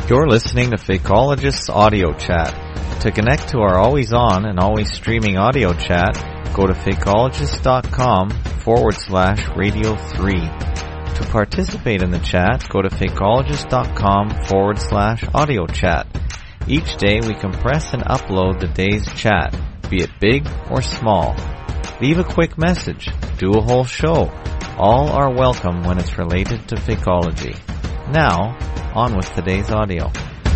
You're listening to Fakeologist's audio chat. To connect to our always on and always streaming audio chat, go to fakeologist.com/radio3. To participate in the chat, go to fakeologist.com/audio chat. Each day we compress and upload the day's chat, be it big or small. Leave a quick message, do a whole show. All are welcome when it's related to Fakeology. Now, on with today's audio.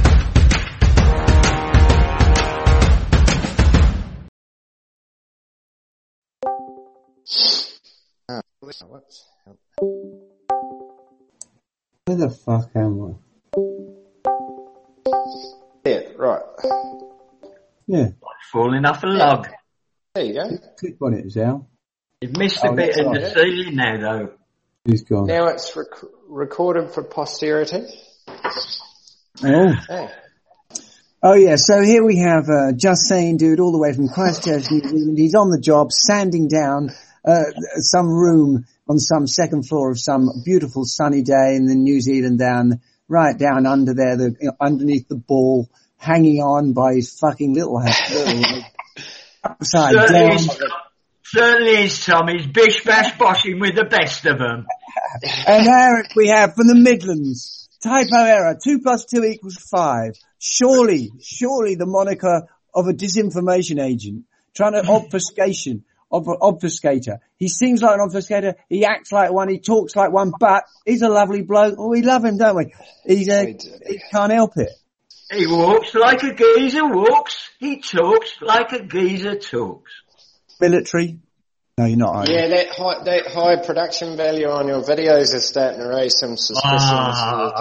Where the fuck am I? Yeah, right. Yeah. Falling off a log. There you go. Click on it, Zal. You've missed a bit in the ceiling now, though. Who's gone? Now it's recorded for posterity. Oh. Hey. Oh yeah, so here we have Just Saying Dude all the way from Christchurch, New Zealand. He's on the job sanding down some room on some second floor of some beautiful sunny day in the New Zealand right down under there, underneath the ball, hanging on by his fucking little upside down. Certainly is, Tom. He's bish bash boshing with the best of them. And Eric we have from the Midlands. Typo error, 2 + 2 = 5. Surely the moniker of a disinformation agent, trying to obfuscator. He seems like an obfuscator, he acts like one, he talks like one, but he's a lovely bloke. Oh, we love him, don't we? He can't help it. He walks like a geezer walks. He talks like a geezer talks. Military? No, you're not. Yeah, that high production value on your videos is starting to raise some suspicions.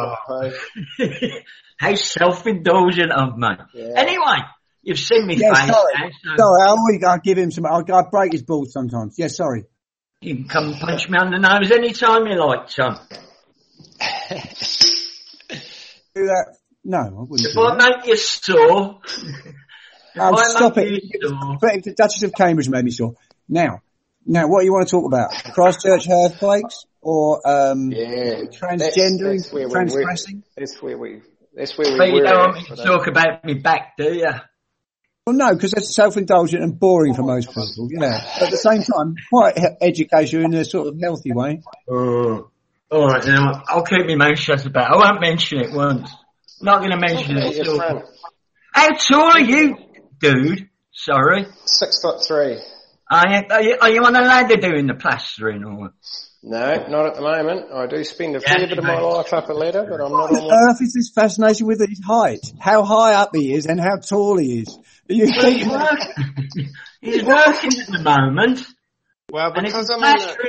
How self-indulgent of me. Yeah. Anyway, you've seen me face. Sorry, I'll give him some. I'll break his balls sometimes. Yeah, sorry. You can come and punch me on the nose anytime you like, Tom. Do that? No, I wouldn't. If I make you sore. Stop it. The Duchess of Cambridge made me sore. Now, what do you want to talk about? Christchurch earthquakes or transgendering, transgressing? That's where we But you don't want me to talk about me back, do you? Well, no, because that's self-indulgent and boring for most people. Yeah, but at the same time, quite educational in a sort of healthy way. All right, now I'll keep my mouth shut about it. I won't mention it once. I'm not going to mention it. How tall are you, dude? Sorry. 6'3". Are you on a ladder doing the plastering or? No, not at the moment. I do spend a fair bit of my life up a ladder, but I'm not on one. What on earth is this fascination with his height? How high up he is and how tall he is? He's working at the moment. Well, because I'm on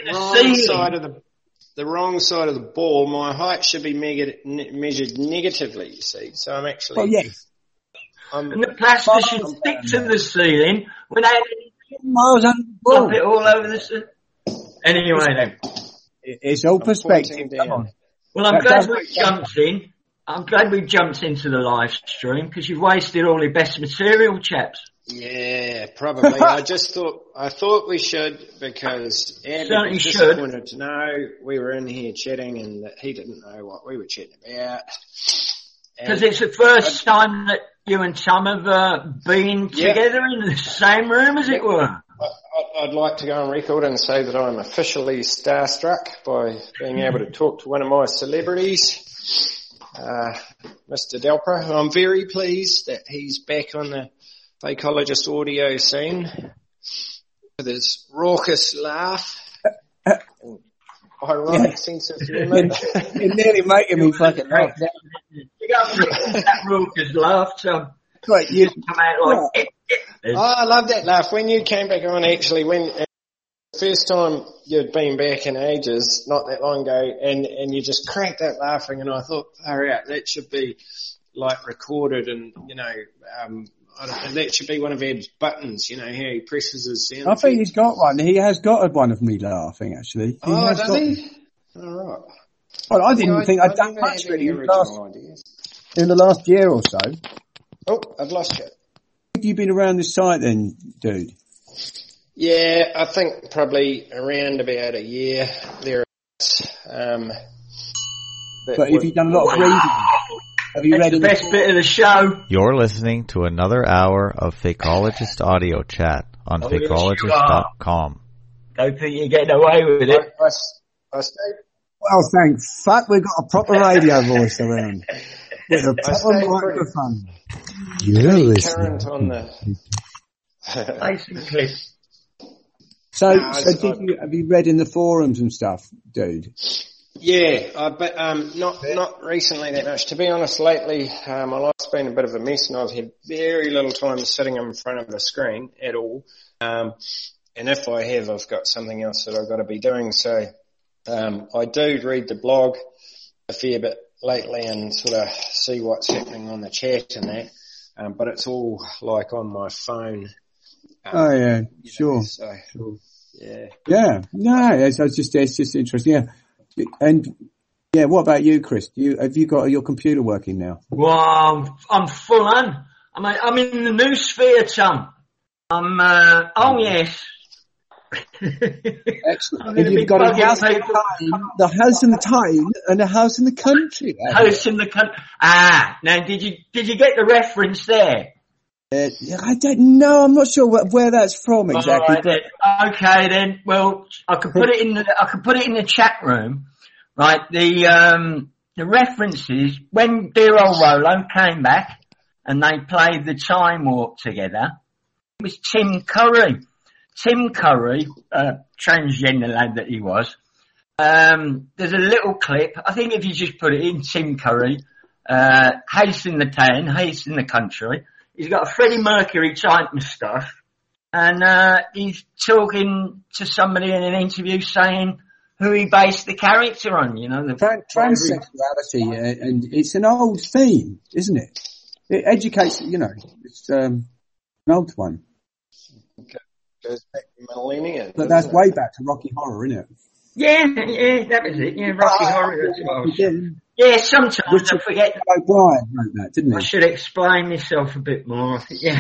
the wrong side of the ball, my height should be measured negatively, you see. So I'm actually... Oh, yes. And the plaster should stick to the ceiling without any miles under the ball. It all over the ceiling. Anyway then. It's all perspective. Come on. Well, I'm glad we jumped in. I'm glad we jumped into the live stream because you've wasted all your best material, chaps. Yeah, probably. I thought we should because Ed was disappointed to know we were in here chatting and that he didn't know what we were chatting about. Because it's the first time that you and Tom have been together in the same room, as it were. I'd like to go on record and say that I'm officially starstruck by being able to talk to one of my celebrities, Mr. Delpra, who I'm very pleased that he's back on the Fakeologist audio scene with his raucous laugh, ironic sense of humour. You're nearly making me fucking laugh. You got that raucous laugh, Tom. Right, you come out like... Oh, I love that laugh. When you came back on, actually, the first time you'd been back in ages, not that long ago, and you just cracked that laughing, and I thought, hurry up, that should be, like, recorded, and, that should be one of Ed's buttons, how he presses his sound. I think he's got one. He has got one of me laughing, actually. Does he? All right. Well, I didn't think I'd done much really in the last year or so. Oh, I've lost you. Have you been around this site then, dude? Yeah, I think probably around about a year there. But have you done a lot of reading? Have you read the best bit of the show? You're listening to another hour of Fakeologist audio chat on Fakeologist.com. Don't think you're getting away with it. I stayed. Well, thank fuck we've got a proper radio voice around. With a proper microphone. You're listening. Current on the... Basically. So have you read in the forums and stuff, dude? Yeah, but not recently that much. To be honest, lately my life's been a bit of a mess, and I've had very little time sitting in front of the screen at all. And if I have, I've got something else that I've got to be doing. So I do read the blog a fair bit lately and sort of see what's happening on the chat and that. But it's all like on my phone. Oh yeah, sure. So, sure. Yeah. Yeah. No, it's just interesting. Yeah. And yeah, what about you, Chris? Have you got your computer working now? Well, I'm full on. I'm in the new sphere, chum. Oh yes. Excellent. If you've got a house in the house in the town and a house in the country. House in the country. Now did you get the reference there? I don't know. I'm not sure where that's from exactly. Right, okay then. Well, I could put it in the chat room. Right. The references when dear old Rolo came back and they played the Time Warp together. It was Tim Curry. Tim Curry, transgender lad that he was. There's a little clip. I think if you just put it in, Tim Curry, house in the town, house in the country. He's got a Freddie Mercury type moustache, and he's talking to somebody in an interview saying who he based the character on. You know, the transsexuality, and it's an old theme, isn't it? It educates. You know, it's an old one. Goes back to millennia. But that's way back to Rocky Horror, isn't it? Yeah, that was it. Yeah, Rocky Horror as well. Yeah, sometimes I forget. O'Brien wrote that, didn't he? I should explain myself a bit more. Yeah,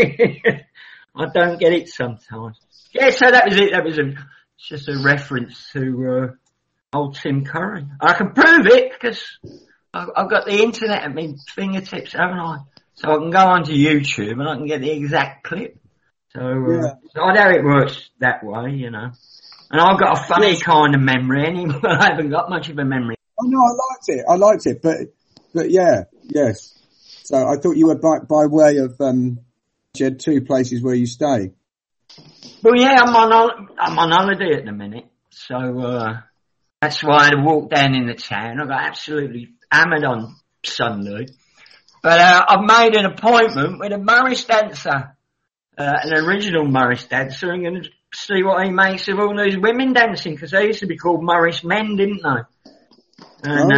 I don't get it sometimes. Yeah, so that was it. That was just a reference to old Tim Curry. I can prove it because I've got the internet at my fingertips, haven't I? So I can go onto YouTube and I can get the exact clip. So I know it works that way, you know. And I've got a funny kind of memory anyway. I haven't got much of a memory. Oh no, I liked it, but yeah, yes. So I thought you were by way of, you had two places where you stay. Well, yeah, I'm on holiday at the minute, so, that's why I had to walk down in the town. I got absolutely hammered on Sunday. But, I've made an appointment with a Morris dancer, an original Morris dancer. I'm going to see what he makes of all those women dancing, because they used to be called Morris men, didn't they? And,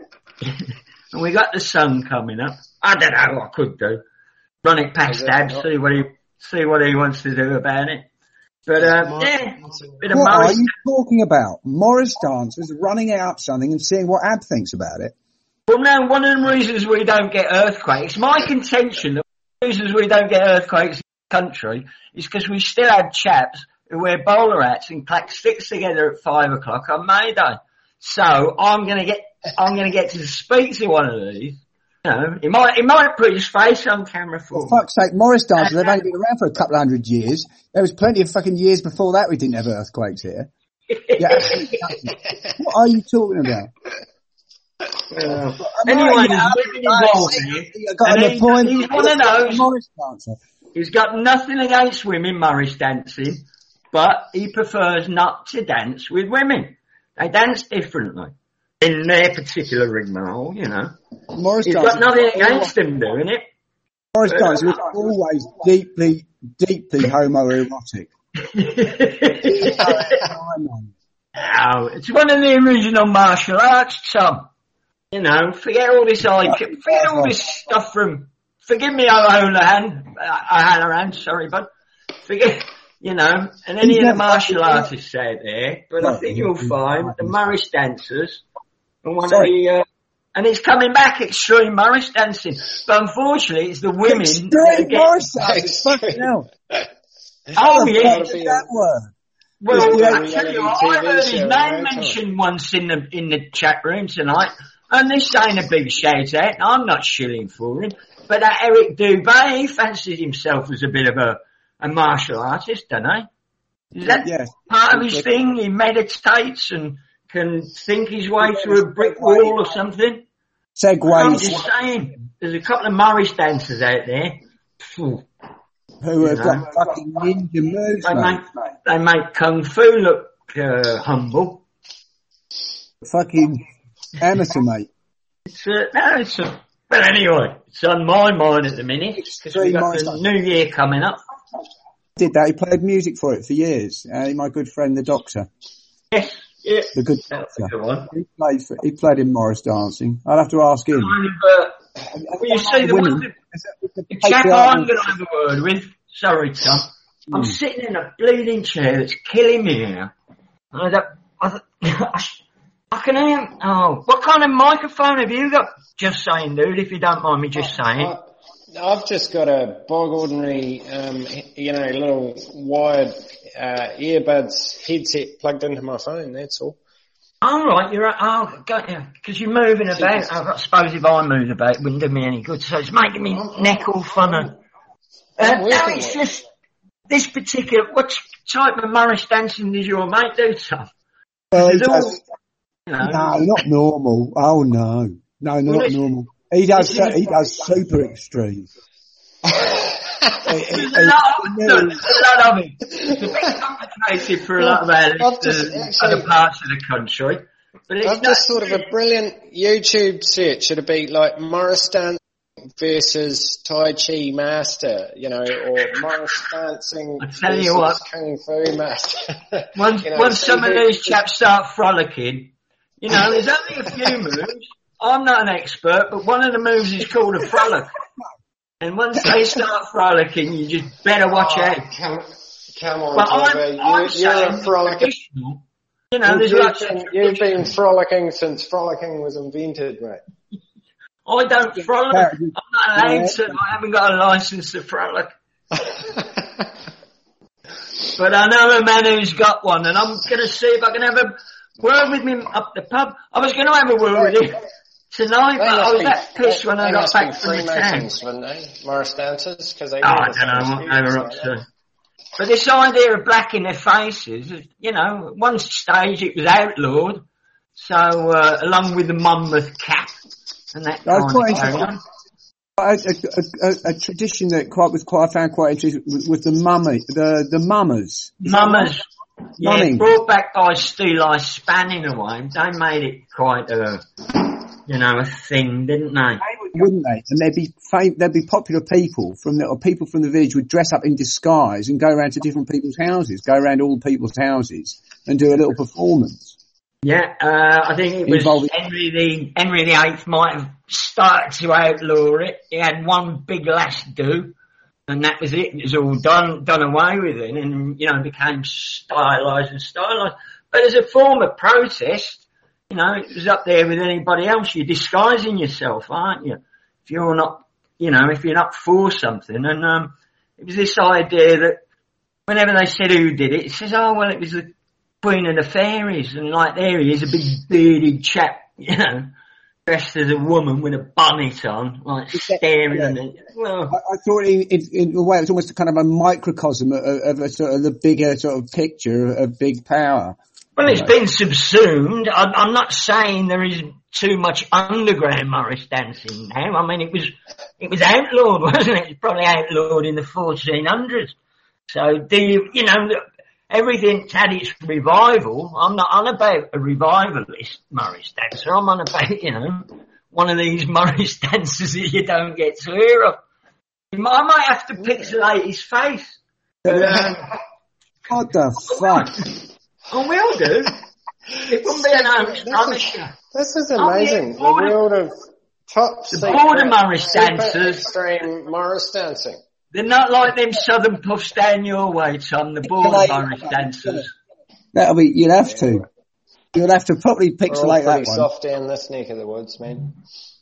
and we got the sun coming up. I don't know what I could do. Run it past Dad, see what he wants to do about it. But, yeah. Bit of what Morris. Are you talking about? Morris dancers running out something and seeing what Ab thinks about it? Well, no, one of the reasons we don't get earthquakes, my contention that one of the reasons we don't get earthquakes in the country is because we still have chaps who wear bowler hats and clack sticks together at 5 o'clock on May Day. So I'm gonna get to speak to one of these. You know, he might put his face on camera for me. For fuck's sake, Morris dancers, they've only been around for a couple of 100 years. There was plenty of fucking years before that we didn't have earthquakes here. Yeah, what are you talking about? Anyway, there's women involved here. He's one of those. Morris dancer. He's got nothing against women, Morris dancing, but he prefers not to dance with women. They dance differently in their particular rigmarole, you know. Morris He's got nothing against them doing it. Morris dancing was always deeply homoerotic. No, it's one of the original martial arts, Tom. You know, forget all this stuff from, forgive me, O'Halloran, sorry, but forget, you know, and any of the martial artists out there, but I think you'll find the Morris dancers are one of the, and it's coming back, extreme Morris dancing, but unfortunately it's the women. Extreme Morris dancing, fucking hell. Oh yeah. That word. Well, I tell you what, I heard his name mentioned once in the chat room tonight. And this ain't a big shout out. I'm not shilling for him. But that Eric Dubé, he fancies himself as a bit of a martial artist, don't he? Is that part of his thing? He meditates and can think his way through a brick wall or something? Segways. I'm just saying, there's a couple of Morris dancers out there. Who have got fucking ninja moves, they make Kung Fu look humble. Fucking amateur, mate. But anyway, it's on my mind at the minute, because we've got the New Year coming up. Did that, he played music for it for years. My good friend, the Doctor. Yes, yeah. The good Doctor. He played in Morris dancing. I'll have to ask him. Well, you see, the chap I'm going to have a word with, sorry Tom, I'm sitting in a bleeding chair that's killing me here. I can hear him. Oh, what kind of microphone have you got? Just saying, dude, if you don't mind me just saying. I've just got a bog ordinary, little wired earbuds headset plugged into my phone, that's all. All right, you're because you're moving about. I suppose if I moved about, it wouldn't do me any good. So it's making me neck all funny. No, it's just this particular. What type of Morris dancing does your mate do, Tom? Well, he does. No, not normal. Oh no, not normal. He does super extreme. There's a lot of it. It's a bit complicated for a lot of our other parts of the country. But I've just thought of a brilliant YouTube search. It'd be like Morris dancing versus Tai Chi master, or Morris dancing versus Kung Fu master. Once some of these chaps start frolicking, there's only a few moves. I'm not an expert, but one of the moves is called a frolic. And once they start frolicking, you just better watch out. Come on, you're a frolicking. You've been frolicking since frolicking was invented, mate. I don't frolic. I'm not allowed to. I haven't got a license to frolic. But I know a man who's got one, and I'm going to see if I can have a word with him up the pub. I was going to have a word with him tonight, but I was that pissed when I got back from the town. Wouldn't they? Morris dancers? I don't know what they were up to. But this idea of black in their faces, one stage it was outlawed, so along with the Monmouth cap and that kind of a tradition that I found quite interesting was the mummers. Mummers. Yeah, brought back by Steeleye Span in a way. They made it quite a thing, didn't they? Wouldn't they? And there'd be popular people from the village would dress up in disguise and go around to different people's houses, go around all people's houses and do a little performance. Yeah, I think it was Henry VIII might have started to outlaw it. He had one big last do, and that was it. It was all done away with it, and became stylised. But as a form of protest, it was up there with anybody else. You're disguising yourself, aren't you? If you're not, if you're not for something. And it was this idea that whenever they said who did it, it says, oh well, it was the Queen of the Fairies, and there he is, a big bearded chap, dressed as a woman with a bonnet on, staring at it. Well, I thought in a way it was almost kind of a microcosm of a sort of the bigger sort of picture of big power. Well, it's been subsumed. I'm not saying there is too much underground Morris dancing now. I mean, it was outlawed, wasn't it? It was probably outlawed in the 1400s. So everything's had its revival. I'm not on about a revivalist Morris dancer. I'm on about, one of these Morris dancers that you don't get to hear of. I might have to pixelate his face. What the fuck? Oh, we all do. It wouldn't be an hoax, promise you. This is amazing. The world of top secret, border Morris dancers. Extreme Morris dancing. They're not like them southern puffs down your way, Tom, the border Morris dancers. You'll have to probably pixelate that one. Pretty soft down this neck of the woods, man.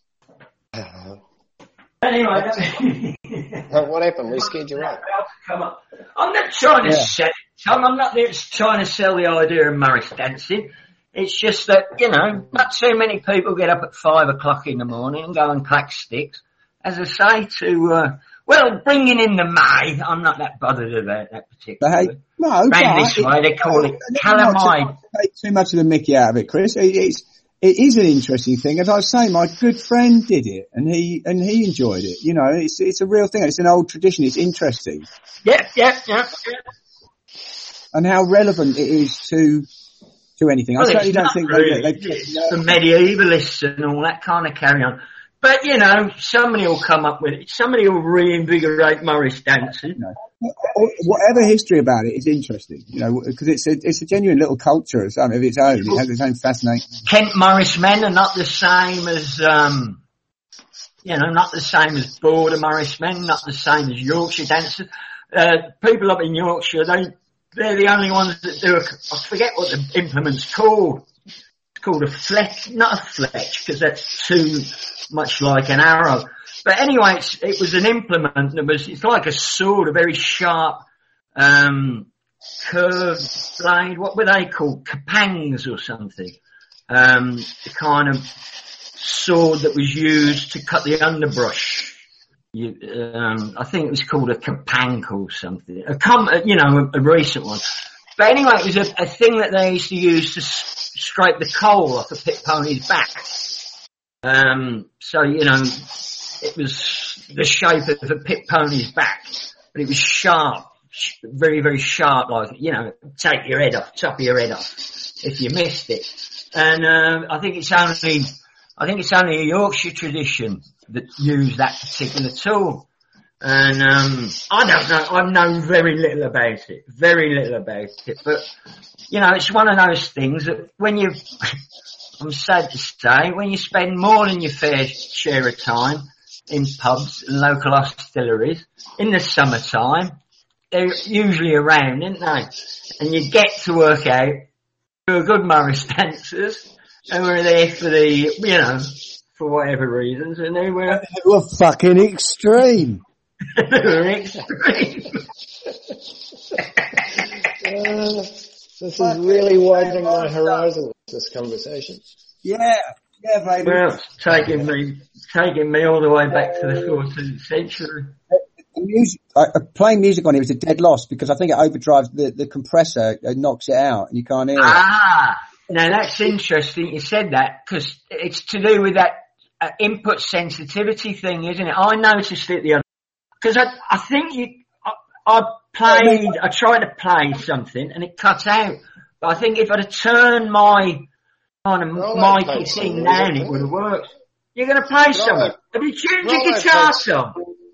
Anyway. What happened? We scared you out. Come on. I'm not trying to sell it, Tom. I'm not trying to sell the idea of Morris dancing. It's just that, you know, not too many people get up at 5 o'clock in the morning and go and collect sticks. As I say, bringing in the May, I'm not that bothered about that particularly. Round this way, they call it calamide. Take too much of the mickey out of it, Chris. It is an interesting thing. As I was saying, my good friend did it, and he enjoyed it. You know, it's a real thing. It's an old tradition. It's interesting. Yeah. And how relevant it is to anything. Well, I certainly don't think it's the medievalists and all that kind of carry on. But, you know, somebody will come up with it. Somebody will reinvigorate Morris dancing. You know, whatever history about it is interesting, you know, because it's a genuine little culture of its own. It has its own fascination. Kent Morris men are not the same as, not the same as Border Morris men, not the same as Yorkshire dancers. People up in Yorkshire, they're the only ones that do I forget what the implement's called. It's called a fletch, not a fletch, because that's too much like an arrow. But anyway, it was an implement it's like a sword, a very sharp, curved blade. What were they called? Kapangs or something. The kind of sword that was used to cut the underbrush. I think it was called a kapank or something. A recent one. But anyway, it was a thing that they used to use to scrape the coal off a pit pony's back. So, you know, it was the shape of a pit pony's back, but it was sharp, very, very sharp, like, you know, take your head off, chop your head off if you missed it. And, I think it's only a Yorkshire tradition that used that particular tool. And, I don't know, I know very little about it, but, you know, it's one of those things that when I'm sad to say, when you spend more than your fair share of time in pubs and local hostilleries in the summertime, they're usually around, aren't they? And you get to work out who are good Morris dancers and we're there for for whatever reasons, and they were fucking extreme. This is really widening my horizon, this conversation. Yeah, baby. Well, it's taking me all the way back to the 14th century. The music, playing music on it was a dead loss because I think it overdrives the compressor, it knocks it out, and you can't hear it. Now that's interesting you said that, because it's to do with that input sensitivity thing, isn't it? I noticed it the other, because I think I tried to play something and it cut out, but I think if I'd have turned my kind of mic thing down, it would have worked. You're going to play something? Have you tuned your guitar song?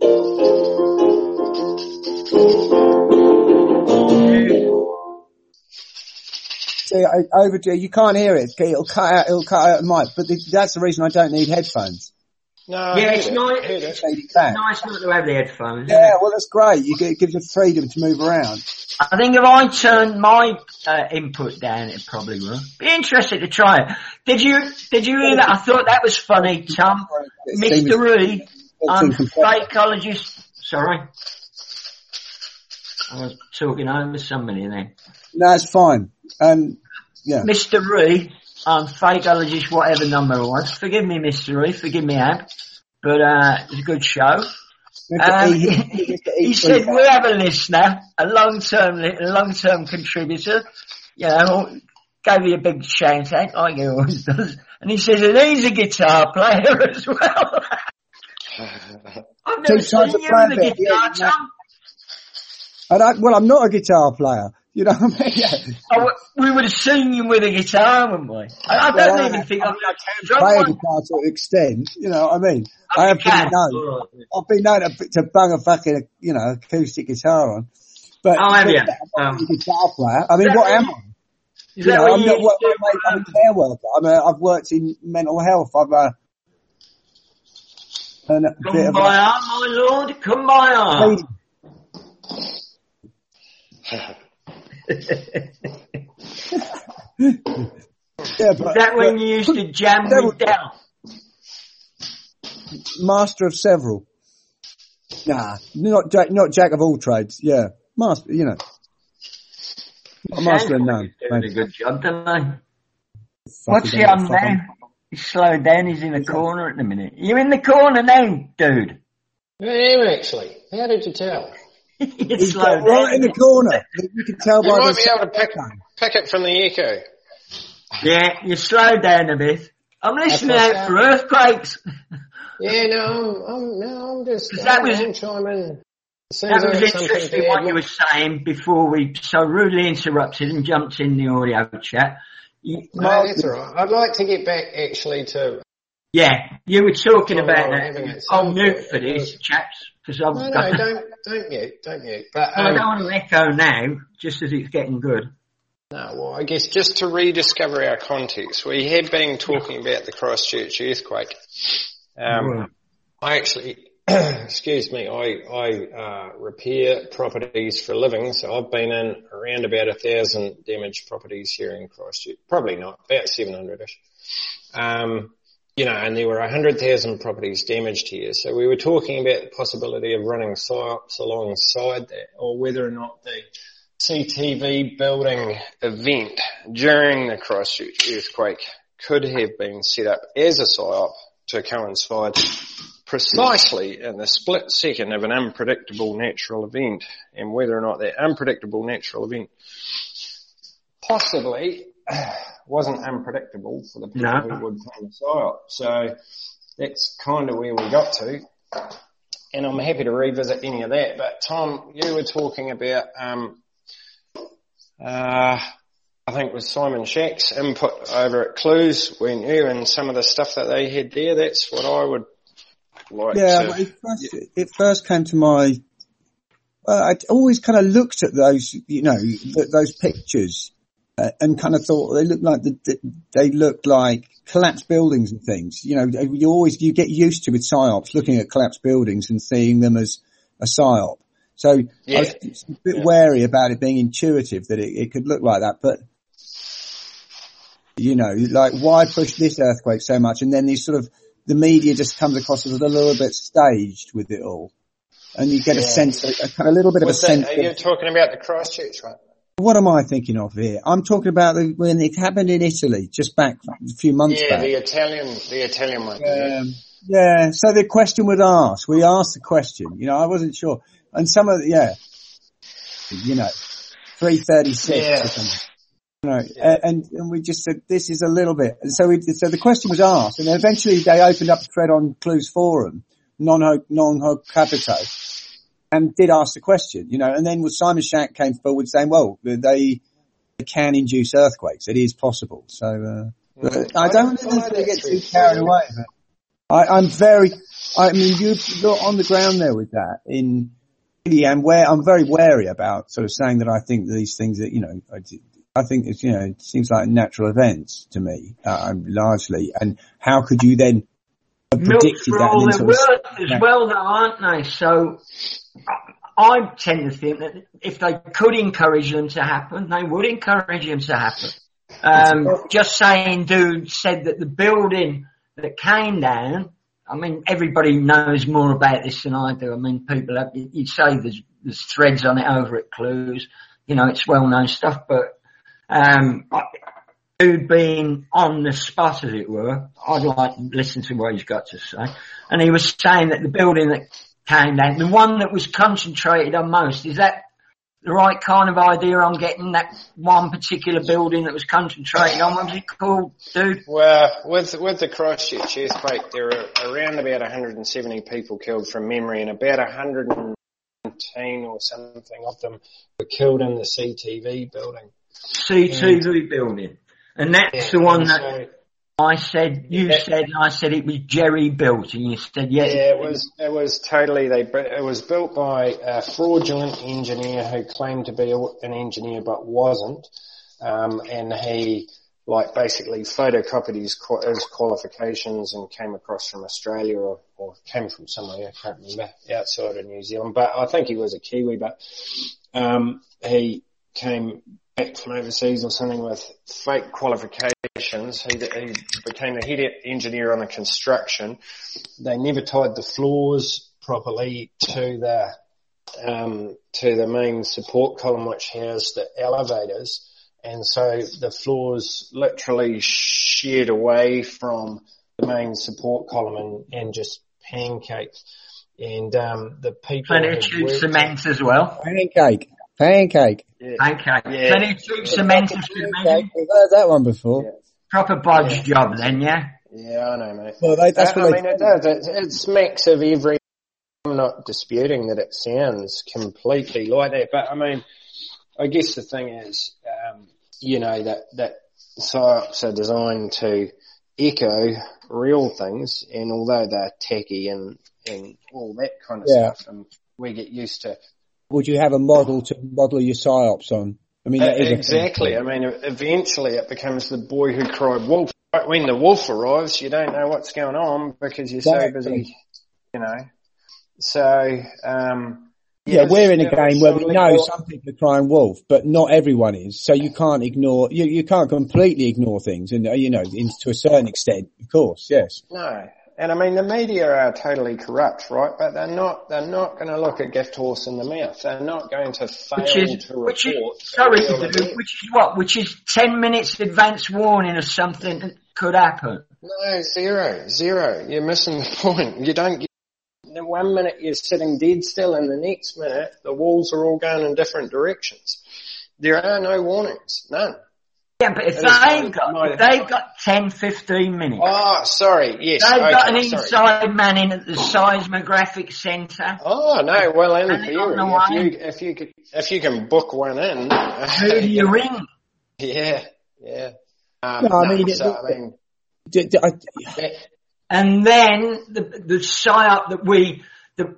See, you can't hear it. It'll cut out the mic, but that's the reason I don't need headphones. No, yeah, it's nice not to have the headphones. Yeah, well, that's great. It gives you freedom to move around. I think if I turned my input down, it probably would. Be interested to try it. Did you hear that? I thought that was funny, Tom. Mr. Reed, psychologist. Sorry, I was talking over somebody then. No, it's fine. Yeah. Mr. Reed, fakeologist, whatever number it was. Forgive me, Mr. Reed. Forgive me, Ab. But it was a good show. He said, we have a listener, a long-term contributor, you know, gave you a big shout out, like he always does. And he says, and he's a guitar player as well. I've never seen you with a guitar, Tom. I'm not a guitar player. You know what I mean? Yeah. We would have seen you with a guitar, wouldn't we? I don't even think I can play a guitar to an extent. You know what I mean? I've been known to bung a fucking, acoustic guitar on. But have you? I'm a guitar player. I mean, what am I? I'm a care worker. I've worked in mental health. Kumbaya, my lord, kumbaya. Is that when you used to jam with Del? Master of several. Nah, not jack of all trades. Yeah, master. Not master of none. Doing a good job, don't they? What's he on now? He's slowed down. He's in the corner at the minute. You're in the corner now, dude. I am actually. How did you tell? He's right in the corner. You can tell by you might be able to pick it from the echo. Yeah, you slowed down a bit. I'm listening out for earthquakes. Yeah, I'm just chiming. That was interesting what you were saying before we so rudely interrupted and jumped in the audio chat. No, that's all right. I'd like to get back actually to... Yeah, you were talking about that. I'll mute for this, chaps. Don't mute. But, I don't want to echo now, just as it's getting good. No, well, I guess just to rediscover our context, we had been talking about the Christchurch earthquake. I actually, excuse me, I repair properties for a living, so I've been in around about 1,000 damaged properties here in Christchurch. Probably not, about 700-ish. And there were 100,000 properties damaged here, so we were talking about the possibility of running psyops alongside that, or whether or not the CTV building event during the Christchurch earthquake could have been set up as a psyop to coincide precisely in the split second of an unpredictable natural event, and whether or not that unpredictable natural event possibly wasn't unpredictable for the people who would plan the psyop. So that's kind of where we got to, and I'm happy to revisit any of that. But Tom, you were talking about I think it was Simon Shack's input over at Clues, weren't you, and some of the stuff that they had there. That's what I would like to... It first came to my... I always kind of looked at those, those pictures and kind of thought they looked like collapsed buildings and things. You get used to with psyops looking at collapsed buildings and seeing them as a psyop. So I was a bit wary about it being intuitive that it could look like that, but why push this earthquake so much? And then these sort of, the media just comes across as a little bit staged with it all. And you get a sense, a little bit of a sense. Are you talking about the Christchurch one? What am I thinking of here? I'm talking about when it happened in Italy, just back a few months back. Yeah, the Italian one. Yeah, so the question was asked. We asked the question. I wasn't sure. And some of 336 or something. And we just said, this is a little bit. And so the question was asked, and then eventually they opened up a thread on Clues Forum, non hoc capito, and did ask the question, and then Simon Shack came forward saying, well, they can induce earthquakes. It is possible. So, I don't want to get too carried away. I'm you're on the ground there with that I'm very wary about sort of saying that I think these things that, I think it's, it seems like natural events to me, largely. And how could you then have predicted that? As well, though, aren't they? So I tend to think that if they could encourage them to happen, they would encourage them to happen. Just saying, dude said that the building that came down, everybody knows more about this than I do. People you'd say there's threads on it over at Clues. It's well-known stuff, but, dude being on the spot, as it were, I'd like to listen to what he's got to say. And he was saying that the building that came down, the one that was concentrated on most, is that the right kind of idea I'm getting, that one particular building that was concentrated on? What was it called, dude? Well, with the Christchurch earthquake, there were around about 170 people killed from memory, and about 110 or something of them were killed in the CTV building. CTV building. And that's the one that I said, said, and I said it was Jerry built, and you said, it was totally, it was built by a fraudulent engineer who claimed to be an engineer but wasn't, and he, basically photocopied his qualifications and came across from Australia or came from somewhere, I can't remember, outside of New Zealand, but I think he was a Kiwi, but, he came back from overseas or something with fake qualifications. He became the head engineer on the construction. They never tied the floors properly to the main support column which housed the elevators. and so the floors literally sheared away from the main support column and just pancaked. And the people plenty of tube cement as well. Pancake. Pancake. Yeah. Plenty of tube cement. We've heard that one before. Yeah. Proper bodge job then, yeah? Yeah, I know, mate. Well, that's what it does. It smacks of every. I'm not disputing that it sounds completely like that, but I mean, I guess the thing is, that psyops are designed to echo real things, and although they're tacky and all that kind of stuff, and we get used to. Would you have a model to model your psyops on? I mean, that is exactly. I mean, eventually it becomes the boy who cried wolf. When the wolf arrives, you don't know what's going on because you're so busy, So, we're in a game where we know some people are crying wolf, but not everyone is. So you can't ignore, you can't completely ignore things, and to a certain extent, of course, yes. No. And I mean, the media are totally corrupt, right? But they're not going to look a gift horse in the mouth. They're not going to fail to report. Which is 10 minutes advance warning of something that could happen. No, zero. You're missing the point. You don't get, the 1 minute you're sitting dead still and the next minute the walls are all going in different directions. There are no warnings. None. Yeah, but if they've got 10, 15 minutes. Oh, sorry, yes. They've got an inside man in at the seismographic centre. Oh, no, well, in theory, if you can book one in. Who do you ring? Yeah. And then the psyop that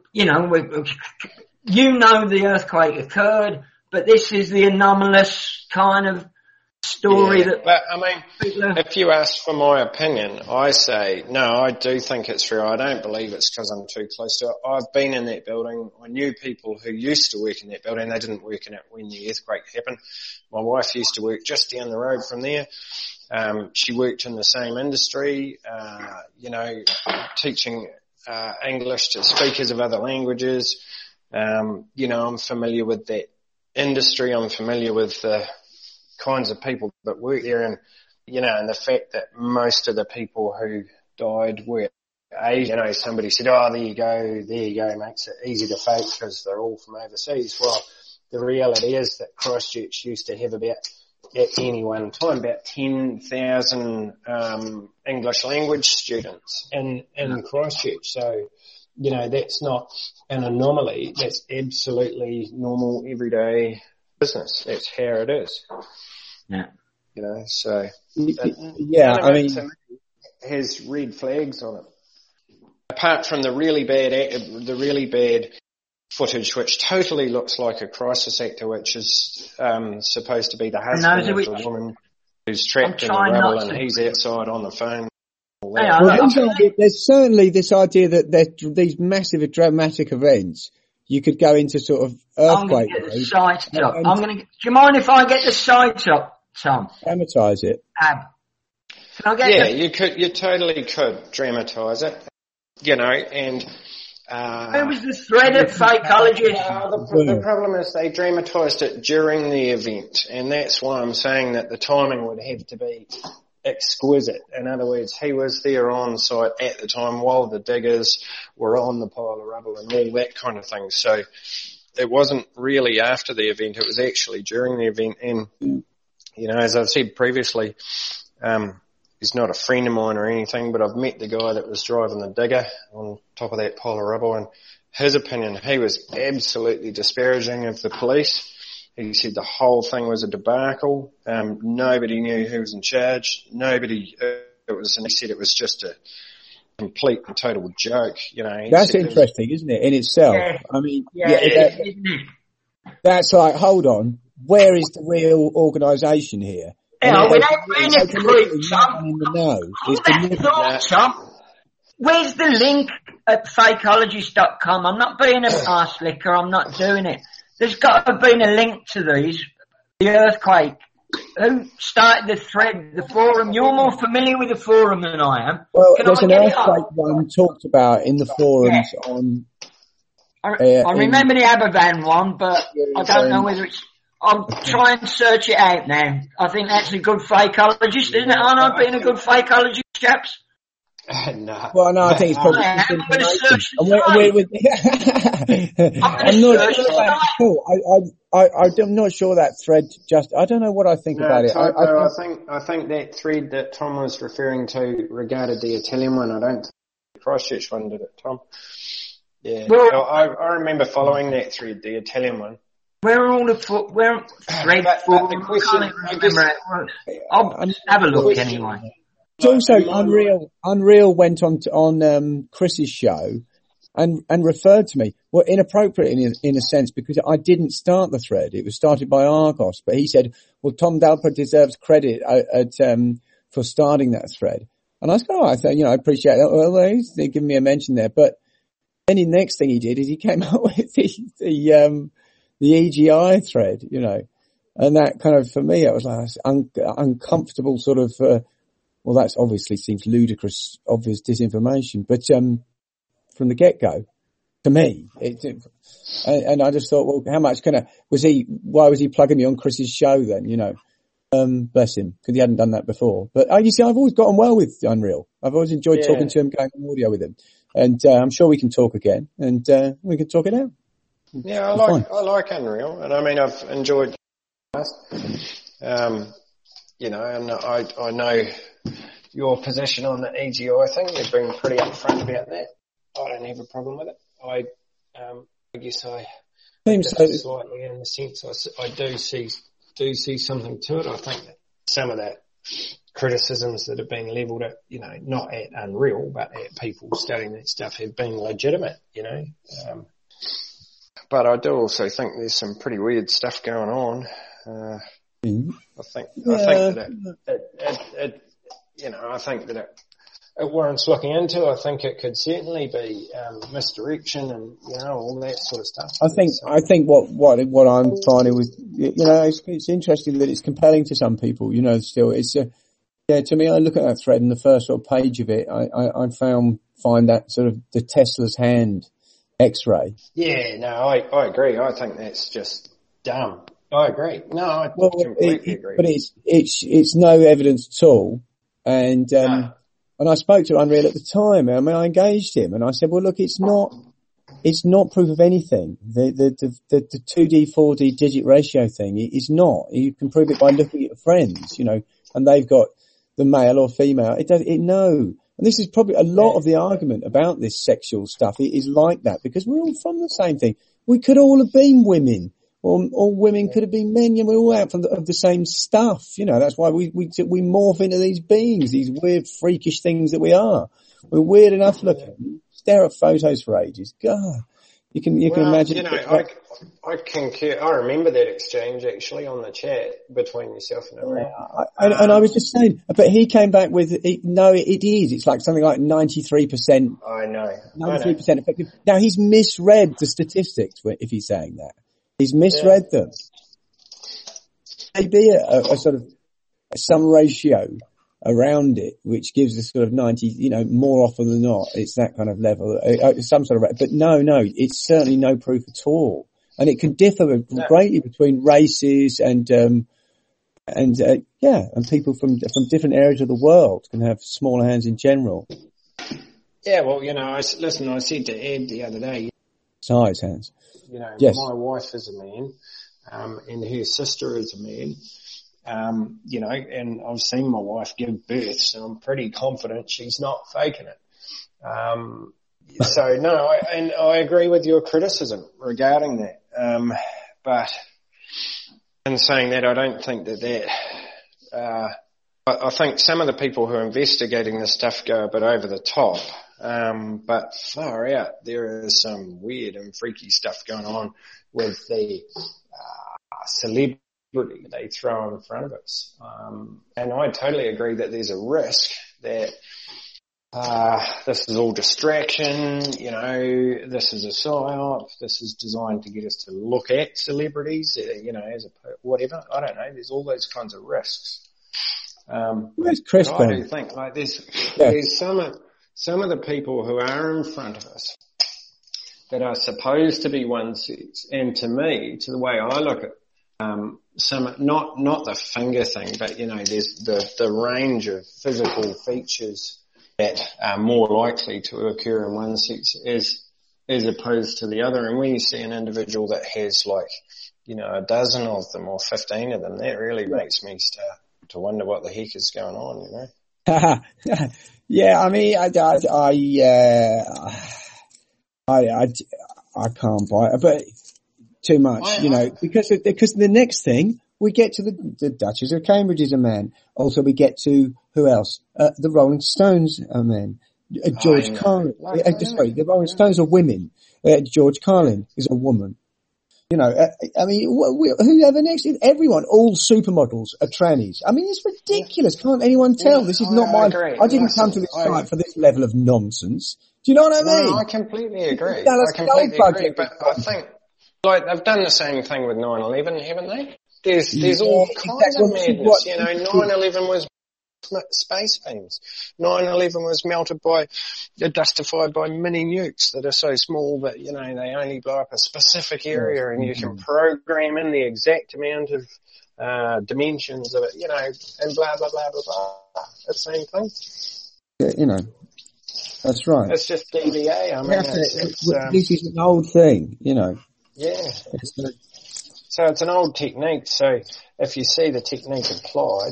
the earthquake occurred, but this is the anomalous kind of story but I mean, if you ask for my opinion, I say, no, I do think it's real. I don't believe it's because I'm too close to it. I've been in that building. I knew people who used to work in that building. They didn't work in it when the earthquake happened. My wife used to work just down the road from there. She worked in the same industry, teaching English to speakers of other languages. I'm familiar with that industry. I'm familiar with the kinds of people that work there, and and the fact that most of the people who died were Asian. Somebody said, "Oh, there you go, makes it easy to fake because they're all from overseas." Well, the reality is that Christchurch used to have at any one time about 10,000 English language students in Christchurch. So, that's not an anomaly. That's absolutely normal, everyday business. That's how it is. Yeah. So. I mean, has red flags on it. Apart from the really bad footage, which totally looks like a crisis actor, which is supposed to be the husband of the woman who's trapped in the rubble and he's outside on the phone. There's certainly this idea that these massive dramatic events, you could go into sort of earthquake. I'm going to get the site up. Do you mind if I get the site up, Tom? Dramatise it. You totally could dramatise it, and who was the thread of psychologists? The problem is they dramatised it during the event, and that's why I'm saying that the timing would have to be exquisite. In other words, he was there on site at the time while the diggers were on the pile of rubble and all that kind of thing. So it wasn't really after the event, it was actually during the event. And, as I've said previously, he's not a friend of mine or anything, but I've met the guy that was driving the digger on top of that pile of rubble, and his opinion, he was absolutely disparaging of the police. He said the whole thing was a debacle. Nobody knew who was in charge. He said it was just a complete and total joke. That's interesting, isn't it, in itself? Yeah. I mean, That's like, hold on, where is the real organisation here? Without being a creep, Tom. Where's the link at fakeologist.com? I'm not being an arse licker. I'm not doing it. There's got to have been a link to these. The earthquake. Who started the thread, the forum? You're more familiar with the forum than I am. Well, there's an earthquake one talked about in the forums on... I remember the Aberfan one, but I don't know whether it's... I'll try and search it out now. I think that's a good fakeologist, isn't it? Aren't I being a good fakeologist, chaps? No. Well, no, I think it's probably I'm just going to search I'm not sure about Paul. I'm not sure that thread I don't know what I think about it. I think that thread that Tom was referring to regarded the Italian one. I don't think the Christchurch one did it, Tom. Yeah. Well, I remember following that thread, the Italian one. Where are all the thread for? The question, I can't remember I'll have a look anyway. It's also Unreal went on Chris's show and referred to me, well, inappropriate in a sense, because I didn't start the thread. It was started by Argos, but he said, well, Tom Dalper deserves credit for starting that thread. And I said, I appreciate that. Well, he's giving me a mention there. But then the next thing he did is he came up with the EGI thread, and that kind of, for me, it was like uncomfortable sort of, well, that's obviously seems ludicrous, obvious disinformation, but from the get-go, to me, and I just thought, well, how much why was he plugging me on Chris's show then, bless him, because he hadn't done that before. But you see, I've always gotten well with Unreal. I've always enjoyed talking to him, going on audio with him. And I'm sure we can talk again, and we can talk it out. Yeah, I like Unreal, and I mean, I've enjoyed and I know your position on the EGI thing. You've been pretty upfront about that. I don't have a problem with it. I guess I differ slightly in the sense I do see something to it. I think that some of that criticisms that have been levelled at, not at Unreal, but at people studying that stuff have been legitimate, but I do also think there's some pretty weird stuff going on. I think that it warrants looking into. I think it could certainly be misdirection and all that sort of stuff. I think what I'm finding with it's interesting that it's compelling to some people. Still it's to me, I look at that thread and the first sort of page of it. I find that sort of the Tesla's hand X-ray. Yeah, no, I agree. I think that's just dumb. I agree. No, I completely agree. But it's no evidence at all. And I spoke to Unreal at the time. I mean, I engaged him and I said, well, look, it's not proof of anything. The 2D, 4D digit ratio thing is not. You can prove it by looking at your friends, and they've got the male or female. And this is probably a lot of the argument about this sexual stuff. It is like that because we're all from the same thing. We could all have been women. Or women could have been men, we're all out of the same stuff, that's why we morph into these beings, these weird freakish things that we are. We're weird enough looking. Stare at photos for ages. God. You can imagine. I concur. I remember that exchange actually on the chat between yourself and Unreal. And I was just saying, but he came back with, no, it is. It's like something like 93%. I know. 93% effective. Now he's misread the statistics if he's saying that. He's misread them. Maybe a sort of some ratio around it, which gives us sort of 90, more often than not, it's that kind of level, some sort of, but no, it's certainly no proof at all. And it can differ greatly between races and people from different areas of the world can have smaller hands in general. Yeah, well, I said to Ed the other day, size hands. Yes. My wife is a man, and her sister is a man, and I've seen my wife give birth, so I'm pretty confident she's not faking it. So no, I agree with your criticism regarding that. But in saying that, I don't think I think some of the people who are investigating this stuff go a bit over the top. But far out, there is some weird and freaky stuff going on with the celebrity they throw in front of us. And I totally agree that there's a risk that this is all distraction, this is a psyop, this is designed to get us to look at celebrities, as whatever. I don't know. There's all those kinds of risks. Where's Chris? I do think there's some of the people who are in front of us that are supposed to be one sex, and to me, to the way I look at some, not the finger thing, but there's the range of physical features that are more likely to occur in one sex as opposed to the other. And when you see an individual that has a dozen of them or 15 of them, that really makes me start to wonder what the heck is going on, Yeah, I mean, I can't buy it, but too much, because the next thing we get to the Duchess of Cambridge is a man. Also, we get to who else? The Rolling Stones are men. George Carlin. Sorry, the Rolling Stones are women. George Carlin is a woman. I mean, whoever next is everyone, all supermodels are trannies. I mean, it's ridiculous. Can't anyone tell? This is not mine. I didn't come to this site for this level of nonsense. Do you know what I mean? No, I completely agree. But I think, they've done the same thing with 9/11, haven't they? There's all kinds of madness. 9/11 was space beams. 9/11 was dustified by mini nukes that are so small that, they only blow up a specific area, and you can program in the exact amount of dimensions of it, and blah, blah, blah, blah, blah. The same thing. That's right. It's just DVA. I mean, this is an old thing, Yeah. So it's an old technique. So if you see the technique applied,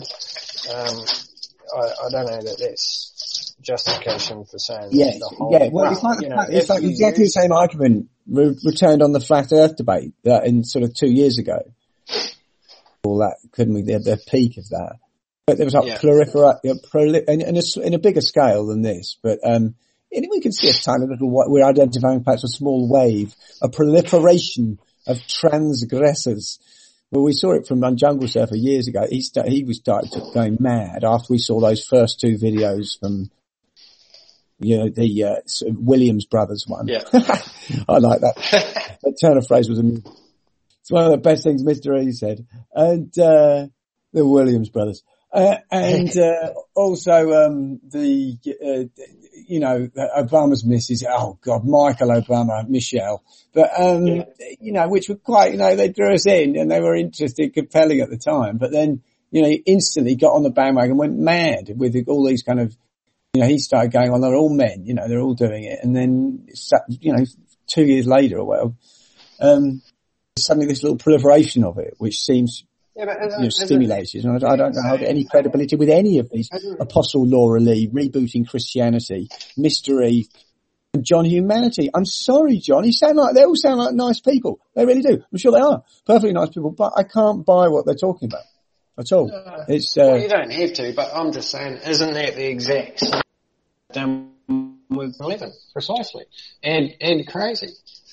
I don't know that that's justification for saying the whole. Yeah, well, it's like exactly the same argument returned on the flat Earth debate in sort of 2 years ago. All that, couldn't we? The peak of that. But there was in a bigger scale than this. But we can see a tiny little. We're identifying perhaps a small wave, a proliferation of transgressors. Well, we saw it from Jungle Surfer years ago. He was started going mad after we saw those first two videos from, the sort of Williams brothers one. Yeah. I like that. That turn of phrase was it's one of the best things Mr. E said. And, the Williams brothers. Also, Obama's missus, oh God, Michael Obama, Michelle. But, which were quite, they drew us in and they were interesting, compelling at the time. But then, he instantly got on the bandwagon and went mad with all these kind of, he started going on, they're all men, they're all doing it. And then, 2 years later or well, suddenly this little proliferation of it, which seems, stimulated. And I don't know how to any credibility with any of these. Apostle Laura Lee, rebooting Christianity, Mystery, and John Humanity. I'm sorry, John. They all sound like nice people. They really do. I'm sure they are perfectly nice people, but I can't buy what they're talking about at all. Well, you don't have to, but I'm just saying, isn't that the exact same done with 11 precisely and crazy?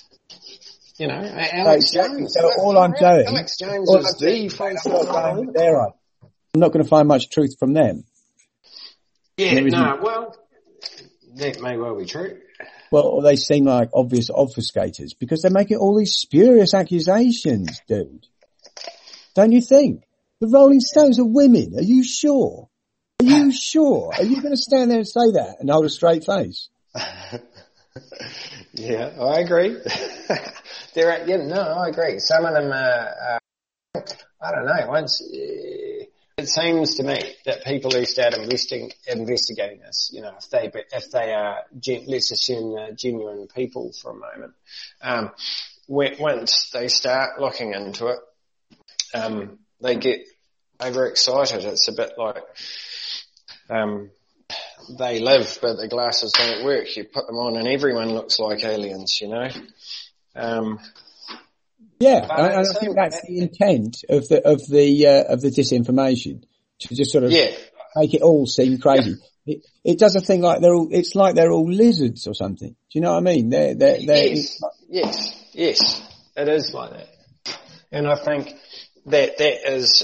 Alex Jones. So all I'm doing, Alex Jones is the face of the I'm not going to find much truth from them. Yeah, well, that may well be true. Well, they seem like obvious obfuscators because they're making all these spurious accusations, dude. Don't you think? The Rolling Stones are women. Are you sure? Are you sure? Are you going to stand there and say that and hold a straight face? Yeah, I agree. I agree. Some of them are I don't know. It seems to me that people who start investigating this, if they are, let's assume they're genuine people for a moment, once they start looking into it, they get overexcited. It's a bit like, they live, but the glasses don't work. You put them on and everyone looks like aliens, Yeah, I think that's the intent of the disinformation, to just sort of make it all seem crazy. It does a thing like it's like they're all lizards or something. Do you know what I mean? Yes, it is like that. And I think that is,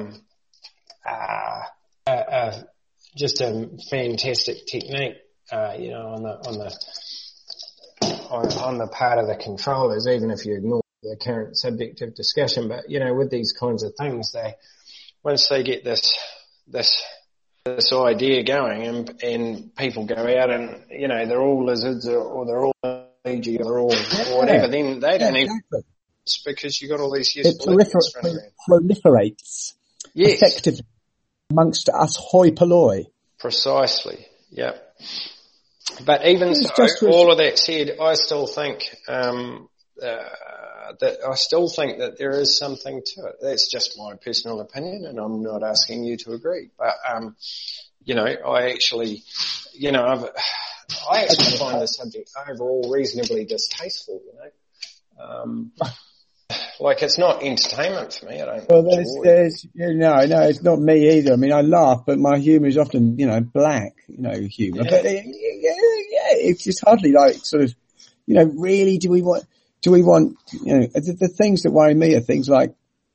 just a fantastic technique, on the part of the controllers, even if you ignore the current subject of discussion. But, with these kinds of things, once they get this idea going and people go out and, they're all lizards or they're all Ouija or they're all or whatever, then they don't even importance because you've got all these It useful idiots running around. proliferates Yes, effectively amongst us hoi polloi. precisely. Yeah. But even It's so, just all of that said, I still think that there is something to it. That's just my personal opinion, and I'm not asking you to agree. But I actually find the subject overall reasonably distasteful. Like it's not entertainment for me. I don't. Well, there's no, it's not me either. I mean, I laugh, but my humour is often, black, humour. Yeah. But it's just hardly like sort of, really do we want, the things that worry me are things like,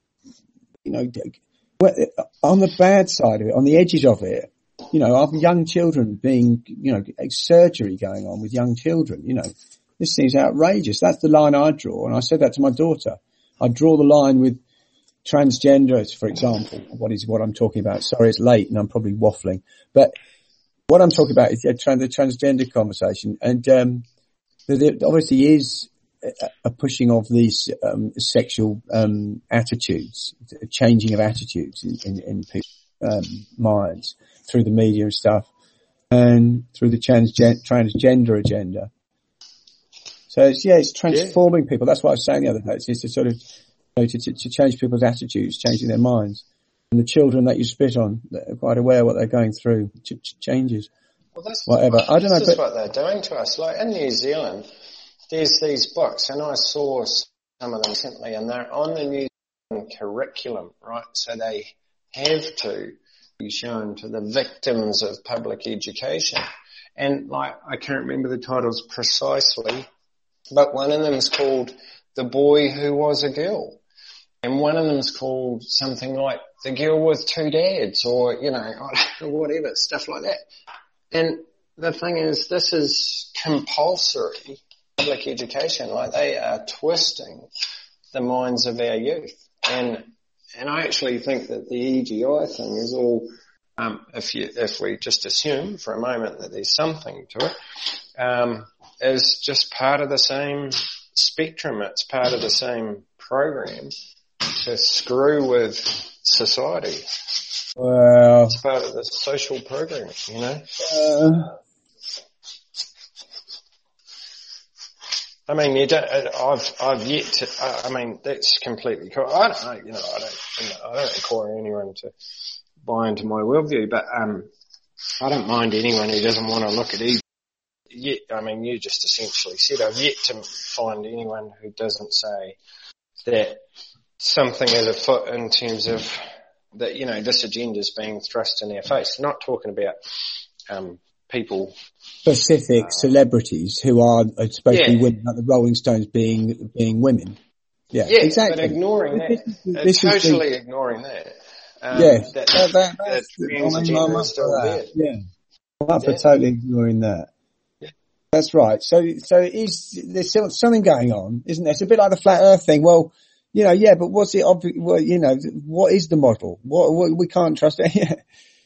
on the bad side of it, on the edges of it, of young children being, surgery going on with young children, this seems outrageous. That's the line I draw. And I said that to my daughter. I draw the line with transgenders, for example. What I'm talking about? Sorry, it's late and I'm probably waffling. But what I'm talking about is the transgender conversation. And there obviously is a pushing of these sexual attitudes, a changing of attitudes in people's minds through the media and stuff, and through the transgender agenda. So it's transforming people. That's what I was saying the other day. It's to sort of, to change people's attitudes, changing their minds. And the children that you spit on, they're quite aware what they're going through, changes. Well, that's whatever. I don't know. This is what they're doing to us. Like in New Zealand, there's these books, and I saw some of them recently, and they're on the New Zealand curriculum, right? So they have to be shown to the victims of public education. And I can't remember the titles precisely, but one of them is called The Boy Who Was a Girl. And one of them is called something like The Girl with Two Dads, or, whatever, stuff like that. And the thing is, this is compulsory public education. Like, they are twisting the minds of our youth. And I actually think that the EGI thing is all, if we just assume for a moment that there's something to it, is just part of the same spectrum. It's part of the same program to screw with society. Well, it's part of the social program, I mean, I've yet to, I mean, that's completely cool. I don't know, I don't require anyone to buy into my worldview, but, I don't mind anyone who doesn't want to look at either. Yet, I mean, you just essentially said I've yet to find anyone who doesn't say that something is afoot in terms of that, this agenda is being thrust in our face. Not talking about, people. Specific celebrities who are supposed to be women, like the Rolling Stones being women. Yeah, exactly. But ignoring that. Totally ignoring that. Yes. That trans agenda is still there. Yeah. I'm up for totally ignoring that. Yeah. That's right. So there's still something going on, isn't there? It's a bit like the flat earth thing. Well, but what's it obvious? Well, what is the model? What we can't trust it.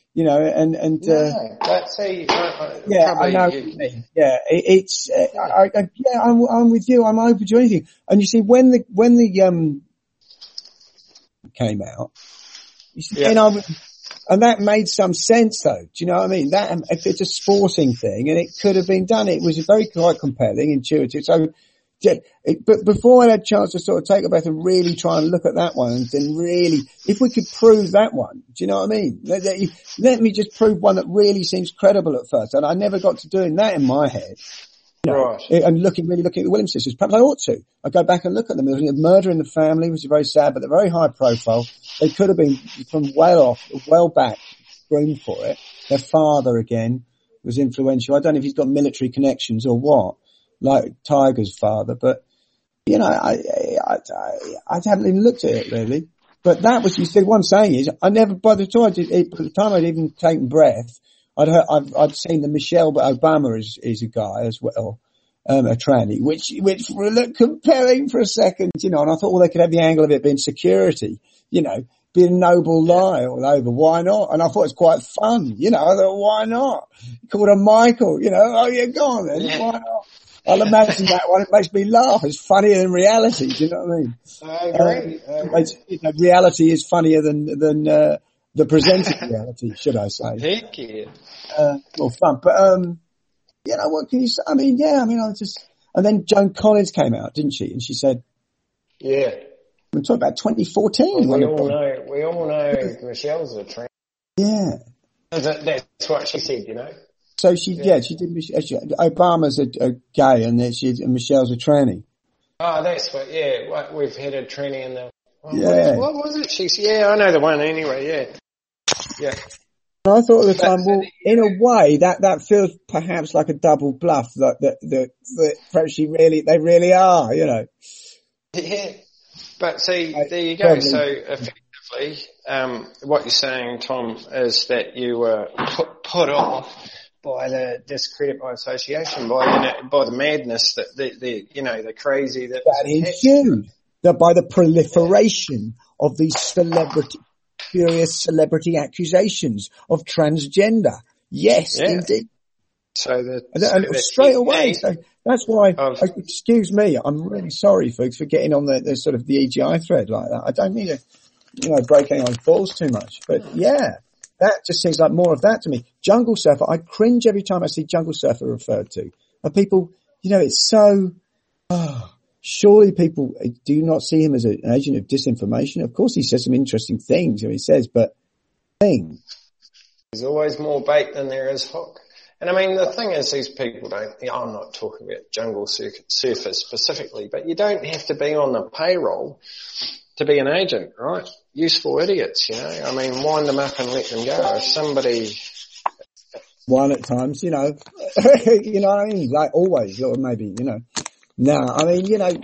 But see, I know. It's I'm with you. I'm open to anything. And you see, when the came out, you see, and that made some sense, though. Do you know what I mean? That if it's a sporting thing, and it could have been done, it was quite compelling, intuitive. So. But before I had a chance to sort of take a breath and really try and look at that one and then really, if we could prove that one, do you know what I mean? Let me just prove one that really seems credible at first. And I never got to doing that in my head. Right. And looking at the Williams sisters. Perhaps I ought to. I go back and look at them. There was a murder in the family, which is very sad, but they're very high profile. They could have been from well back, groomed for it. Their father, again, was influential. I don't know if he's got military connections or what. Like Tiger's father, but I haven't even looked at it really. But that was, you said, what I'm saying is, I never, by the time I'd even taken breath, I'd seen that Michelle Obama is a guy as well, a tranny, which looked compelling for a second, and I thought, well, they could have the angle of it being security, be a noble lie all over. Why not? And I thought it was quite fun, I thought, why not? Called her Michael, oh yeah, go on then, why not? I'll imagine that one. It makes me laugh. It's funnier than reality. Do you know what I mean? I agree. Reality is funnier than the presented reality, should I say? Heck yeah. More fun, but you know, what can you say? I mean, yeah. I mean, and then Joan Collins came out, didn't she? And she said, "Yeah." We're talking about 2014. Well, we all know Michelle's a trans. Yeah. That's what she said, you know. So she did. Obama's a gay, and Michelle's a tranny. Oh, that's what. Yeah, we've had a tranny in the. What was it? I know the one anyway. Yeah. And I thought at the time, well, in a way, that feels perhaps like a double bluff that perhaps they really are, you know. Yeah. But see, there you go. So effectively, what you're saying, Tom, is that you were put off by the discredit by association, by the madness that the crazy that ensued, that by the proliferation of these furious celebrity accusations of transgender. Yes, indeed. So straight away. So that's why, excuse me, I'm really sorry, folks, for getting on the sort of the EGI thread like that. I don't need to, break anyone's balls too much. But yeah, that just seems like more of that to me. Jungle Surfer, I cringe every time I see Jungle Surfer referred to. And people, it's so, surely people do not see him as an agent of disinformation. Of course he says some interesting things, he says, but there's always more bait than there is hook. And I mean, the thing is, these people I'm not talking about Jungle Surfer specifically, but you don't have to be on the payroll to be an agent, right? Useful idiots, I mean, wind them up and let them go. If somebody... One at times, you know what I mean? Like always, or maybe, No, I mean,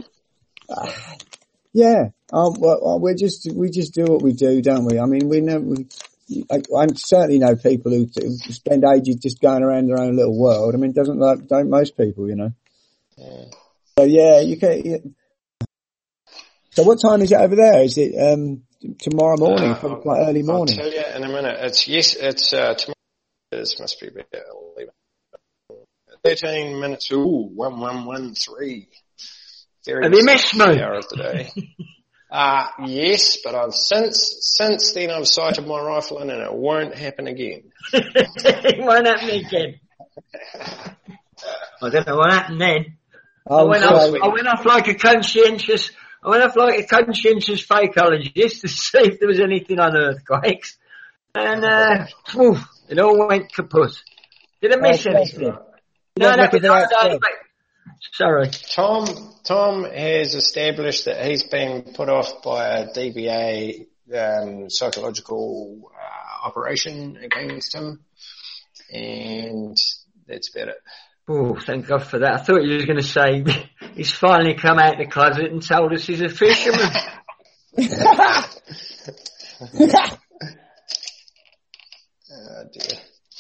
yeah. We just do what we do, don't we? I mean, I certainly know people who spend ages just going around their own little world. I mean, don't most people, Yeah. So yeah, you can. Yeah. So what time is it over there? Is it tomorrow morning? Probably quite early morning. I'll tell you in a minute. It's tomorrow. This must be about 13 minutes. 1113. Have you missed me? Hour of the day. Yes, but I've since then I've sighted my rifle in and it won't happen again. It won't happen again. I don't know what happened then. I went off like a conscientious fakeologist to see if there was anything on earthquakes. And, it all went kaput. Did I miss anything? No. Sorry. Tom has established that he's been put off by a DBA psychological operation against him, and that's about it. Oh, thank God for that. I thought you were going to say he's finally come out of the closet and told us he's a fisherman. Oh dear.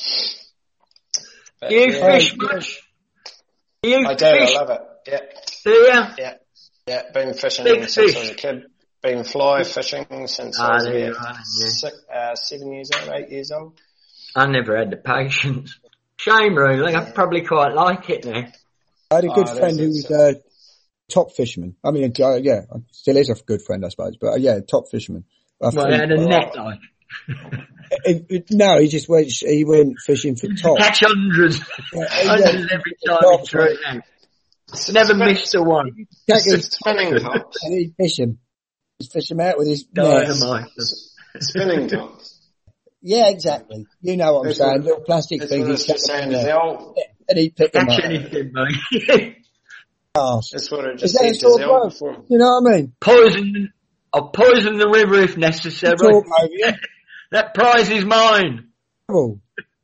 Do you fish much? I do, I love it. Yeah. Do you? Yeah, been fishing since I was a kid. Been fly fishing since I was about 7 years old, 8 years old. I never had the patience. Shame, really. I probably quite like it now. I had a good friend who was a top fisherman. I mean, yeah, still is a good friend, I suppose. But top fisherman. He had a net, like. No, he went fishing for top. Catch hundreds. Hundreds every time he threw it out. Never missed a one. Spinning tops. And he'd fish him. He'd fish him out with his dynamite. Spinning tops. Yeah, exactly. You know what I'm saying. Little plastic things. And he'd pick them up. Catch anything, mate. That's what I just said to Zell before. You know what I mean? I'll poison the river if necessary. That prize is mine. Oh.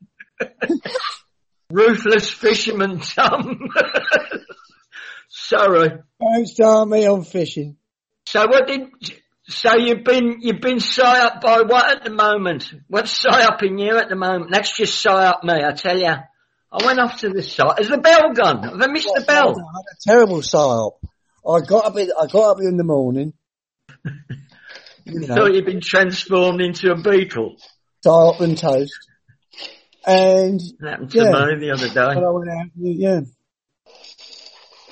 Ruthless fisherman, Tom. Sorry. Don't start me on fishing. So you've been psy-up by what at the moment? What's psy-upping you at the moment? That's just psy-up me, I tell you. I went off to the side. Has the bell gone? Have I missed the bell? I had a terrible psy-up. I got up in the morning. Thought you'd been transformed into a beetle. Psy-up and toast. And that happened to me the other day. And I went out,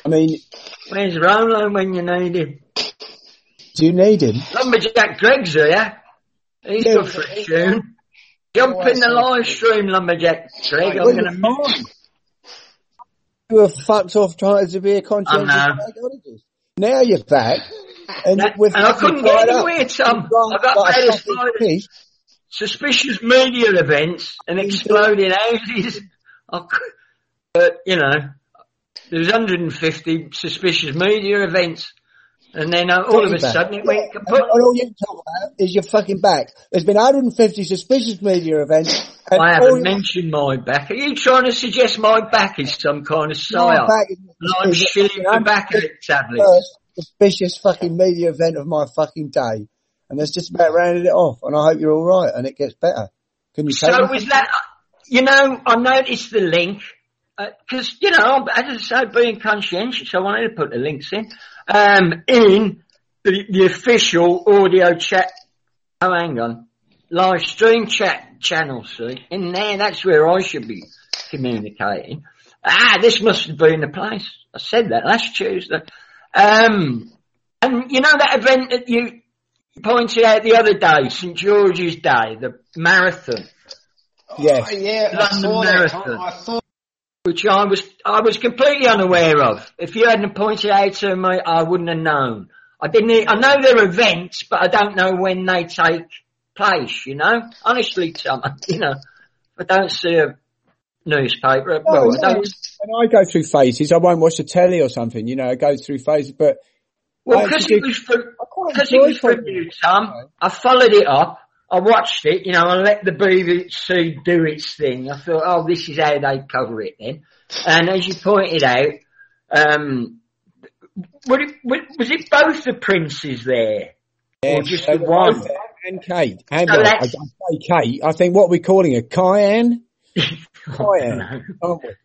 I mean, Where's Rolo when you need him? do you need him? Lumberjack Greg's here. He's good for a tune. Jump in the live stream, Lumberjack Greg. I'm going to... You were fucked off trying to be a conscientious psychologist. Now you're back. And I couldn't get anywhere, Tom. I got satisfied with suspicious media events and exploding houses. But, you know, there's 150 suspicious media events. And then all of a sudden it went kaput. And all you talk about is your fucking back. There's been 150 suspicious media events. I haven't mentioned my back. Are you trying to suggest my back is some kind of psyop? I'm shilling the back of it tablet. First suspicious fucking media event of my fucking day. And that's just about rounded it off. And I hope you're alright and it gets better. Can you take So was that, you know, I noticed the link. Cause, you know, as I say, being conscientious, I wanted to put the links in the official audio chat. Oh, hang on. Live stream chat channel, see? In there, that's where I should be communicating. This must have been the place. I said that last Tuesday. And you know that event that you pointed out the other day, St. George's Day, the marathon? Yes. Oh, yeah, London Marathon. Which I was completely unaware of. If you hadn't pointed out to me, I wouldn't have known. I know they're events, but I don't know when they take place, you know? Honestly, Tom, you know, I don't see a newspaper. I don't. When I go through phases, I won't watch the telly or something, you know, I go through phases, but... Well, because it was for you, Tom, I followed it up. I watched it, you know, I let the BBC do its thing. I thought, oh, this is how they cover it then. And as you pointed out, was it both the princes there? Yeah, or just the one? And Kate. And I say Kate, I think what we're calling her, Cayenne? Cayenne, aren't we?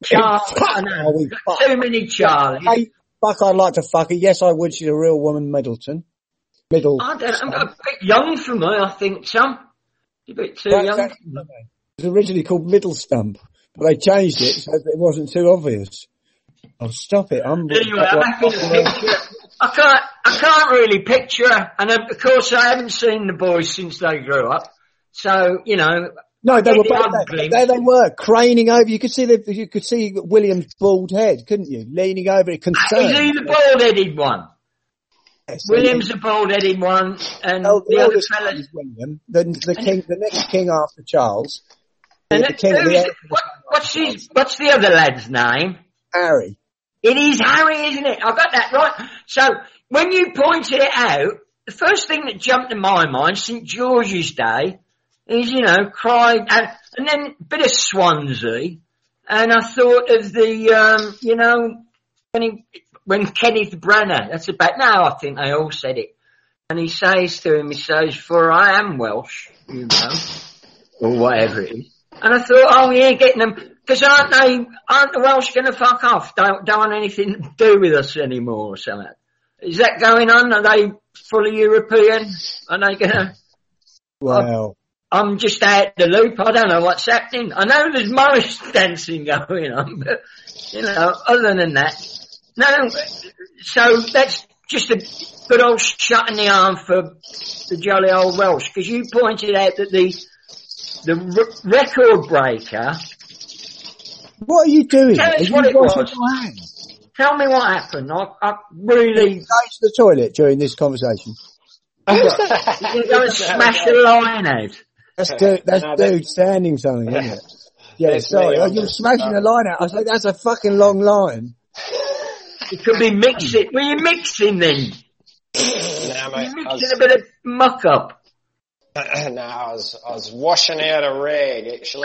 Charlie. Too many Charlies. Kate, fuck, I'd like to fuck her. Yes, I would. She's a real woman, Middleton. I don't know. I'm a bit young for me, I think, Tom. A bit too young. It was originally called Middle Stump, but they changed it so that it wasn't too obvious. Oh, stop it. Anyway, I'm happy to picture. I can't really picture her. And of course I haven't seen the boys since they grew up. So, you know. No, they were there they were, craning over. You could see William's bald head, couldn't you? Leaning over it, concerned. Is he the bald-headed one? Yes, William's the bald-headed one, and the other fella is William, the king, the next king after Charles. And what's the other lad's name? Harry. It is Harry, isn't it? I got that right. So when you pointed it out, the first thing that jumped in my mind, St. George's Day, is, you know, cried, and then a bit of Swansea, and I thought of the, you know, when Kenneth Branagh, that's about, now I think they all said it, and he says to him, for I am Welsh, you know, or whatever it is. And I thought, oh yeah, getting them, because aren't the Welsh going to fuck off? Don't want anything to do with us anymore or something. Is that going on? Are they fully European? Are they going to? Wow. I'm just out the loop. I don't know what's happening. I know there's Morris dancing going on, but, you know, other than that, no. So that's just a good old shot in the arm for the jolly old Welsh, because you pointed out that the record breaker. What are you doing? Tell us what it was. Tell me what happened. I really. Go to the toilet during this conversation. You're going to go and smash the line out. That's dude standing something, isn't it? Yeah, sorry. You're smashing the line out. I was like, that's a fucking long line. It could be mixing. Were you mixing then? No, mate. You're mixing a bit of muck up. No, I was washing out a rag, actually.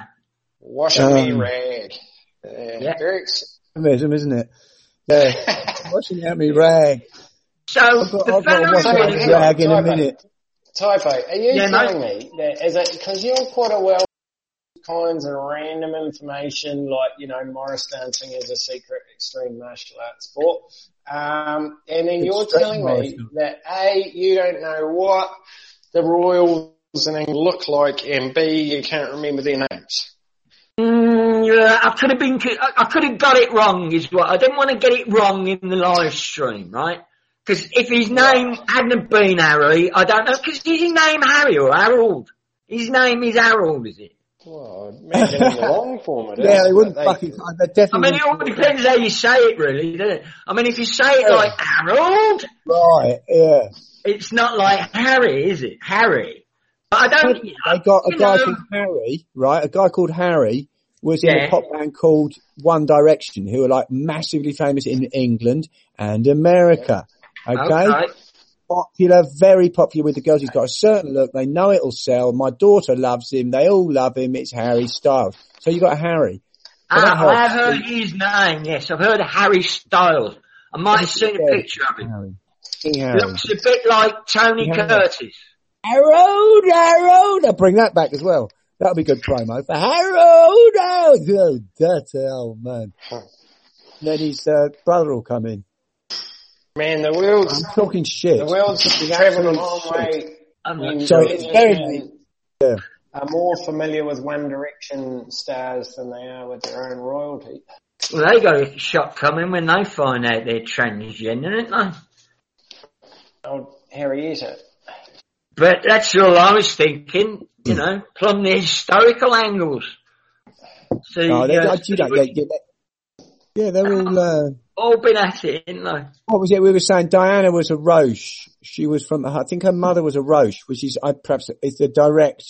Washing me rag. Yeah. Very amazing, isn't it? Yeah. Washing out me rag. So, I've got to wash out the rag in a minute. Typo, are you telling me that, is it, because you're quite a well kinds of random information, like, you know, Morris dancing is a secret extreme martial arts sport, and then you're telling me that A, you don't know what the Royals in England look like, and B, you can't remember their names. I could have got it wrong is what, I didn't want to get it wrong in the live stream, right? Because if his name hadn't been Harry, I don't know, because is his name Harry or Harold? His name is Harold, is it? Well, imagine in the long form it is. Yeah, they wouldn't fucking, they definitely. I mean, it all depends how you say it, really, doesn't it? I mean, if you say it like Harold, Right, yeah. it's not like Harry, is it? Harry. But I don't. They got a guy called Harry, right? A guy called Harry was in a pop band called One Direction, who are like massively famous in England and America. Okay? Popular, very popular with the girls. He's got a certain look. They know it'll sell. My daughter loves him. They all love him. It's Harry Styles. So you got Harry. So I have heard his name, yes. I've heard of Harry Styles. I might have seen a picture of him. Harry. King Harry. Looks a bit like Tony Curtis. Harold! I'll bring that back as well. That'll be good promo for Harold! Oh, that's old man. Then his brother will come in. Man, the world's... I'm talking shit. The world's travelling a long way. So it's very... Yeah. Are more familiar with One Direction stars than they are with their own royalty. Well, they got a shock coming when they find out they're transgender, don't they? Old Harry is it. But that's all I was thinking, you know, plumb the historical angles. So, yeah, they're all been at it, ain't they? What was it we were saying? Diana was a Roche. She was from, I think her mother was a Roche, which is, perhaps it's a direct,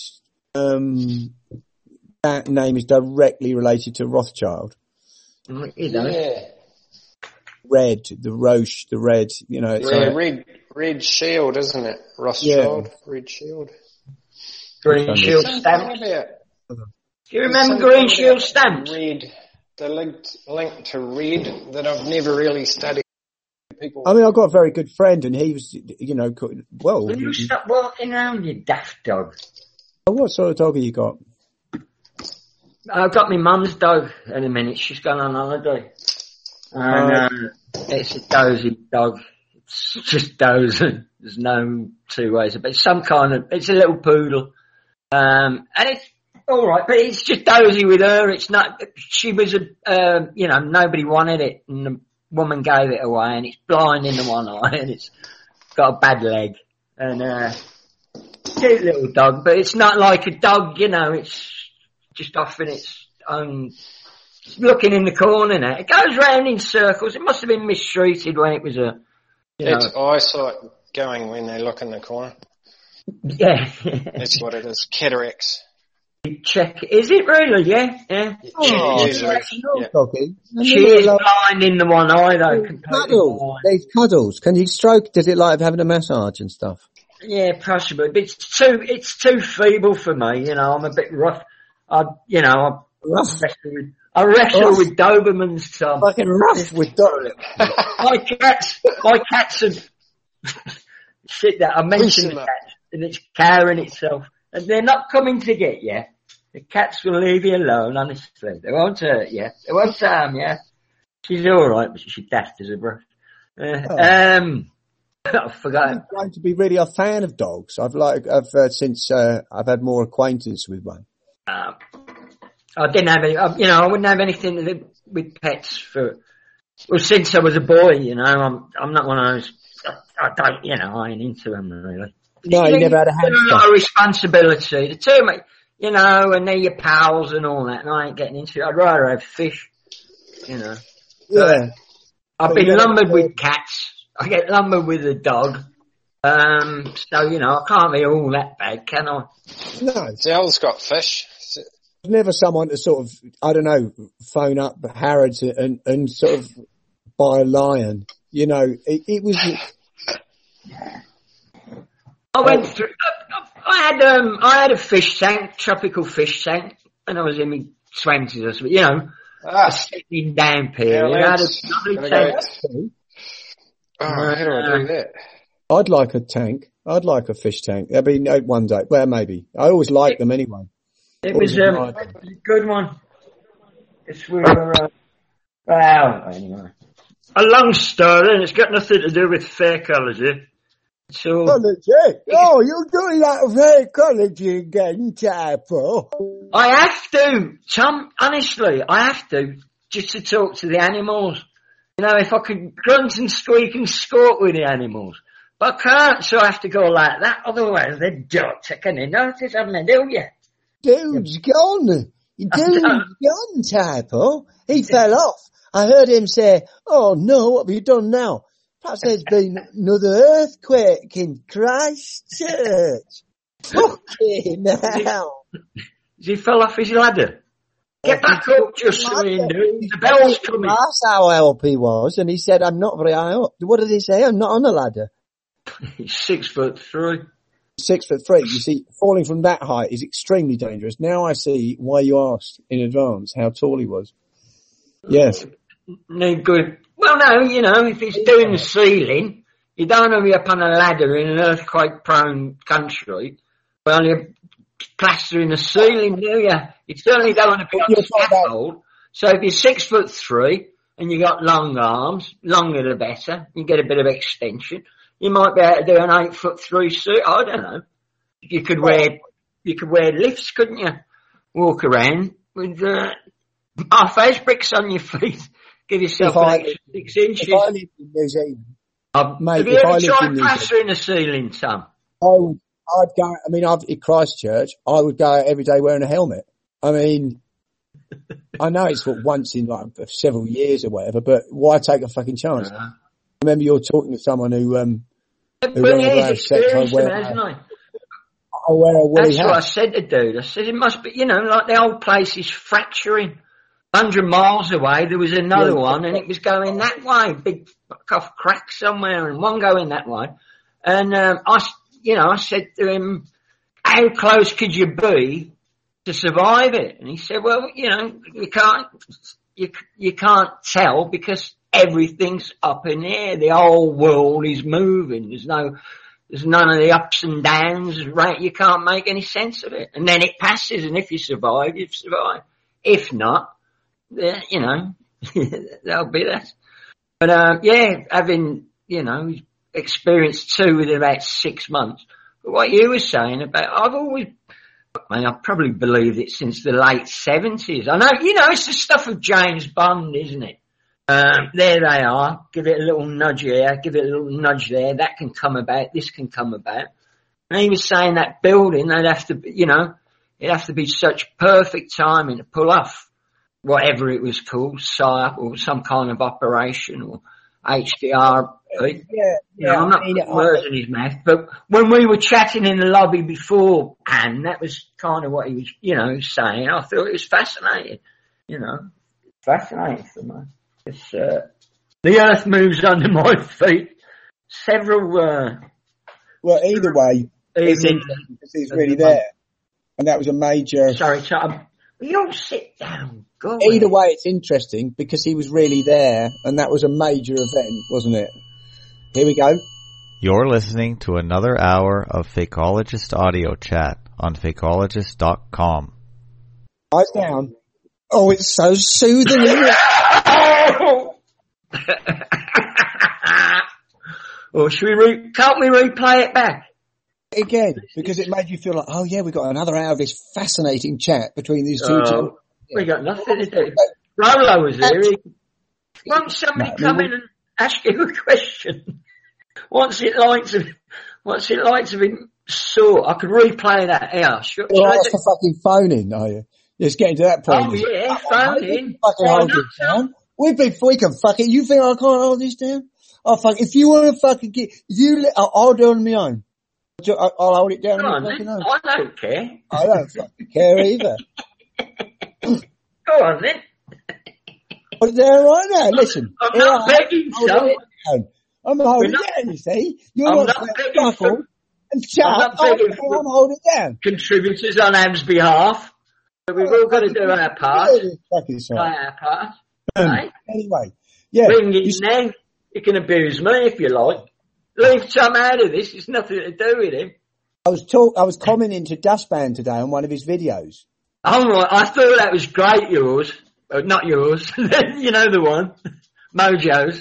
that name is directly related to Rothschild. You know. Yeah. Red, the Roche, the red, you know. It's red shield, isn't it? Rothschild, yeah. red shield. Green shield stamp. Do you remember green shield stamps? Red, the link to red that I've never really studied. People. I mean, I've got a very good friend and he was, you know, well. Will you stop walking around, you daft dog? What sort of dog have you got? I've got my mum's dog in a minute. She's gone on holiday. And it's a dozy dog. It's just dozing. There's no two ways about it. It's some kind of, it's a little poodle. And it's alright, but it's just dozy with her. It's not, she was you know, nobody wanted it and the woman gave it away and it's blind in the one eye and it's got a bad leg. And, cute little dog, but it's not like a dog, you know, it's just off in its own, looking in the corner now. It goes round in circles. It must have been mistreated when it was a, it's eyesight going when they look in the corner. Yeah. That's what it is. Cataracts. Check. Is it really? Yeah. Yeah. Oh, usually. Yeah. She is blind in the one eye though. Cuddles. There's cuddles. Can you stroke? Does it like having a massage and stuff? Yeah, possibly. But it's too feeble for me. You know, I'm a bit rough. I wrestle with Dobermans, Tom. Fucking rough with Dobermans. my cats have shit that I mentioned the cat and it's carrying itself and they're not coming to get you. The cats will leave you alone, honestly. They won't hurt you. They won't harm you. She's alright, but she's daft as a brush. I forgot. I'm going to be really a fan of dogs. I've since I've had more acquaintance with one. I didn't have any, I wouldn't have anything to do with pets since I was a boy, you know. I'm not one of those, I ain't into them really. No, you never had a hamster. A lot of responsibility. The two, you know, and they're your pals and all that, and I ain't getting into it. I'd rather have fish, you know. Yeah. I've been lumbered with cats. I get lumbered with a dog. So, you know, I can't be all that bad, can I? No. Zell's got fish. Never someone to sort of, I don't know, phone up Harrods and sort of buy a lion. You know, it was... I went through, I had a fish tank, tropical fish tank, when I was in my 20s, you know, a sitting down period. I had a lovely tank. How do I do that? I'd like a tank. I'd like a fish tank. That'd be one day. Well, maybe. I always like them anyway. It was a good one. It's we were, anyway. A long story, and it's got nothing to do with psychology. So, psychology? Oh, you're doing that psychology again, Chapel. I have to, Tom, honestly, I have to, just to talk to the animals. You know, if I could grunt and squeak and squawk with the animals. But I can't, so I have to go like that, otherwise they don't take any notice of me, do you? Dude's gone. Dude's gone, Typo. He fell off. I heard him say, oh no, what have you done now? Perhaps there's been another earthquake in Christchurch. Fucking hell. He fell off his ladder. Get back up, Jocelyn, dude. The bell's coming. That's how help he was, and he said, I'm not very high up. What did he say? I'm not on a ladder. He's 6'3". 6'3". You see, falling from that height is extremely dangerous. Now I see why you asked in advance how tall he was. Yes. No good. Well, no, you know, if he's doing the ceiling, you don't want to be up on a ladder in an earthquake-prone country. Well, you're plastering the ceiling, do you? You certainly don't want to be on a scaffold. So if you're 6'3" and you got long arms, longer the better, you get a bit of extension. You might be able to do an 8'3" suit. I don't know. You could wear lifts, couldn't you? Walk around with half ice bricks on your feet. Give yourself an extra 6 inches. If I lived in New Zealand, have you ever tried plastering the ceiling, Tom? I'd go, I mean, in Christchurch, I would go every day wearing a helmet. I mean, I know it's what once in like several years or whatever, but why take a fucking chance? I remember you're talking to someone who went around sex. I wear a woolly hat. That's what I said to dude. I said it must be, you know, like the old place is fracturing. 100 miles away, there was another one, and it was going that way. Big off crack somewhere, and one going that way. And I said to him, "How close could you be to survive it?" And he said, "Well, you know, you can't tell because everything's up in the air. The whole world is moving. There's none of the ups and downs. Right? You can't make any sense of it. And then it passes, and if you survive, you've survived. If not, you know, that'll be that." But having, you know, experienced 2 within about 6 months. But what you were saying about, I've probably believed it since the late 70s. I know, you know, it's the stuff of James Bond, isn't it? There they are. Give it a little nudge here, give it a little nudge there. That can come about. This can come about. And he was saying that building, they'd have to, you know, it'd have to be such perfect timing to pull off whatever it was called, SIAP or some kind of operation or HDR. I'm not putting words in his mouth, but when we were chatting in the lobby before, and that was kind of what he was, you know, saying. I thought it was fascinating, you know, fascinating for me. It's, the earth moves under my feet. Several, well, either way, it's interesting because he's really there. And that was a major... Sorry, Tom. You all sit down. Go Either way, it's interesting because he was really there, and that was a major event, wasn't it? Here we go. You're listening to another hour of Fakeologist audio chat on Fakeologist.com. Eyes down. Oh, it's so soothing, isn't it? Or can't we replay it back? Again, because it made you feel like, oh yeah, we got another hour of this fascinating chat between these two gentlemen. We got nothing to do. Rolo was here. Won't somebody come in and ask you a question? What's it like to be sore? I could replay that. Yeah, sure. Well, that's the fucking phone in, are you? It's getting to that point. Oh yeah, phone in. Fucking hold it down. We can fuck it. You think I can't hold this down? Oh fuck! If you want to fucking I'll do it on my own. I'll hold it down. I don't care. I don't fucking care either. Go on then. But there right now, listen. I'm not begging someone. I'm holding it down, you see. You're not begging and shut up. I'm holding it down. Contributors on Am's behalf. So we've all got to do our part. Play our part. Right? Anyway, yeah. Bring it in there. You can abuse me if you like. Leave Tom out of this. It's nothing to do with him. I was commenting to Dustband today on one of his videos. Oh, right. I thought that was great, yours. Not yours. You know the one. Mojo's.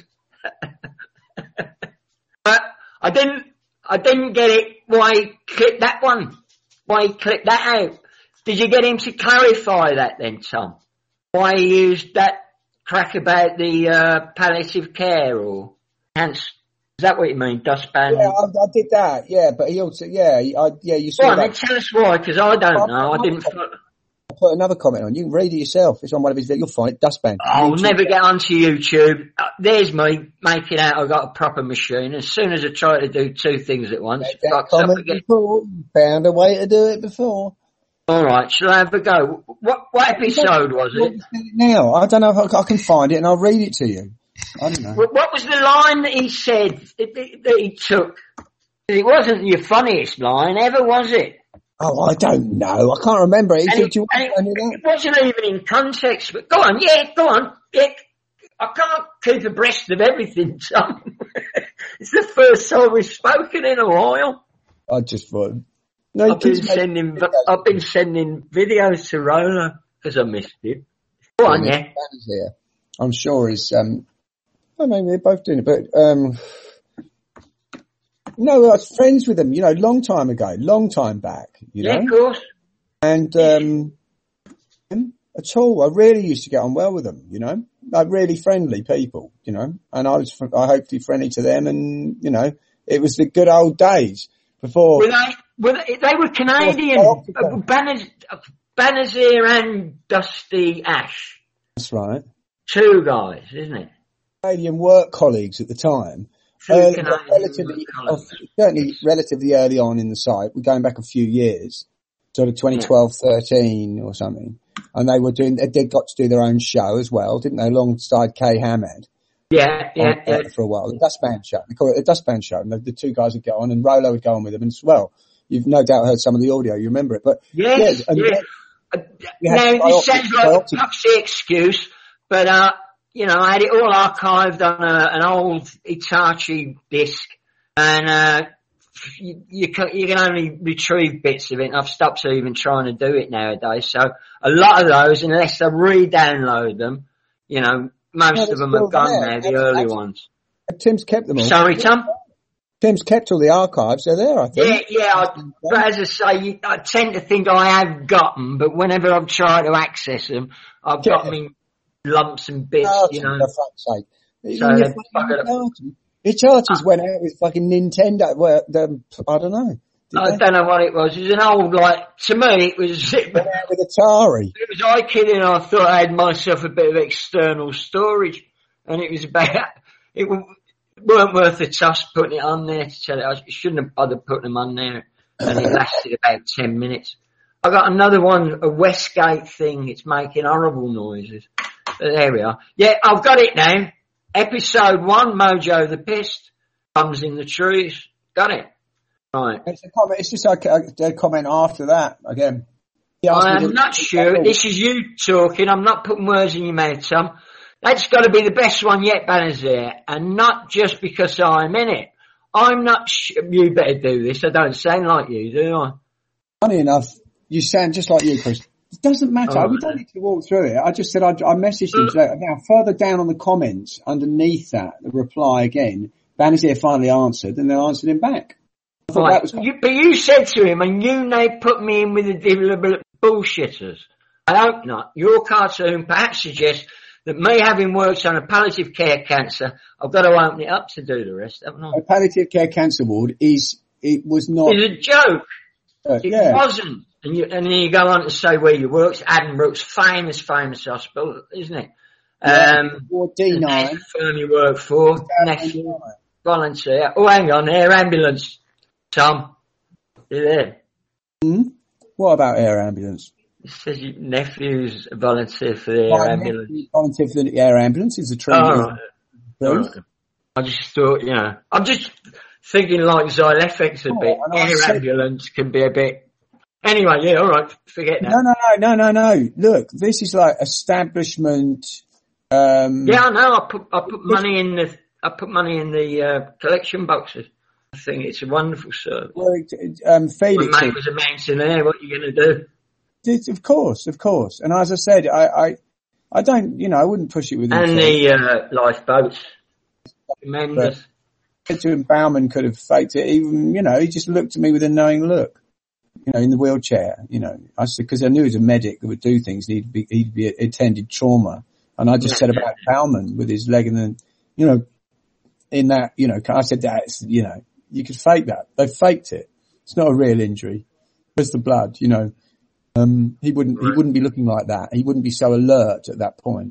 But I didn't get it why he clipped that one. Why he clipped that out. Did you get him to clarify that then, Tom? Why he used that crack about the palliative care or cancer? Is that what you mean, dustpan? Yeah, I did that. Yeah, but he also, you saw Go on, that. then tell us why, because I don't know. I didn't. I put another comment on. You can read it yourself. It's on one of his. You'll find it. Dustpan. I'll never get onto YouTube. There's me making out I've got a proper machine. As soon as I try to do two things at once, Found a way to do it before. All right, shall I have a go? What episode was it? Now, I don't know if I can find it, and I'll read it to you. I don't know. What was the line that he said that he took? It wasn't your funniest line ever, was it? Oh, I don't know. I can't remember. It wasn't even in context. But go on. Yeah, I can't keep abreast of everything, Tom. It's the first time we've spoken in a while. I just thought. No, I've been sending videos to Rolo because I missed it. Go on, yeah. I'm sure he's. I mean, they're both doing it, but no, I was friends with them. Long time back. Yeah, of course. And at all, I really used to get on well with them. Like really friendly people. And I hopefully friendly to them, and it was the good old days before. They were Canadian. Banazir and Dusty Ash. That's right. Two guys, isn't it? Canadian work colleagues at the time. Certainly relatively early on in the site. We're going back a few years, sort of 2012, 13 or something. And they got to do their own show as well, didn't they? Alongside Kay Hammad. Yeah. For a while. The Dustband Show. They call it the Dustband Show. And the two guys would go on, and Rolo would go on with them as well. You've no doubt heard some of the audio. You remember it, but yes. Now this sounds like a puxy excuse, but I had it all archived on an old Hitachi disc, and you can only retrieve bits of it. I've stopped even trying to do it nowadays. So a lot of those, unless I re-download them, most of them have gone now. The early ones. Tim's kept them all. Sorry, Tom. Tim's kept all the archives. They're there, I think. Yeah. But as I say, I tend to think I have got them, but whenever I've tried to access them, I've got them in lumps and bits, For fuck's sake. So Hitachi's went out with fucking Nintendo. Well, I don't know. I don't know what it was. It was an old, to me, it was... Went out with Atari. It was I kidding. I thought I had myself a bit of external storage, and it was about... It weren't worth the toss putting it on there to tell it. I shouldn't have bothered putting them on there, and it lasted about 10 minutes. I got another one, a Westgate thing. It's making horrible noises. But there we are. Yeah, I've got it now. Episode 1, Mojo the Pissed, comes in the trees. Got it. Right. It's just like a comment after that again. I'm not sure. This is you talking. I'm not putting words in your mouth, Tom. That's got to be the best one yet, Banazir, and not just because I'm in it. I'm not you better do this. I don't sound like you, do I? Funny enough, you sound just like you, Chris. It doesn't matter. We don't need to walk through it. I just said I messaged him today. Now, further down on the comments, underneath that, the reply again, Banazir finally answered, and they answered him back. I thought that was but you said to him, and you now put me in with the deliberate bullshitters. I hope not. Your cartoon perhaps suggests that me having worked on a palliative care cancer, I've got to open it up to do the rest, haven't I? A palliative care cancer ward was not... It's a joke. It wasn't. And then you go on to say where you worked. Addenbrooke's famous hospital, isn't it? Ward D9. The firm you work for. Next volunteer. Oh, hang on. Air ambulance. Tom, you there? What about air ambulance? It says your nephew's a volunteer for the air ambulance. Volunteer for the air ambulance is a true. Right. I just thought, I'm just thinking like Xylefex a bit. Air ambulance can be a bit. Anyway, yeah, all right, forget that. No. Look, this is like establishment. Yeah, I know. I put money in the collection boxes. I think it's a wonderful service. Well, Felix, my mate was a mountaineer. What are you going to do? Of course. And as I said, I don't, I wouldn't push it with him. And the lifeboats. Tremendous. I said to him, Bauman could have faked it. Even, he just looked at me with a knowing look. in the wheelchair, I said, because I knew he was a medic that would do things, he'd be attended trauma. And I just said about Bauman with his leg and then, in that, I said that, you could fake that. They faked it. It's not a real injury. It's the blood, he wouldn't be looking like that. He wouldn't be so alert at that point.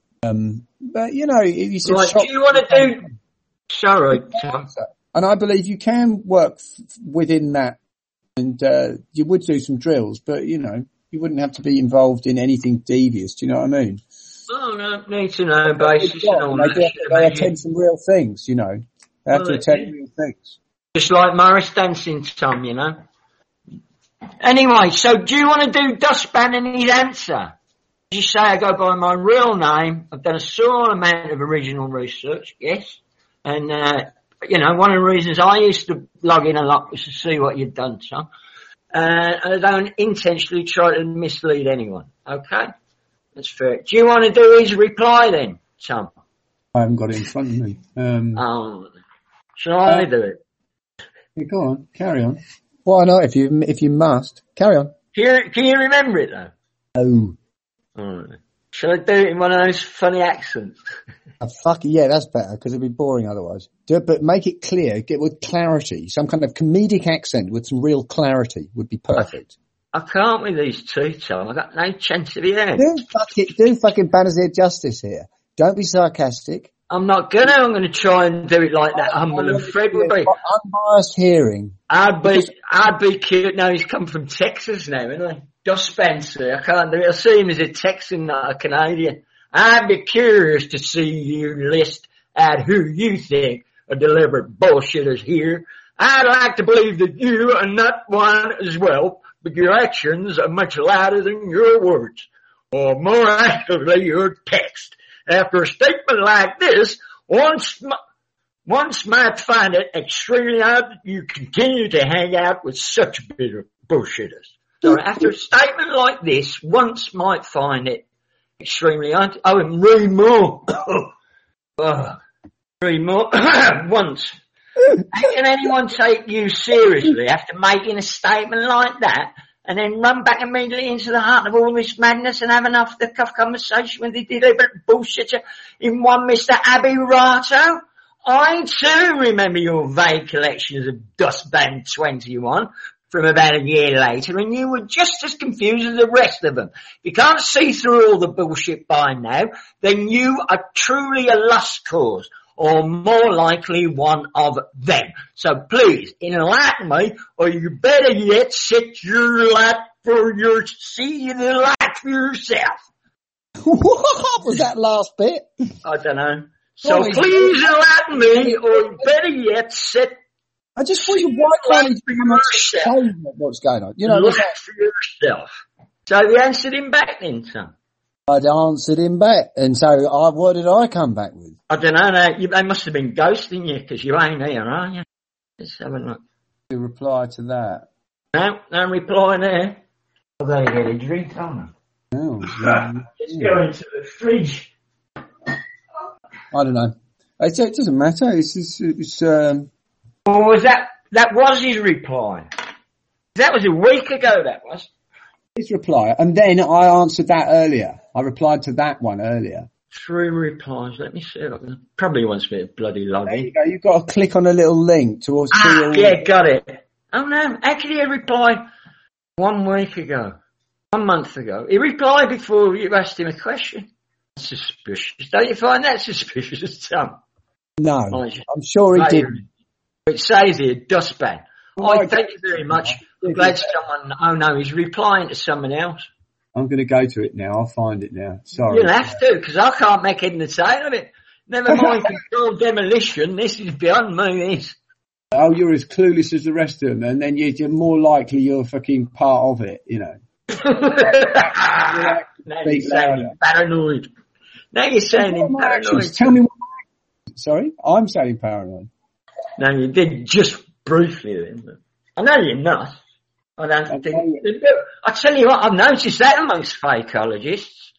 But he said, right, do you want to do, sorry, Tom. And I believe you can work within that and, you would do some drills, but you wouldn't have to be involved in anything devious. Do you know what I mean? Oh, no, need to know basis and all that. They attend some real things, They have to attend real things. Just like Morris dancing, Tom, Anyway, so do you want to do Dustpan and his answer? As you say, I go by my real name. I've done a small amount of original research, yes. And, one of the reasons I used to log in a lot was to see what you'd done, Tom. And I don't intentionally try to mislead anyone, okay? That's fair. Do you want to do his reply then, Tom? I haven't got it in front of me. Shall I do it? Yeah, go on, carry on. Why not? If you must, carry on. Can you remember it though? Oh. Alright. Shall I do it in one of those funny accents? Yeah, that's better because it'd be boring otherwise. Do it, but make it clear. Get with clarity. Some kind of comedic accent with some real clarity would be perfect. I can't with these two, Tom. I've got no chance of the end. Do fucking Banazir justice here. Don't be sarcastic. I'm not gonna. I'm gonna try and do it like that Humble and Fred would be. Unbiased hearing. I'd be cute. No, he's come from Texas now, isn't he? Just Spencer. I can't do it. I see him as a Texan, not a Canadian. I'd be curious to see you list out who you think are deliberate bullshitters here. I'd like to believe that you are not one as well, but your actions are much louder than your words, or more accurately, your text. After a statement like this, once might find it extremely odd that you continue to hang out with such bitter bullshitters. So after a statement like this, once might find it extremely odd. Oh, and read more. Read more. Once. How can anyone take you seriously after making a statement like that and then run back immediately into the heart of all this madness and have an off-the-cuff conversation with the deliberate bullshitter in one Mr. Abbey Rato? I too remember your vague collections of Dustband 21 from about a year later, and you were just as confused as the rest of them. If you can't see through all the bullshit by now, then you are truly a lost cause, or more likely one of them. So please, enlighten me, or you better yet set your light for yourself. What was that last bit? I don't know. So please enlighten me, or you better yet set. I just thought why can't he explain what's going on? Look for yourself. So you answered him back then, son. I'd answered him back, and so what did I come back with? I don't know. They must have been ghosting you because you ain't here, are you? Let's have a look. To reply to that. No reply there. I've got to get a drink on. Oh, Just go into the fridge. I don't know. It doesn't matter. Well, was that was his reply? That was a week ago, that was. His reply. And then I answered that earlier. I replied to that one earlier. 3 replies. Let me see. Probably wants me to bloody log in. There you go. You've got to click on a little link towards yeah, got it. Oh no, actually he replied 1 week ago. 1 month ago. He replied before you asked him a question. Suspicious. Don't you find that suspicious, Tom? No. I'm sure he didn't. It says here, Dustband. Thank you very much. I'm glad someone, oh no, he's replying to someone else. I'm going to go to it now. I'll find it now. Sorry. You'll have to, because I can't make head and tail of it. Never mind controlled demolition. This is beyond me, this. Oh, you're as clueless as the rest of them, and then you're more likely you're fucking part of it, Now you're sounding paranoid. Now you're sounding paranoid. Tell me what. Sorry? I'm sounding paranoid. No, you did just briefly then. But I know you're not. I don't think. I tell you what, I've noticed that amongst fakeologists.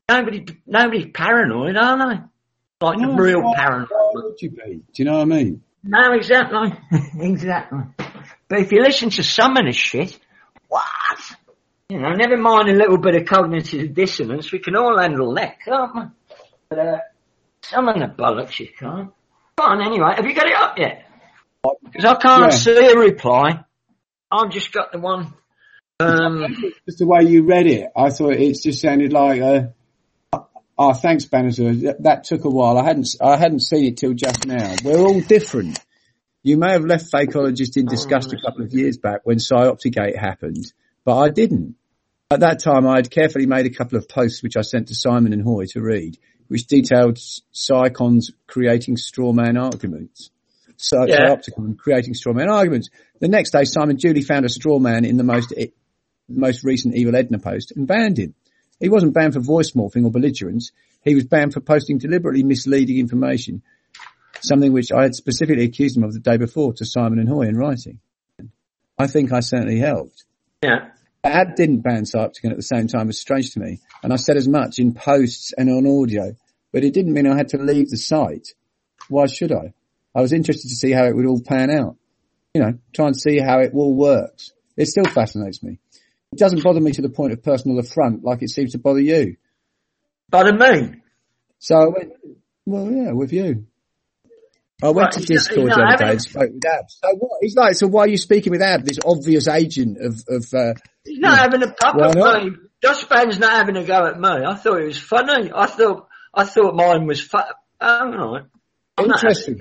Nobody's paranoid, are they? Like the real paranoid. Why would you be? Do you know what I mean? No, exactly. Exactly. But if you listen to some of the shit, what? You know, never mind a little bit of cognitive dissonance, we can all handle that, can't we? But, some of the bollocks you can't. Go on anyway, have you got it up yet? Because I can't see a reply. I've just got the one. Just the way you read it, I thought it just sounded like, thanks, Bannister. That took a while. I hadn't seen it till just now. We're all different. You may have left Fakeologist in disgust a couple of years back when Psyoptigate happened, but I didn't. At that time, I had carefully made a couple of posts which I sent to Simon and Hoy to read, which detailed Psycons creating straw man arguments. Psyopticon creating straw man arguments. The next day, Simon duly found a straw man in the most recent Evil Edna post and banned him. He wasn't banned for voice morphing or belligerence. He was banned for posting deliberately misleading information, something which I had specifically accused him of the day before to Simon and Hoy in writing. I think I certainly helped. Yeah. Ad didn't ban Psyopticon at the same time was strange to me, and I said as much in posts and on audio, but it didn't mean I had to leave the site. Why should I? I was interested to see how it would all pan out. You know, try and see how it all works. It still fascinates me. It doesn't bother me to the point of personal affront like it seems to bother you. Bother me? So I went, well, yeah, with you. I went to Discord the other day and spoke with Ab. So what? He's like, so why are you speaking with Ab, this obvious agent of he's not having a pop at me. Dustpan's not having a go at me. I thought it was funny. I thought mine was fun. All right. Interesting.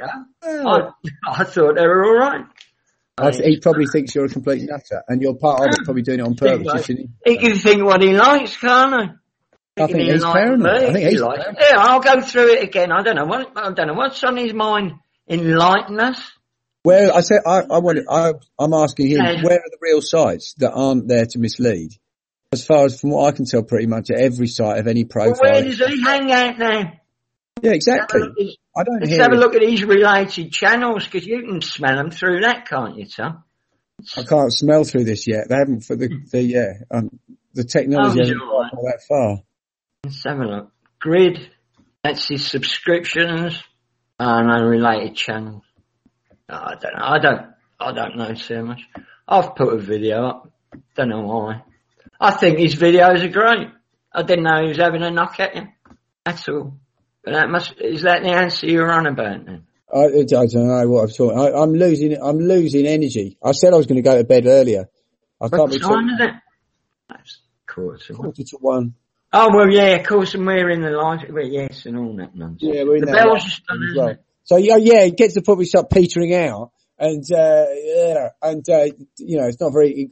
I thought they were all right. He probably thinks you're a complete nutter, and you're part of it, probably doing it on purpose. He can think what he likes, can't he? I think he's paranoid. I think he's paranoid. Yeah, I'll go through it again. I don't know what's on his mind. Enlighten us. Well, I said I'm asking him, where are the real sites that aren't there to mislead? As far as from what I can tell, pretty much at every site of any profile. Well, where does he hang out now? Yeah, exactly. Let's have a look at his related channels, because you can smell them through that, can't you, Tom? I can't smell through this yet. They haven't for the technology hasn't gone that far. Let's have a look. Grid. That's his subscriptions and related channels. I don't know so much. I've put a video up. Don't know why. I think his videos are great. I didn't know he was having a knock at you. That's all. But is that the answer you're on about then? I don't know what I'm talking. I'm losing energy. I said I was going to go to bed earlier. What time is it? That's quarter to 1. Oh, well, yeah, of course, and we're in the live, but yes, and all that nonsense. Yeah, we're in the bells are done, as well. So, yeah, it gets to the point where we start petering out, and it's not very,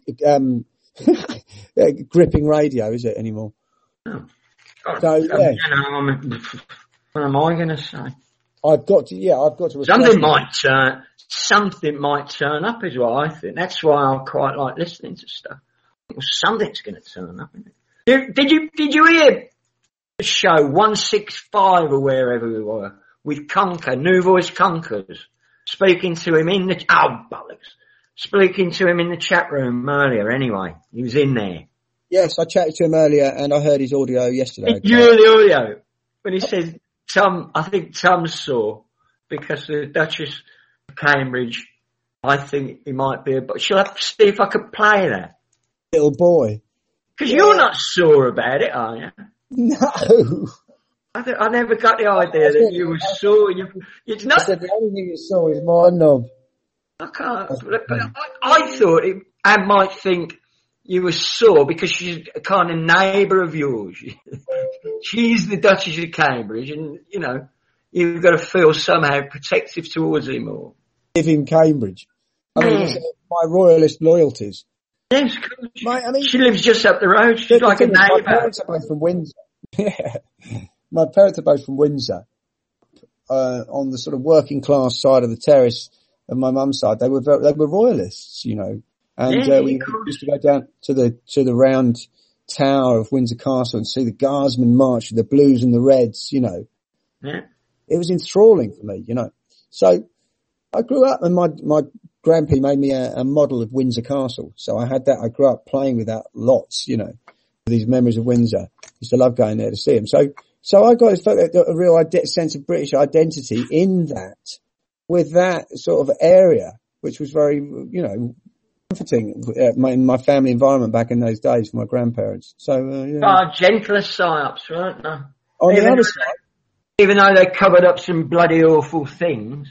gripping radio, is it, anymore? Oh. So, yeah. What am I going to say? I've got to. Something might turn up is what I think. That's why I quite like listening to stuff. Well, something's going to turn up, isn't it? Did you hear the show 165 or wherever we were with Conker, New Voice Conkers, speaking to him in the chat room earlier? Anyway, he was in there. Yes, I chatted to him earlier, and I heard his audio yesterday. Did you hear the audio when he said I think Tom saw, because the Duchess of Cambridge, I think he might be but shall I see if I could play that? Little boy. Because you're not sore about it, are you? No. I never got the idea that you were sore. It's not. I said the only thing you saw is my knob. I can't. I thought I might think you were sore because she's a kind of neighbour of yours. She's the Duchess of Cambridge, and, you know, you've got to feel somehow protective towards him or. Live in Cambridge. I mean, my royalist loyalties. Yes, she lives just up the road. She's like a neighbour. My parents are both from Windsor. Yeah. My parents are both from Windsor. On the sort of working class side of the terrace of my mum's side, they were royalists, you know. And we used to go down to the round tower of Windsor Castle and see the Guardsmen march with the blues and the reds, you know. Yeah. It was enthralling for me, you know. So I grew up, and my grandpa made me a model of Windsor Castle. So I had that. I grew up playing with that lots, you know, these memories of Windsor. Used to love going there to see him. So I got a real sense of British identity in that. with that sort of area, which was very, you know, comforting in my family environment back in those days for my grandparents. So, yeah. Gentler psyops, weren't they? On the other side, even though they covered up some bloody awful things.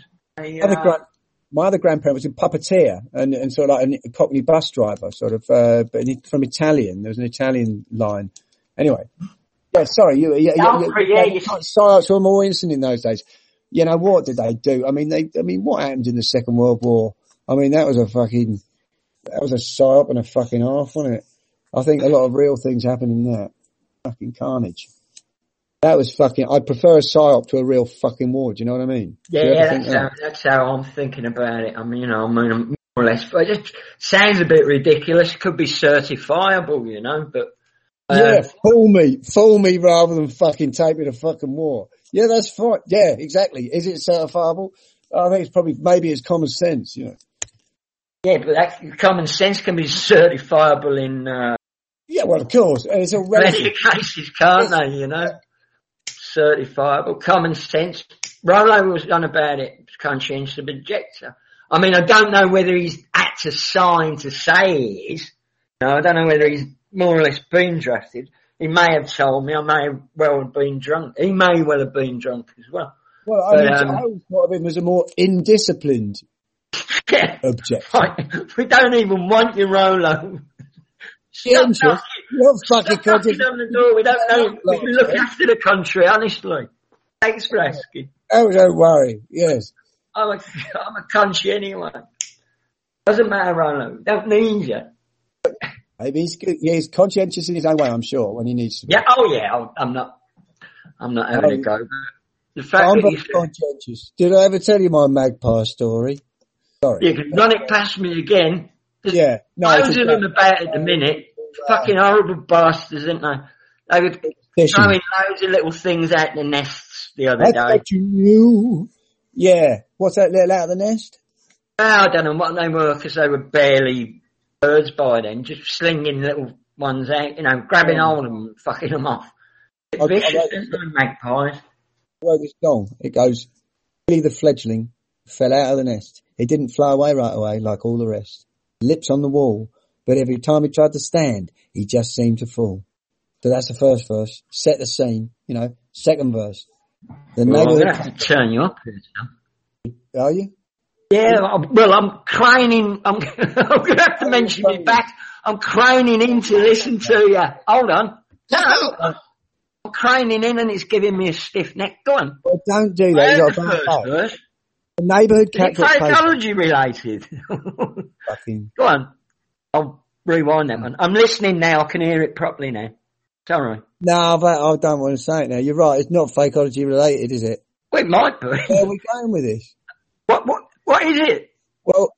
My other grandparent was a puppeteer and sort of like a Cockney bus driver, sort of, but from Italian. There was an Italian line. Anyway. Yeah, sorry, psyops were more instant in those days. You know, what did they do? I mean, what happened in the Second World War? I mean, that was a psyop and a fucking half, wasn't it? I think a lot of real things happened in that. Fucking carnage. That was fucking, I prefer a psyop to a real fucking war, do you know what I mean? Yeah, that's how I'm thinking about it. I mean, you know, more or less, but it just sounds a bit ridiculous. It could be certifiable, you know, but. Yeah, fool me rather than fucking take me to fucking war. Yeah, that's fine. Yeah, exactly. Is it certifiable? I think maybe it's common sense, you know. Yeah, but that common sense can be certifiable in, yeah, well, of course. And it's a many cases, can't they, you know? Certifiable, common sense. Rollo was on about it, conscientious objector. I mean, I don't know whether he's had to sign to say he is. You know, I don't know whether he's more or less been drafted. He may have told me. I may have well have been drunk. He may well have been drunk as well. Well, I always thought of him as a more indisciplined object. Right. We don't even want you, Rollo. You're fucking conscious. On the door. We don't know. We can look after the country, honestly. Thanks for asking. Oh, don't worry. Yes. I'm a country anyway. Doesn't matter, Rollo. Don't need you. Maybe he's good. Yeah, he's conscientious in his own way, I'm sure, when he needs to be. Yeah, I'm not having a go. The fact I'm that very conscientious. Did I ever tell you my magpie story? Sorry. You can run it past me again. There's yeah. No, loads of them about at the minute. Fucking horrible bastards, aren't they? They were throwing loads of little things out the nests the other day. I thought you knew. Yeah. What's that little out of the nest? I don't know what they were because they were barely birds by then, just slinging little ones out, you know, grabbing hold of them and fucking them off. Vicious, isn't it, magpies? I wrote this song. It goes, Billy the fledgling fell out of the nest. He didn't fly away right away like all the rest. Lips on the wall, but every time he tried to stand, he just seemed to fall. So that's the first verse. Set the scene, you know. Second verse. I'm going to have to turn you up here, Sam. Are you? Yeah, well, I'm craning. I'm going to have to mention it back. I'm craning in to listen to you. Hold on. No, I'm craning in and it's giving me a stiff neck. Go on. Well, don't do that. You've got verse. The neighbourhood cat got psychology related. Fucking. Go on. I'll rewind that one. I'm listening now. I can hear it properly now. Sorry. No, but I don't want to say it now. You're right. It's not fakeology related, is it? Well, it might be. Where are we going with this? What is it? Well,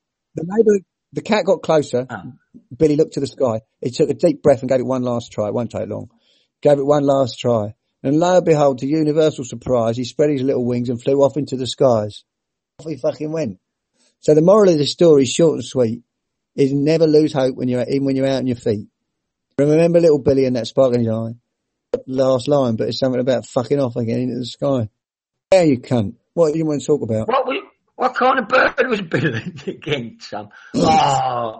the cat got closer. Oh. Billy looked to the sky. He took a deep breath and gave it one last try. It won't take long. Gave it one last try. And lo and behold, to universal surprise, he spread his little wings and flew off into the skies. Off he fucking went. So the moral of the story, short and sweet, is never lose hope even when you're out on your feet. Remember little Billy and that spark in his eye. Last line, but it's something about fucking off again into the sky. Yeah, you cunt. What do you want to talk about? What kind of bird was Billy again, Sam? Oh,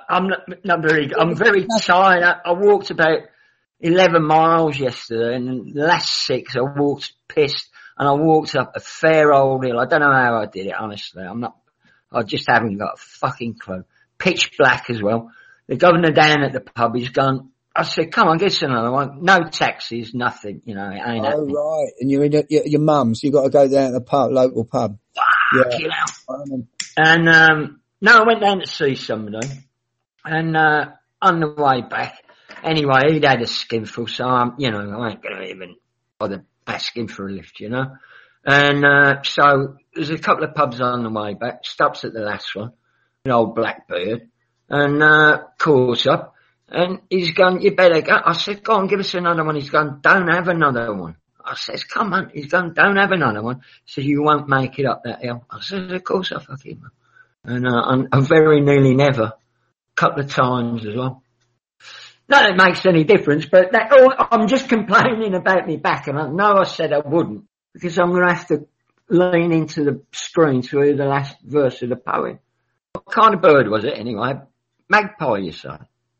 I'm very tired. I walked about 11 miles yesterday, and the last 6 I walked pissed, and I walked up a fair old hill. I don't know how I did it, honestly. I just haven't got a fucking clue. Pitch black as well. The governor down at the pub, he's gone, I said, come on, get us another one. No taxis, nothing, you know, it ain't happening. Oh, right. And you're in your mum's, you got to go down to the pub, local pub. Yeah. And, no, I went down to see somebody, and, on the way back, anyway, he'd had a skinful, so I ain't gonna even bother asking for a lift, you know. And, so there's a couple of pubs on the way back, stops at the last one, an old Blackbird, and, calls up. And he's gone, you better go. I said, go on, give us another one. He's gone, don't have another one. I says, come on. He's gone, don't have another one. He says, you won't make it up that hill. I says, of course I fucking will. And I very nearly never. A couple of times as well. Not that it makes any difference, but I'm just complaining about me back. And I know I said I wouldn't, because I'm going to have to lean into the screen to hear the last verse of the poem. What kind of bird was it anyway? Magpie, you say?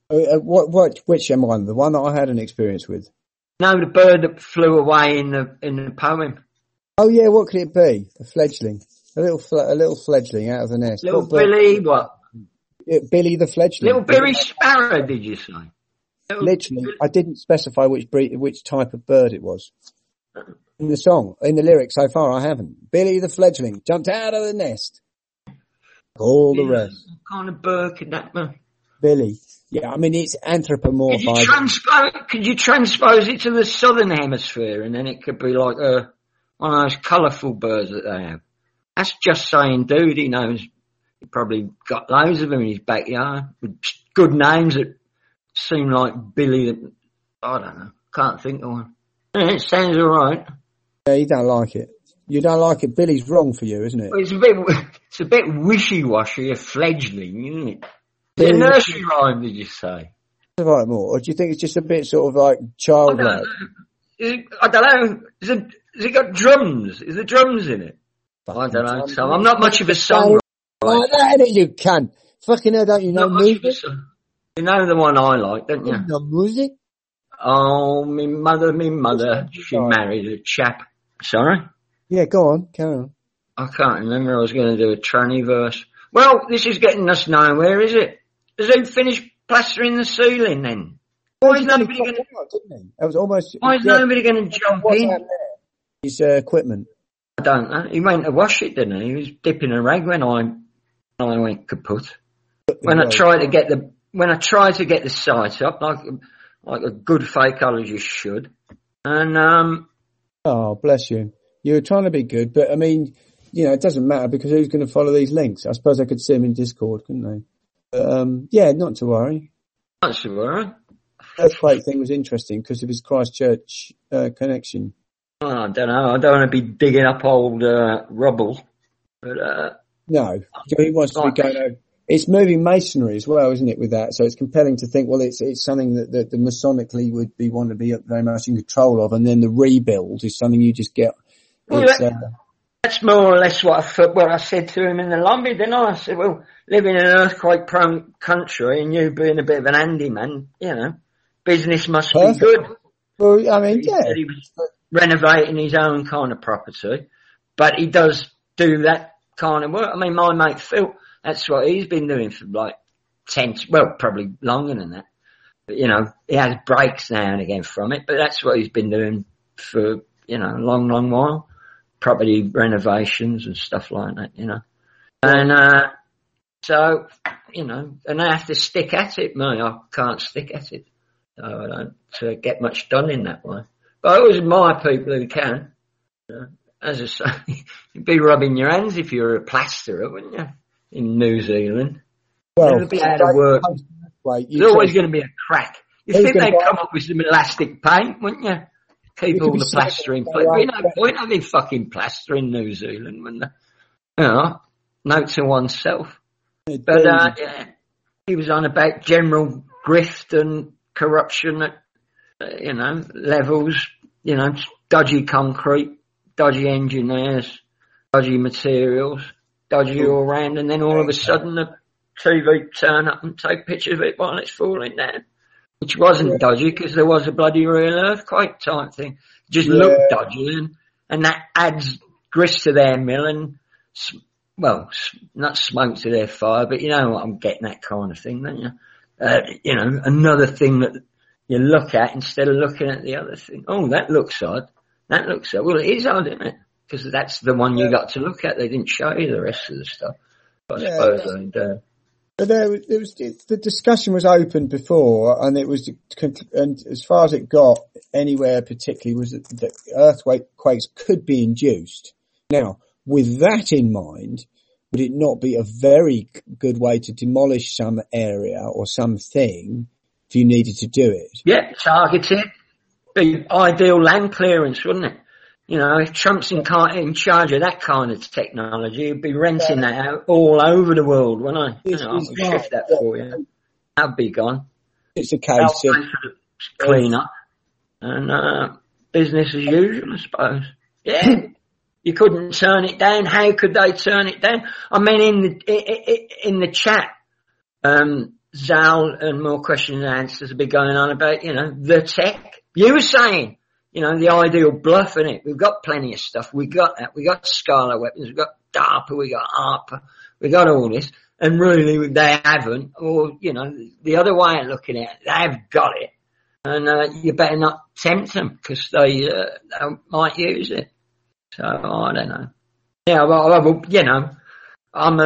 Which one? The one that I had an experience with? No, the bird that flew away in the poem. Oh yeah, what could it be? A fledgling. A little fledgling out of the nest. Little Billy, what? Billy the fledgling. Little Billy Sparrow, did you say? Literally, I didn't specify which type of bird it was. In the song, in the lyrics so far, I haven't. Billy the fledgling jumped out of the nest. All the rest. What kind of bird could that be? Billy. Yeah, I mean, it's anthropomorphized. Could you transpose it to the southern hemisphere and then it could be like one of those colourful birds that they have? That's just saying, dude, he knows. He probably got loads of them in his backyard with good names that seem like Billy. I don't know. Can't think of one. It sounds alright. Yeah, you don't like it. You don't like it. Billy's wrong for you, isn't it? Well, it's a bit wishy-washy, a fledgling, isn't it? Is it a nursery rhyme, did you say? Right, more. Or do you think it's just a bit sort of like childlike? I don't know. Has it got drums? Is there drums in it? I don't know. So I'm not much of a songwriter. Like that, you can. Fucking hell, don't you know music? You know the one I like, don't you? You know music? Oh, me mother, she married a chap. Sorry? Yeah, go on, carry on. I can't remember. I was going to do a tranny verse. Well, this is getting us nowhere, is it? Has he finished plastering the ceiling then? Why is nobody going to? That was almost. Why is nobody going to jump in? His equipment. I don't know. He went to wash it, didn't he? He was dipping a rag when I went kaput. When I tried to get the site up like a good fakeologist should, and oh, bless you. You were trying to be good, but I mean, you know, it doesn't matter because who's going to follow these links? I suppose I could see them in Discord, couldn't they? Yeah, not to worry. Not to worry. The earthquake thing was interesting because of his Christchurch connection. Oh, I don't know. I don't want to be digging up old rubble, but no, he wants to be going over. It's moving masonry as well, isn't it? With that, so it's compelling to think. Well, it's something that the Masonically would be want to be very much in control of, and then the rebuild is something you just get. Well, that's more or less what I said to him in the lobby, didn't I? I said, well, living in an earthquake-prone country and you being a bit of an handyman, you know, business must be good. Well, I mean, yeah. He was renovating his own kind of property, but he does do that kind of work. I mean, my mate Phil, that's what he's been doing for like probably longer than that. But, you know, he has breaks now and again from it, but that's what he's been doing for, you know, a long, long while. Property renovations and stuff like that, you know. And, so, you know, and I have to stick at it, me. I can't stick at it. So I don't get much done in that way. But I always admire people who can. You know, as I say, you'd be rubbing your hands if you were a plasterer, wouldn't you? In New Zealand. Well, it'd be out of work. There's always going to be a crack. You think they'd come up with some elastic paint, wouldn't you? Keep all the plastering. We no point having fucking plaster in New Zealand, wouldn't there? You know, note to oneself. But, yeah, he was on about general grift and corruption at, you know, levels, you know, dodgy concrete, dodgy engineers, dodgy materials, dodgy all round, and then all of a sudden the TV turn up and take pictures of it while it's falling down. Which wasn't dodgy because there was a bloody real earthquake type thing. Just looked dodgy and that adds grist to their mill and, well, not smoke to their fire, but you know what, I'm getting that kind of thing, don't you? You know, another thing that you look at instead of looking at the other thing. Oh, that looks odd. That looks odd. Well, it is odd, isn't it? Because that's the one you got to look at. They didn't show you the rest of the stuff. I suppose they But the discussion was open before, and and as far as it got anywhere particularly was that earthquakes could be induced. Now, with that in mind, would it not be a very good way to demolish some area or something if you needed to do it? Yeah, targeted. Be ideal land clearance, wouldn't it? You know, if Trump's in charge of that kind of technology, he'd be renting that out all over the world, wouldn't I? I'll shift that for you. That'd be gone. It's a case of clean up and business as usual, I suppose. Yeah. You couldn't turn it down. How could they turn it down? I mean, in the chat, Zal and More Questions and Answers will be going on about, the tech. You were saying, the ideal bluff, innit? We've got plenty of stuff. We got that. We got Scarlet weapons. We got DARPA. We got ARPA. We got all this. And really, they haven't. Or, the other way of looking at it, they've got it. And, you better not tempt them because they might use it. So, I don't know. Yeah, well, I'm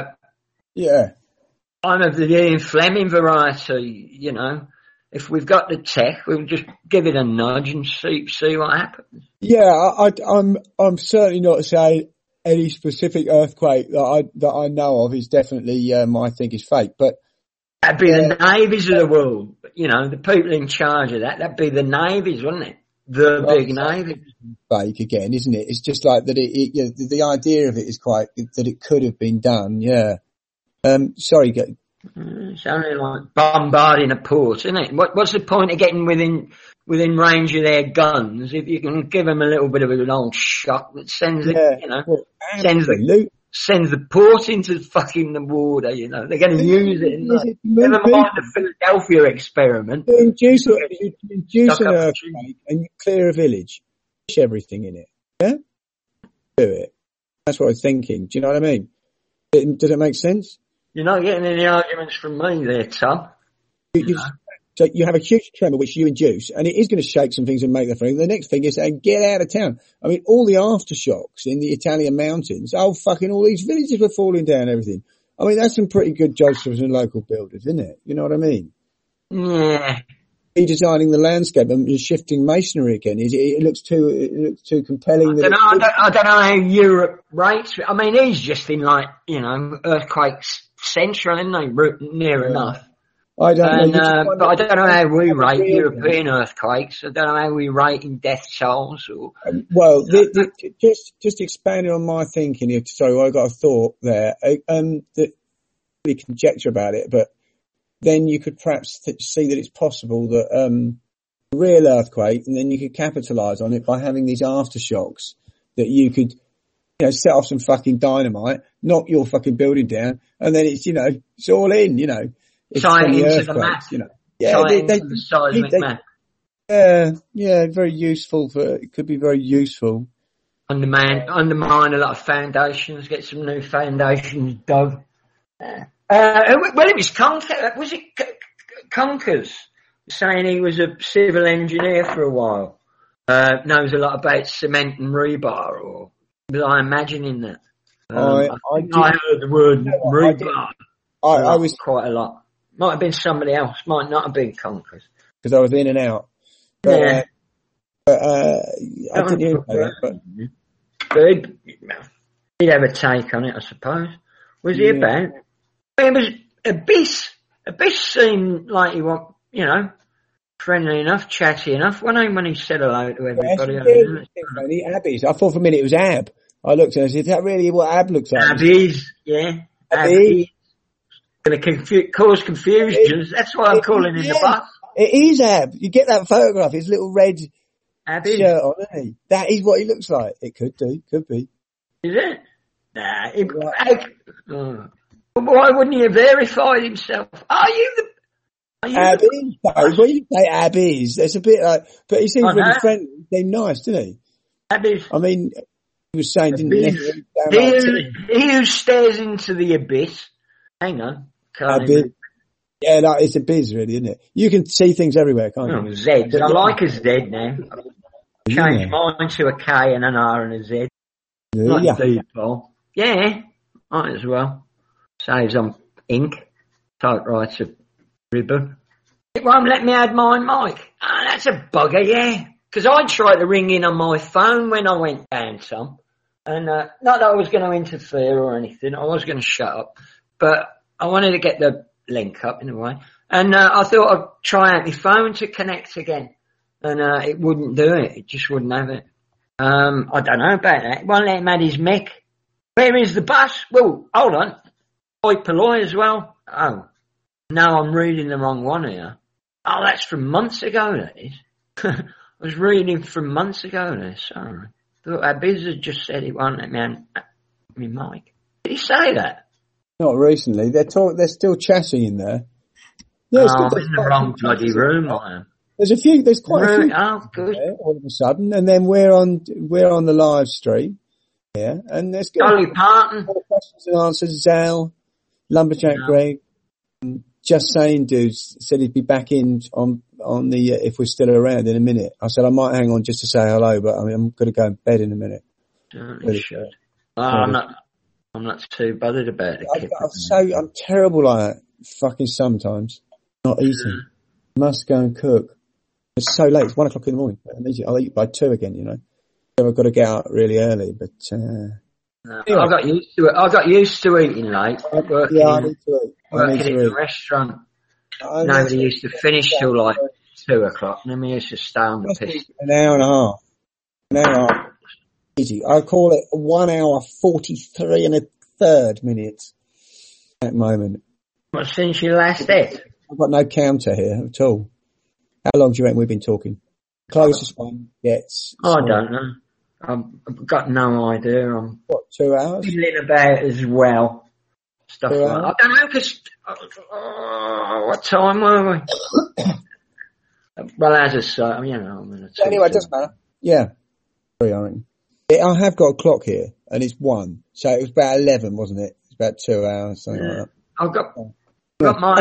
of the Ian Fleming variety, If we've got the tech, we'll just give it a nudge and see what happens. Yeah, I'm certainly not saying any specific earthquake that I know of is definitely I think is fake, but that'd be the navies of the world, the people in charge of that. That'd be the navies, wouldn't it? The big navy. Fake again, isn't it? It's just like that. The idea of it is quite that it could have been done. Yeah. Sorry. It's only like bombarding a port, isn't it? What's the point of getting within range of their guns if you can give them a little bit of an old shock that sends sends the port into fucking the water, They're going to use it. Never mind the Philadelphia experiment. Induce an earthquake and you clear a village. Push everything in it. Yeah? Do it. That's what I was thinking. Do you know what I mean? Does it make sense? You're not getting any arguments from me there, Tom. So you have a huge tremor which you induce, and it is going to shake some things and make the thing. The next thing is saying, get out of town. I mean, all the aftershocks in the Italian mountains, all these villages were falling down, everything. I mean, that's some pretty good jobs for some local builders, isn't it? You know what I mean? Yeah. Redesigning the landscape and shifting masonry again. It looks too compelling. I don't know how Europe rates. I mean, he's just in earthquakes central, isn't he? Near enough. I don't know. But I don't know how we rate European earthquakes. I don't know how we rate in death tolls. Just expanding on my thinking here. Sorry, I got a thought there. We conjecture about it, but then you could perhaps see that it's possible that a real earthquake, and then you could capitalise on it by having these aftershocks that you could, set off some fucking dynamite, knock your fucking building down, and then it's all in, It's tying into the map. Yeah, the seismic map. Yeah, very useful it could be very useful. Undermine a lot of foundations, get some new foundations dug. Well, it was Conkers saying he was a civil engineer for a while. Knows a lot about cement and rebar, or was I imagining that? I heard the word rebar. I was quite a lot. Might have been somebody else. Might not have been Conkers. Because I was in and out. But, I didn't hear about it. But he'd have a take on it, I suppose. Was he about? It was Abyss. Abyss seemed like he was, friendly enough, chatty enough. When he said hello to everybody. Abyss. I thought for a minute it was Ab. I looked at it and said, is that really what Ab looks like? Abyss, yeah. Abyss. Going to cause confusions. That's why I'm calling him the bus. It is Ab. You get that photograph, his little red Abyss. shirt on, isn't he? That is what he looks like. It could be. Is it? Nah. Why wouldn't he have verified himself? Are you Abby? When you say Abby, it's a bit like, but he seems really friendly. He seemed nice, didn't he? Abby. I mean, he was saying, didn't he who stares into the abyss. Hang on. Yeah, no, it's a biz, really, isn't it? You can see things everywhere, can't you? Zeds. I like a Z now. Change mine to a K and an R and a Z. Default. Yeah, might as well. Saves on ink. Typewriter ribbon. It won't let me add my mic. That's a bugger, yeah. Because I tried to ring in on my phone when I went down some. And not that I was going to interfere or anything. I was going to shut up. But I wanted to get the link up in a way. And I thought I'd try out my phone to connect again. And it wouldn't do it. It just wouldn't have it. I don't know about that. It won't let him add his mic. Where is the bus? Well, hold on. Oi Polloi as well. Oh. No, I'm reading the wrong one here. Oh, that's from months ago, that is. I was reading from months ago there. Sorry. Thought Abiz had just said he won't let me on me mic. Did he say that? Not recently. They're still chatting in there. Yeah, I'm in the wrong bloody room, I am. There's quite a few. Oh, good. There, all of a sudden, and then we're on the live stream. Yeah, and there's Dolly Parton. Questions and answers. Zal, Lumberjack Greg, Just Saying Dudes said he'd be back in on the if we're still around in a minute. I said I might hang on just to say hello, but I'm going to go in bed in a minute. Certainly should. I'm not too bothered about it. I'm terrible like that. Fucking sometimes not eating. Must go and cook. It's so late. It's 1 o'clock in the morning. I'll eat by 2 again. You know. So I've got to get out really early, but. No, anyway. I got used to it. I got used to eating late. Working in a restaurant. Nobody used to finish till like 2 o'clock. And then we used to stay on the piss. An hour and a half. Easy. I call it 1 hour 43 and a third minutes at the moment. What, since you last ate? I've got no counter here at all. How long do you reckon we've been talking? Closest one gets... I don't know. I've got no idea. I'm 2 hours? Feeling about as well. Stuff like that. I don't know, because... what time were we? Well, as I say, I'm going to... Anyway, it doesn't matter. Yeah. I have got a clock here, and it's 1. So it was about 11, wasn't it? It's about 2 hours, something like that. I've got my...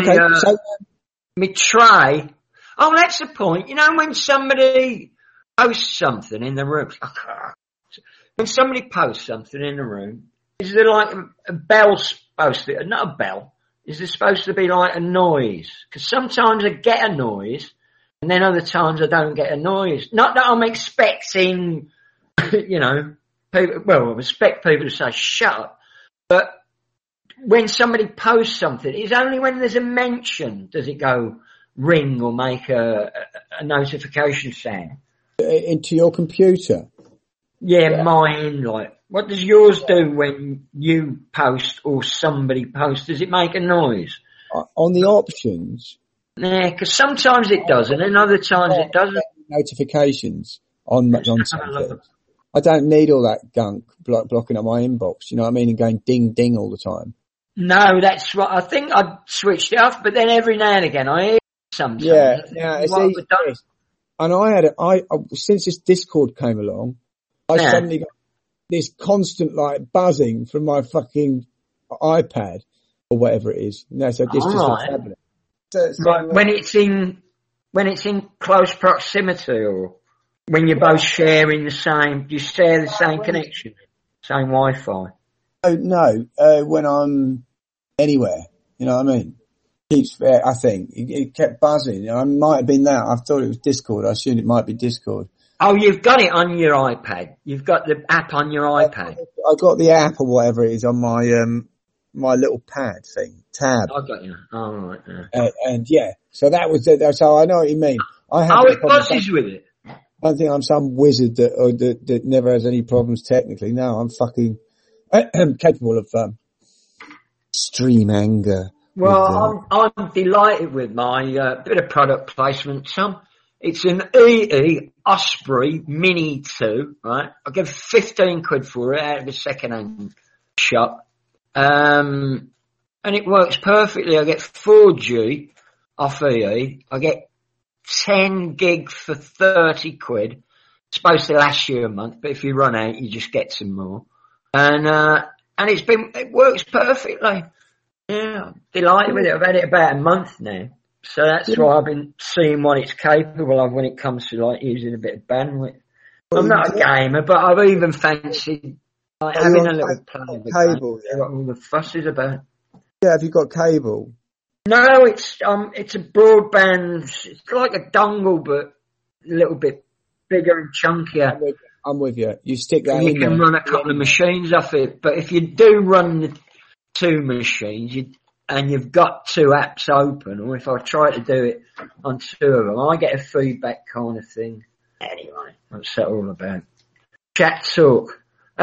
my tray... Oh, that's the point. You know, when somebody posts something in the room, when somebody posts something in the room, is there like a bell supposed to, not a bell, is there supposed to be like a noise? Because sometimes I get a noise, and then other times I don't get a noise. Not that I'm expecting, people, I expect people to say, shut up, but when somebody posts something, it's only when there's a mention does it go ring or make a notification sound. Into your computer? Yeah, mine, like, what does yours do when you post or somebody posts? Does it make a noise? On the options? Yeah, because sometimes it does, and then other times it doesn't. Notifications on something. I don't need all that gunk blocking up my inbox, you know what I mean, and going ding ding all the time. No, that's what I think I switched it off, but then every now and again I hear sometimes. Yeah, it's easy. And I since this Discord came along, I suddenly got this constant like buzzing from my fucking iPad or whatever it is. No, so just a tablet. So when it's in close proximity, or when you're both sharing do you share the same connection, same Wi-Fi? Oh no, when I'm anywhere, you know what I mean. Keeps, I think it kept buzzing. I might have been that. I thought it was Discord. I assumed it might be Discord. Oh, you've got it on your iPad. You've got the app on your iPad. I got the app or whatever it is on my my little pad thing, tab. I got you. Oh, right. Yeah. And yeah, so that was it. So I know what you mean. It buzzes with it. I don't think I'm some wizard that never has any problems technically. No, I'm fucking capable of extreme anger. Well, I'm delighted with my bit of product placement, Tom. It's an EE Osprey Mini 2, right? I give 15 quid for it out of a second-hand shop. And it works perfectly. I get 4G off EE. I get 10 gig for 30 quid. It's supposed to last you a month, but if you run out, you just get some more. And it works perfectly. Yeah, I'm delighted with it. I've had it about a month now. So that's why I've been seeing what it's capable of when it comes to like using a bit of bandwidth. I'm not a gamer, but I've even fancied like having a little play with cable. What all the fuss is about. Yeah, have you got cable? No, it's a broadband. It's like a dongle, but a little bit bigger and chunkier. I'm with you. You stick that in. You can run a couple of machines off it, but if you do run the 2 machines, and you've got 2 apps open, or if I try to do it on 2 of them, I get a feedback kind of thing. Anyway, what's that all about? Chat talk.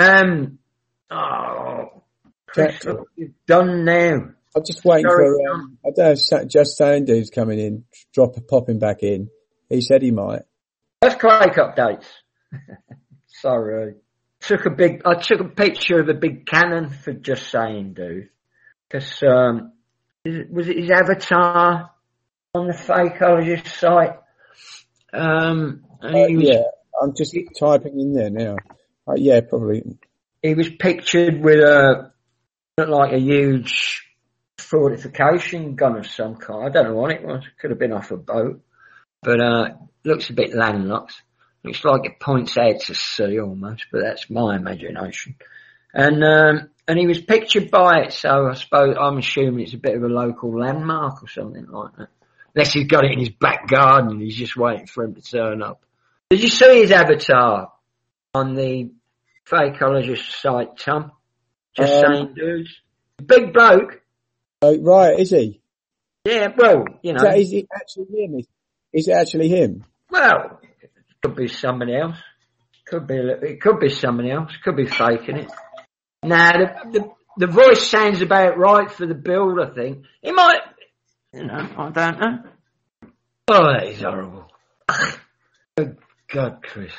Chat talk. You're done now. I'm just waiting for, I don't know if Just Saying Dude's coming in, popping back in. He said he might. Earthquake updates. Sorry. took a picture of a big cannon for Just Saying Dude. Because, was it his avatar on the Fakeologist site? And he was, yeah, I'm just typing in there now. Yeah, probably. He was pictured with looked like a huge fortification gun of some kind. I don't know what it was. It could have been off a boat. But looks a bit landlocked. Looks like it points out to sea almost, but that's my imagination. And he was pictured by it, so I suppose I'm assuming it's a bit of a local landmark or something like that. Unless he's got it in his back garden and he's just waiting for him to turn up. Did you see his avatar on the Fakeologist site, Tom? Just Saying Dudes. Big bloke. Oh, right, is he? Yeah, well, you know. Is it actually him? Is it actually him? Well, it could be somebody else. It could be somebody else. Could be faking it. Now, the voice sounds about right for the build, I think. It might, you know, I don't know. Oh, that is horrible. Oh, God, Chris.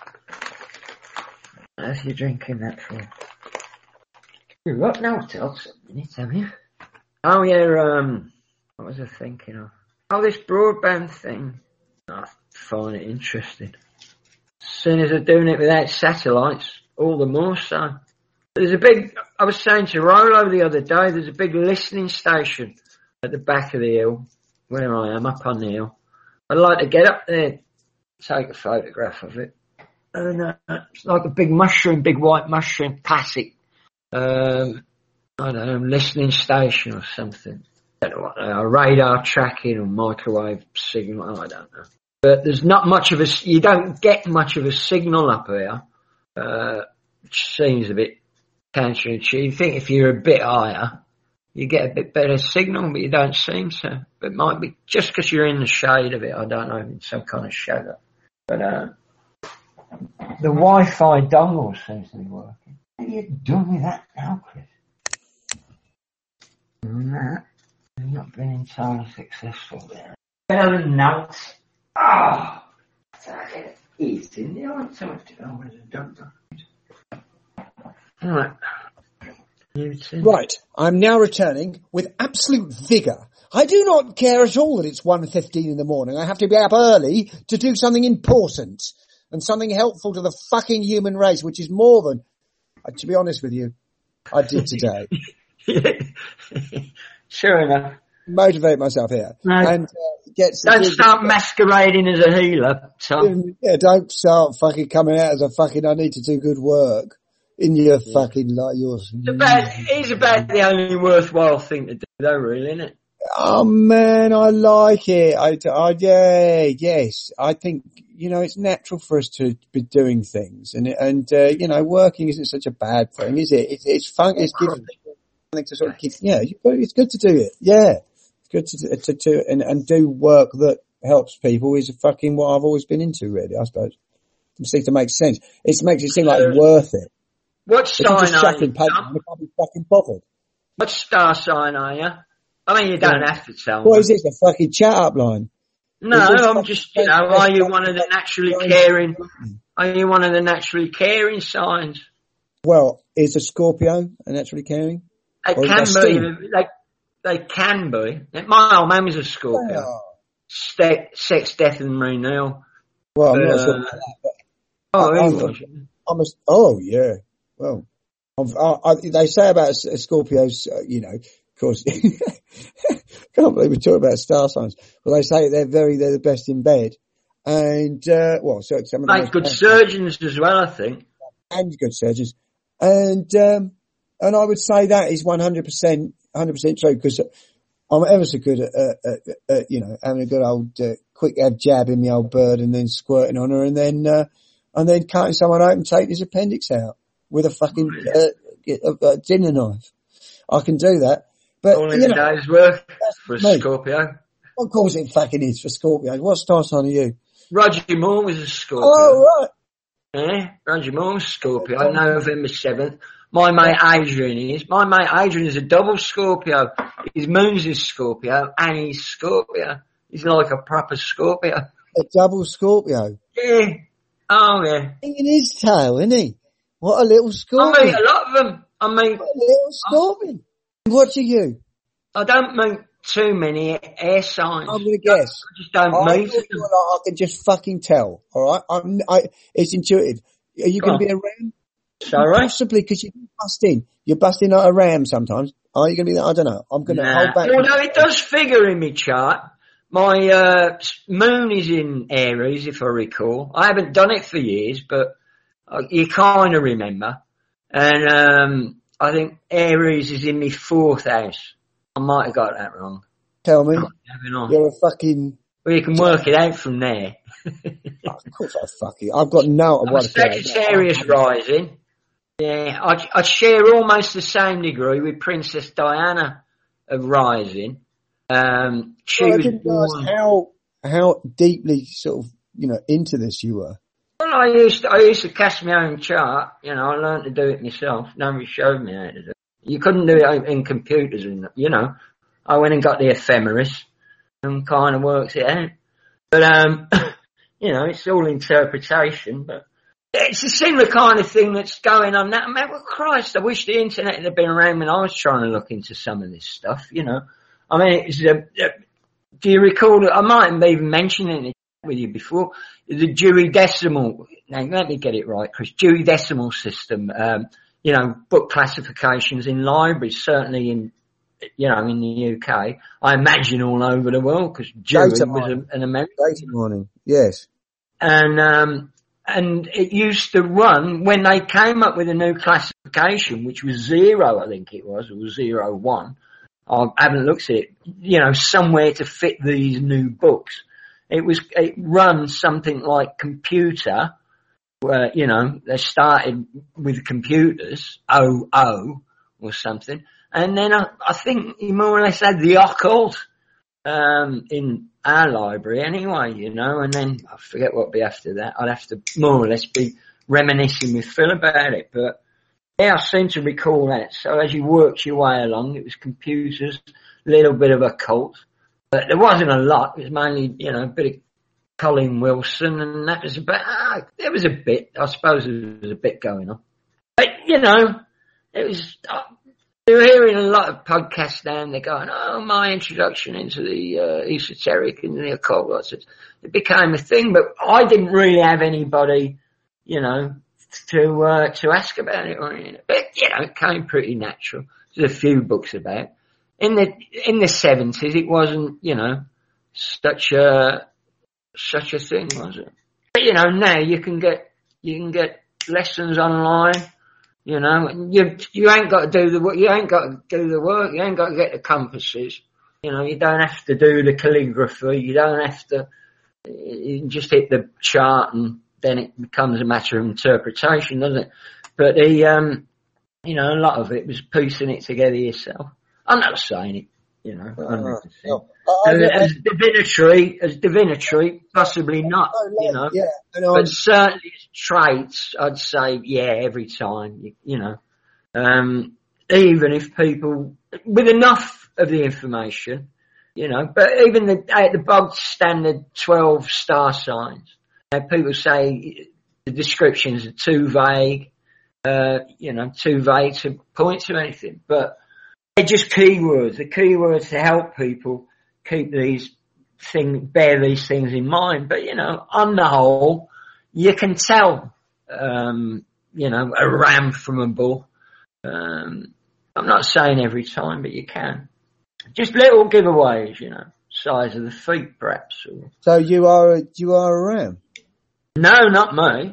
How's you drinking that for? You've got no else a minute, have you? Oh, yeah, what was I thinking of? Oh, this broadband thing. I find it interesting. As soon as they're doing it without satellites, all the more so. I was saying to Rolo the other day, there's a big listening station at the back of the hill, where I am, up on the hill. I'd like to get up there, take a photograph of it. And it's like a big white mushroom, classic, I don't know, listening station or something. I don't know what they are, radar tracking or microwave signal, I don't know. But there's not much of you don't get much of a signal up here, which seems a bit counterintuitive. You think if you're a bit higher, you get a bit better signal, but you don't seem to. But it might be just because you're in the shade of it, I don't know, in some kind of shadow. But the Wi-Fi dongle seems to be working. What are you doing with that now, Chris? Nah, you've not been entirely successful there. Better than notes. Oh, it's in the eye. So much to know what I've done. Right. Right. I'm now returning with absolute vigour. I do not care at all that it's 1:15 in the morning. I have to be up early to do something important and something helpful to the fucking human race, which is more than, to be honest with you, I did today. Sure enough. Motivate myself here. No. And don't start masquerading as a healer, Tom. Yeah, don't start fucking coming out as a fucking, I need to do good work in your fucking, like, yours. It's about the only worthwhile thing to do though, really, isn't it? Oh man, I like it. Yes. I think, you know, it's natural for us to be doing things and, you know, working isn't such a bad thing, is it? It's fun. It's giving something to sort of keep, yeah, it's good to do it. Yeah. It's good to do and do work that helps people is fucking what I've always been into, really, I suppose. It seems to make sense. It makes it seem like it's worth it. What sign are you? I can't be fucking bothered. What star sign are you? I mean, you don't have to tell me. What is this, the fucking chat up line? No, I'm just, you know, are you one of the naturally caring? Are you one of the naturally caring signs? Well, is a Scorpio a naturally caring? They can be. They can be. My old man was a Scorpio. Oh. Sex, death, and renewal. Well, I'm not sure about that. But oh, yeah. Well, they say about Scorpios, you know, of course, can't believe we talk about star signs. Well, they say they're the best in bed. And, well, so some of them. Good surgeons as well, I think. And good surgeons. And I would say that is 100% true because I'm ever so good at you know, having a good old, quick jab in the old bird and then squirting on her and then cutting someone open and taking his appendix out with a fucking, dinner knife. I can do that. But, all in a day's work for a Scorpio. Of course it fucking is for Scorpio. What star sign are you? Roger Moore was a Scorpio. Oh, right. Yeah, Roger Moore was Scorpio. November 7th. My mate Adrian is a double Scorpio. His moon's is Scorpio and he's Scorpio. He's like a proper Scorpio. A double Scorpio? Yeah. Oh, yeah. In his tail, isn't he? What a little I scorpion. meet a lot of them. I mean, What a little scorpion. What are you? I don't meet too many air signs. I'm going to guess. I just don't I meet feel them. like I can just fucking tell. All right, it's intuitive. Are you going to be a ram? Sorry? Possibly, because you bust in. You're busting like a ram sometimes. Are you going to be that? I don't know. I'm going to hold back. Although it does figure in my chart. My moon is in Aries, if I recall. I haven't done it for years, but you kind of remember. And I think Aries is in my 4th house. I might have got that wrong. Tell me. Well, You're a fucking... you can work it out from there. Of course I fucking... I've got no... I'm a Sagittarius rising. Yeah, I'd share almost the same degree with Princess Diana of rising. She I was didn't born... realise how deeply sort of, into this you were. Well, I used to cast my own chart. I learned to do it myself. Nobody showed me how to do it. You couldn't do it in computers, I went and got the ephemeris and kind of worked it out. But, it's all interpretation, but it's a similar kind of thing that's going on now. Well, Christ, I wish the internet had been around when I was trying to look into some of this stuff, I mean, it's do you recall, I might have even mentioned it with you before, the Dewey Decimal, now let me get it right, Chris, Dewey Decimal System, book classifications in libraries, certainly in the UK, I imagine all over the world, because Dewey was an American. Data mining, yes. And it used to run, when they came up with a new classification, which was 0, I think it was, or 01, I haven't looked at it, somewhere to fit these new books. It runs something like computer, where, they started with computers, 00 or something. And then I think you more or less had the occult, in our library anyway, and then I forget what would be after that. I'd have to more or less be reminiscing with Phil about it, but yeah, I seem to recall that. So as you worked your way along, it was computers, a little bit of occult, but there wasn't a lot. It was mainly, a bit of Colin Wilson, and that was about, there was a bit, I suppose there was a bit going on. But, it was, you're hearing a lot of podcasts now, and they're going, my introduction into the esoteric and the occult. It became a thing, but I didn't really have anybody, to ask about it or anything. But, it came pretty natural. There's a few books about it. In the 70s, it wasn't, such a thing, was it? But, now you can get lessons online, you ain't got to do the work, you ain't got to get the compasses, you don't have to do the calligraphy, you don't have to, you can just hit the chart and then it becomes a matter of interpretation, doesn't it? But a lot of it was piecing it together yourself. I'm not saying it, 100%. As divinatory, possibly not, Yeah, but certainly as traits, I'd say, yeah, every time, even if people, with enough of the information, but even the bog standard 12 star signs, people say the descriptions are too vague, to point to anything, but they're just keywords. The keywords to help people keep bear these things in mind. But, on the whole, you can tell, a ram from a bull. I'm not saying every time, but you can. Just little giveaways, size of the feet perhaps. Or... So you are a ram? No, not me.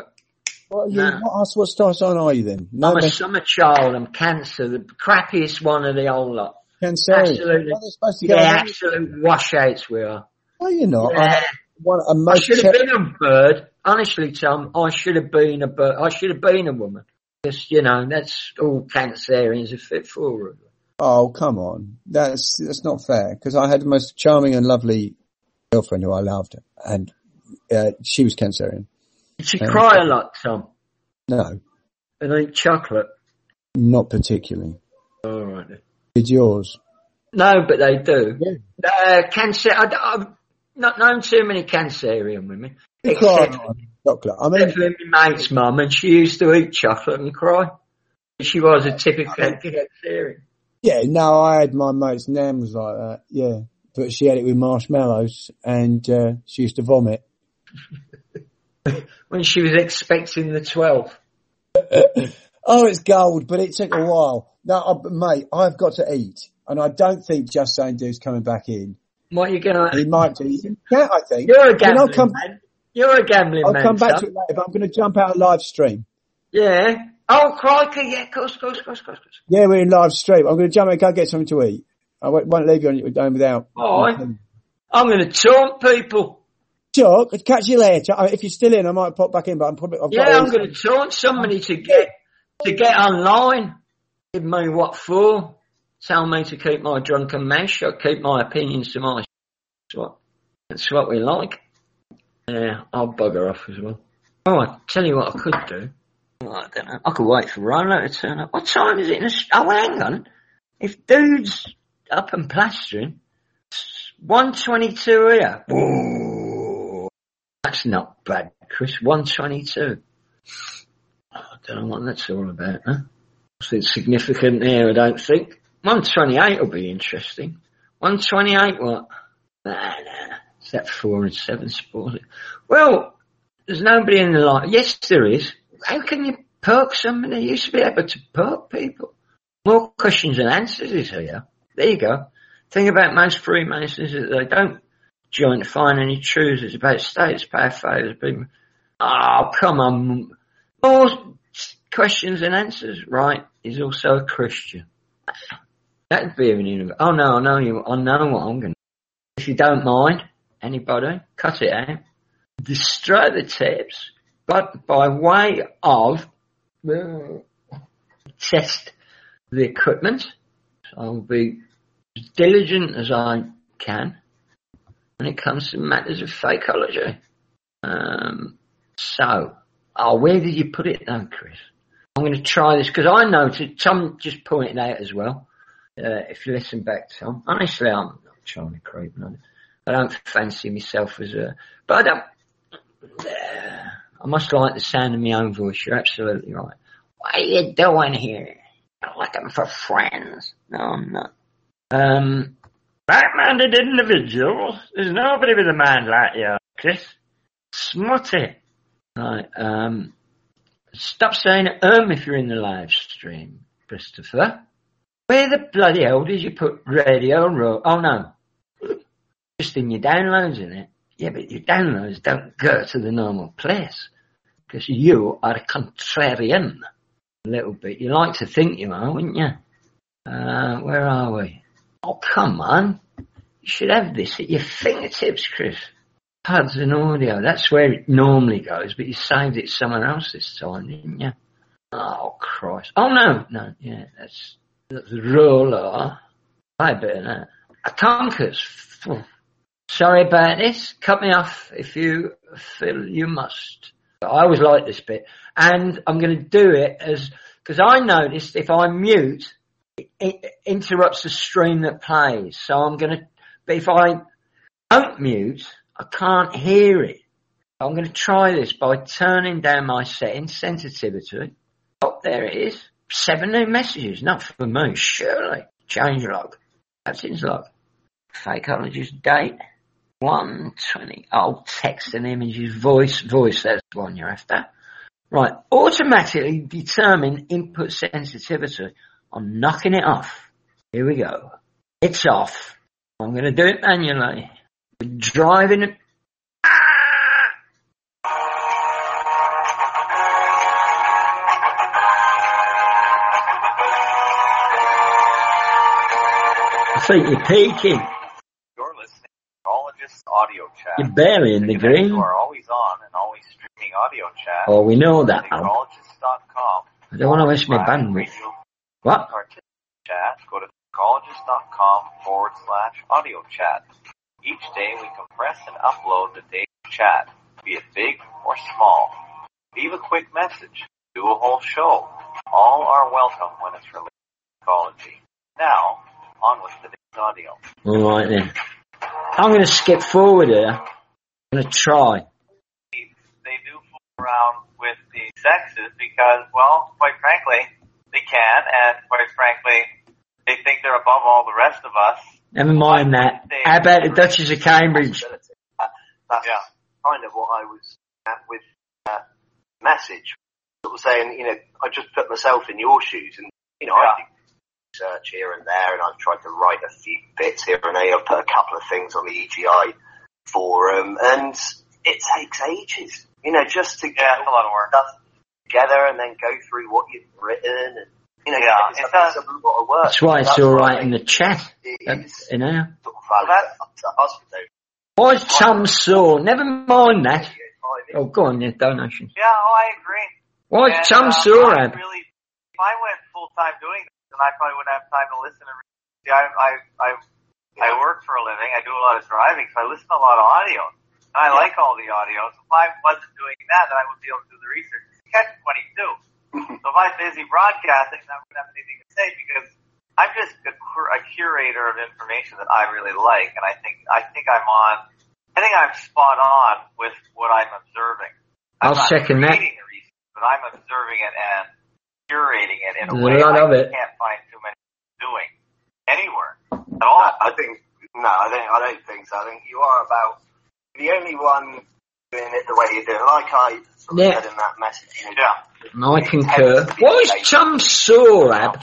What star sign are you then? I'm a summer child. I'm Cancer, the crappiest one of the whole lot. Cancer. Absolutely. Absolute washouts we are. No, you're not. Yeah. I should have been a bird. Honestly, Tom, I should have been a bird. I should have been a woman. Because, that's all Cancerians are fit for. Oh, come on. That's not fair. Because I had the most charming and lovely girlfriend who I loved. And she was Cancerian. Did she cry a lot, Tom? No. And eat chocolate? Not particularly. All right then. Did yours? No, but they do. Yeah. Cancer. I've not known too many Cancerian women. chocolate. I mean, my mate's mum, and she used to eat chocolate and cry. She was a typical theory. Yeah, no, I had my mate's nan was like that. Yeah, but she had it with marshmallows, and she used to vomit. When she was expecting the 12. Oh, it's gold, but it took a while. No, mate, I've got to eat, and I don't think Just Saying Dude's coming back in. What are you going to... He might do. Yeah, I think. You're a gambling man. You're a gambling man. I'll come back to it later, but I'm going to jump out of live stream. Yeah. Oh, crikey, yeah, of course. Yeah, we're in live stream. I'm going to jump out and go get something to eat. I won't leave you on your own without. Oh, I'm going to taunt people. Chuck, I'll catch you later. If you're still in, I might pop back in, but I'm going to taunt somebody to get online. Give me what for? Tell me to keep my drunken mouth shut, keep my opinions to myself. That's what we like. Yeah, I'll bugger off as well. Oh, I tell you what I could do. Oh, I don't know. I could wait for Rolo to turn up. What time is it? Oh, hang on. If dude's up and plastering, it's 1:22 here. Whoa. That's not bad, Chris. 1:22. I don't know what that's all about, huh? It's significant there, I don't think. 1:28 will be interesting. 1:28 what? Nah. Is that 4 and 7 sport? Well, there's nobody in the line. Yes, there is. How can you perk somebody? You used to be able to perk people. More questions and answers is here. There you go. Thing about most Freemasons is that they don't join to find any truths. It's about status, power, failures, people. Oh, come on. More questions and answers, right, is also a Christian. That'd be an universe. Oh no, I know what I'm going to do. If you don't mind, anybody, cut it out. Destroy the tips, but by way of test the equipment, I'll be as diligent as I can when it comes to matters of fakeology. Where did you put it though, Chris? I'm going to try this because I noticed, Tom just pointed out as well, if you listen back to Tom, honestly, I'm not trying to creep on it. I don't fancy myself as but I must like the sound of my own voice. You're absolutely right. What are you doing here? I'm looking for friends. No, I'm not. Like-minded individuals. There's nobody with a mind like you, Chris. Smutty. Right, stop saying if you're in the live stream, Christopher. Where the bloody hell did you put Radio Row? Oh no. Just in your downloads, isn't it? Yeah, but your downloads don't go to the normal place. Because you are a contrarian. A little bit. You like to think you are, wouldn't you? Where are we? Oh, come on. You should have this at your fingertips, Chris. Pads and audio. That's where it normally goes, but you saved it somewhere else this time, didn't you? Oh, Christ. Oh, no. Yeah, that's roller. I better that. A conkers. Sorry about this. Cut me off if you feel you must. But I always like this bit. And I'm going to do it because I noticed if I mute, it interrupts the stream that plays. So but if I don't mute, I can't hear it. I'm going to try this by turning down my settings, sensitivity. Oh, there it is. 7 new messages. Not for me, surely. Change log. Captain's log. Fakeologist date. 1:20. Oh, text and images. Voice. That's the one you're after. Right. Automatically determine input sensitivity. I'm knocking it off. Here we go. It's off. I'm going to do it manually. We're driving it. I think you're peaking. You're listening to Psychologist Audio Chat. You're barely in the green. You are always on and always streaming audio chat. Oh, we know that. Psychologist.com. I don't want to waste my bandwidth. What? Chat. Go to psychologist.com/audio chat. Each day we compress and upload the day's chat, be it big or small. Leave a quick message. Do a whole show. All are welcome when it's related to psychology. Now, on with today's audio. All right then. I'm going to skip forward here. I'm going to try. They do around with the sexes because, well, quite frankly, they can, and quite frankly, they think they're above all the rest of us. Never mind that. How about the Duchess of Cambridge? That's kind of what I was at with message. Sort of saying, I just put myself in your shoes, and I do research here and there, and I've tried to write a few bits here and there. I've put a couple of things on the EGI forum, and it takes ages, just to get a lot of work stuff together and then go through what you've written. And, it's a lot of work. That's why it's all right in the chat. Why is Tom sore? Never mind that. Oh, go on, donations. Yeah, I agree. Why is Tom sore? If I went full time doing this, then I probably wouldn't have time to listen to. See, I work for a living. I do a lot of driving, so I listen to a lot of audio, and I like all the audio. So if I wasn't doing that, then I would be able to do the research. Catch-22. So if I'm busy broadcasting, I wouldn't have anything to say because I'm just a curator of information that I really like, and I think I'm spot on with what I'm observing. I'll second that. But I'm observing it and curating it in a way I can't find too many doing anywhere at all. I don't think so. I think you are about the only one doing it the way you do it. Like I sort of said in that message. I concur. What is Tom sore, Ab?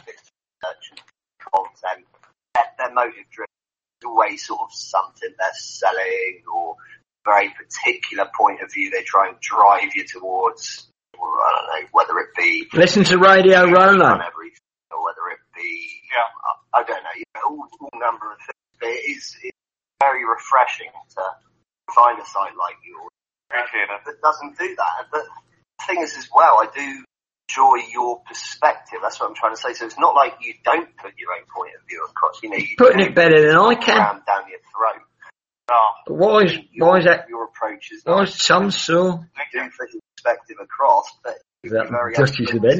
Content. Their motive driven is always sort of something they're selling or a very particular point of view they try and drive you towards. I don't know, whether it be... Listen to Radio Rolo. Or whether it be... I don't know, all number of things. But it's very refreshing to find a site like yours. Appreciate it. That doesn't do that. But the thing is as well, I do enjoy your perspective. That's what I'm trying to say. So it's not like you don't put your own point of view across. You're putting it better than I can. Down your throat. No. Why is that? Your approach is... Why is Tom sore? You do put your perspective across, but... Like I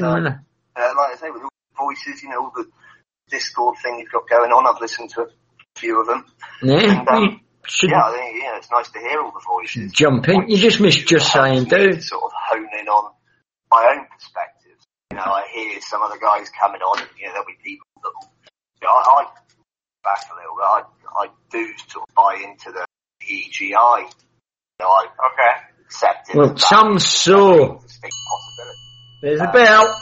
say, with all the voices, all the Discord thing you've got going on, I've listened to a few of them. Yeah, and, I think, it's nice to hear all the voices. Jump in. You just missed just saying, dude. Sort of hone in on my own perspectives. I hear some of the guys coming on, there'll be people that, I back a little bit, I do sort of buy into the EGI. Accept it. Well, Tom sore. There's a bell.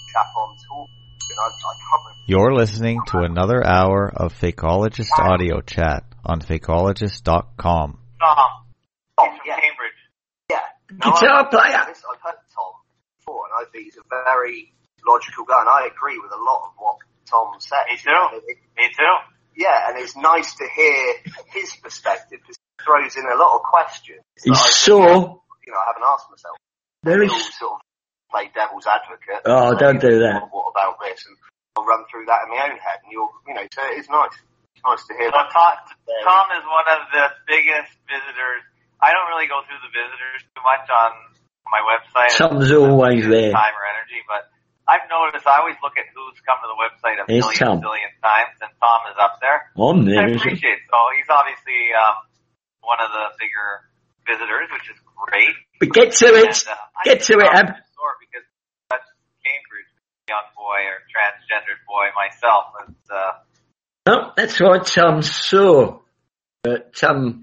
You're listening to another hour of Fakeologist audio chat on Fakeologist.com. Tom from Cambridge. Yeah. Guitar player. I've heard Tom before, and I think he's a very logical guy, and I agree with a lot of what Tom said. Me too. Yeah, and it's nice to hear his perspective, because he throws in a lot of questions. He's sore. I haven't asked myself. There is... sort of play devil's advocate. Oh, don't do that. What about this? And I'll run through that in my own head, and so it's nice. It's nice to hear that. Tom is one of the biggest visitors. I don't really go through the visitors too much on my website. Tom's always there. Time or energy, but I've noticed I always look at who's come to the website a billion times, and Tom is up there. I'm there. I appreciate it. So he's obviously one of the bigger visitors, which is great. But get to it. Get to it, Ab. Because that's Cambridge, young boy or transgendered boy myself. No, that's why Tom's sore. But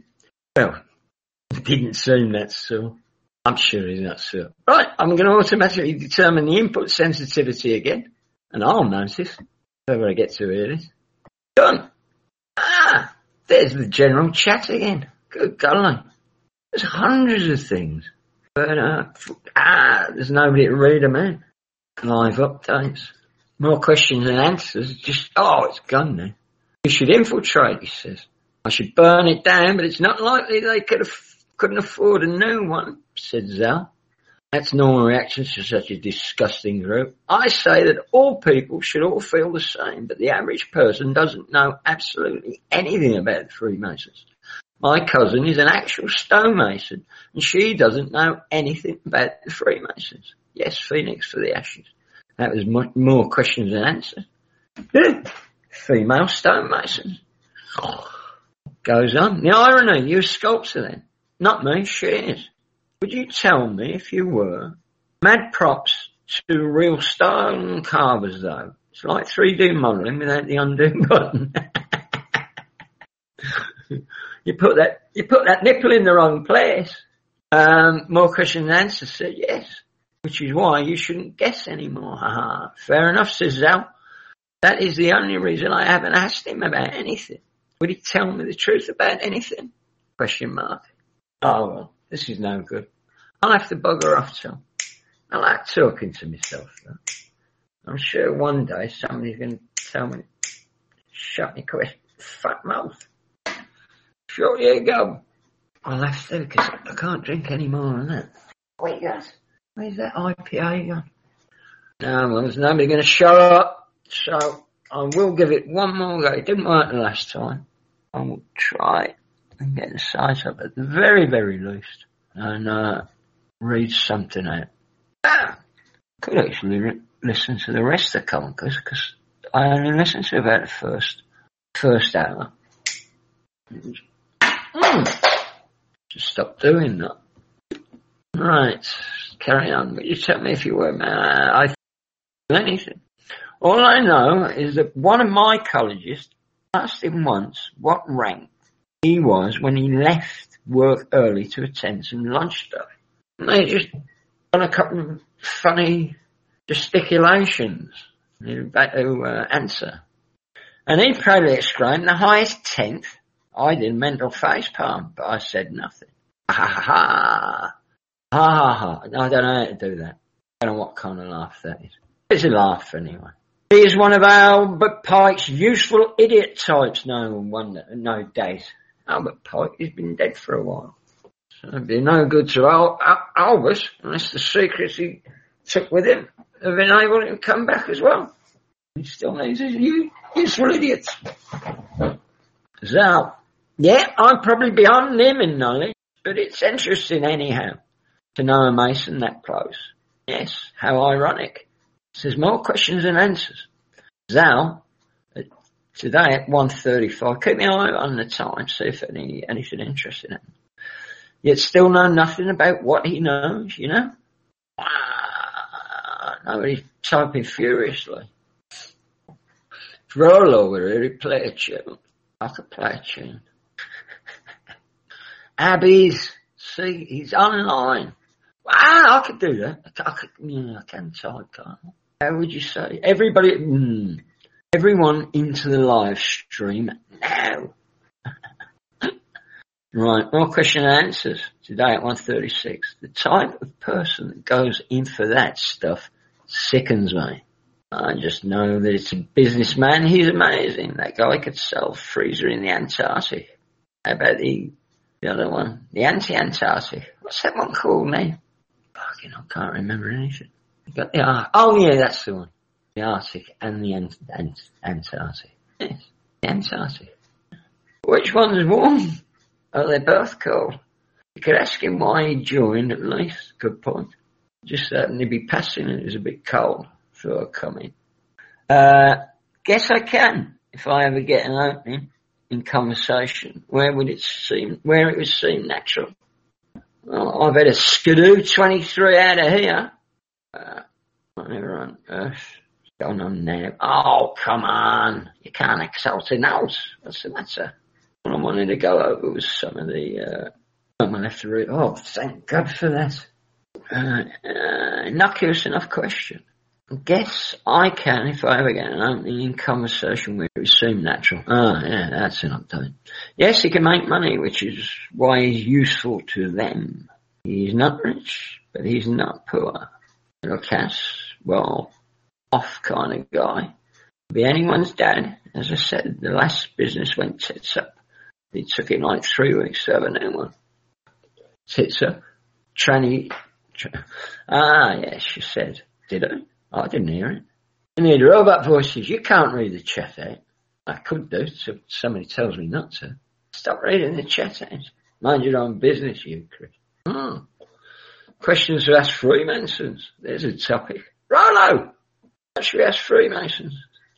it didn't seem that sore. I'm sure he's not sore. Right, I'm going to automatically determine the input sensitivity again. And I'll notice whenever I get to hear this. Done. There's the general chat again. Good golly. There's hundreds of things. But, there's nobody to read them out. Live updates. More questions than answers. It's gone now. You should infiltrate, he says. I should burn it down, but it's not likely they couldn't afford a new one, said Zal. That's normal reaction to such a disgusting group. I say that all people should all feel the same, but the average person doesn't know absolutely anything about the Freemasons. My cousin is an actual stonemason, and she doesn't know anything about the Freemasons. Yes, Phoenix for the ashes. That was much more questions than answers. Female stonemasons. Goes on. The irony, you're a sculptor then. Not me, she is. would you tell me if you were? Mad props to real stone carvers though. It's like 3D modelling without the undo button. You put that nipple in the wrong place. More questions and answers said yes, which is why you shouldn't guess anymore. Fair enough, says Zal. That is the only reason I haven't asked him about anything. Would he tell me the truth about anything? Question mark. Oh well, this is no good. I'll have to bugger off, Tom. I like talking to myself though. I'm sure one day somebody's going to tell me, shut me quick, fat mouth. Sure you go. I'll have to, because I can't drink any more than that. Wait, guys. Where's that IPA gone? No, well, there's nobody going to show up, so I will give it one more go. It didn't work the last time. I will try and get the size up at the very, very least and read something out. Could actually listen to the rest of the conkers, because I only listened to about the first hour. Just stop doing that. Right, carry on. But you tell me if you were, man. I don't anything. All I know is that one of my colleges asked him once what rank he was when he left work early to attend some lunch stuff. And they just done a couple of funny gesticulations to answer. And he proudly exclaimed, the highest 10th. I did mental face palm, but I said nothing. Ha ha ha. Ha ha ha. I don't know how to do that. I don't know what kind of laugh that is. It's a laugh anyway. He is one of Albert Pike's useful idiot types. No wonder, no doubt. Albert Pike has been dead for a while. So it'd be no good to Albus unless the secrets he took with him have enabled him to come back as well. He still needs his useful idiots. So, yeah, I'm probably beyond him in knowledge, but it's interesting anyhow to know a Mason that close. Yes, how ironic. Says more questions than answers. Zal, today at 1:35, keep me eye on the time, see if anything interesting happens. Yet still know nothing about what he knows, you know? Nobody's typing furiously. If Rollo were here, he'd play a tune. I could play a tune. Abby's, see, he's online. I could do that. I can type, can't I? How would you say? Everyone into the live stream now. Right, more question and answers today at 1:36. The type of person that goes in for that stuff sickens me. I just know that it's a businessman. He's amazing. That guy could sell freezer in the Antarctic. How about the other one? The anti-Antarctic. What's that one called now? Fucking, I can't remember anything. You got the oh yeah, that's the one. The Arctic and the Antarctic. Yes, the Antarctic. Which one's warm? Oh, they're both cold. You could ask him why he joined at least. Good point. Just happened to be passing and it was a bit cold. So I'll come in. Guess I can, if I ever get an opening in conversation. Where it would seem natural? Well, I've had a skidoo 23 out of here. Whatever on earth is going on now? Oh, come on. You can't exalt a nose. What's the matter? What I wanted to go over was some of the, I'm going to have to read. Oh, thank God for that. Innocuous enough question. Guess I can if I ever get an opening in conversation where it seems natural. Yeah, that's an update. Yes, he can make money, which is why he's useful to them. He's not rich, but he's not poor. Little Cass, well, off kind of guy. Be anyone's dad. As I said, the last business went tits up. It took him like 3 weeks to have a new one. Tits up. Yes, she said. Did I? I didn't hear it. And the robot voices, you can't read the chat out. I could do, so somebody tells me not to. Stop reading the chat out. Mind your own business, you Chris. Questions to ask Freemasons. There's a topic. Rollo! What should we ask Freemasons?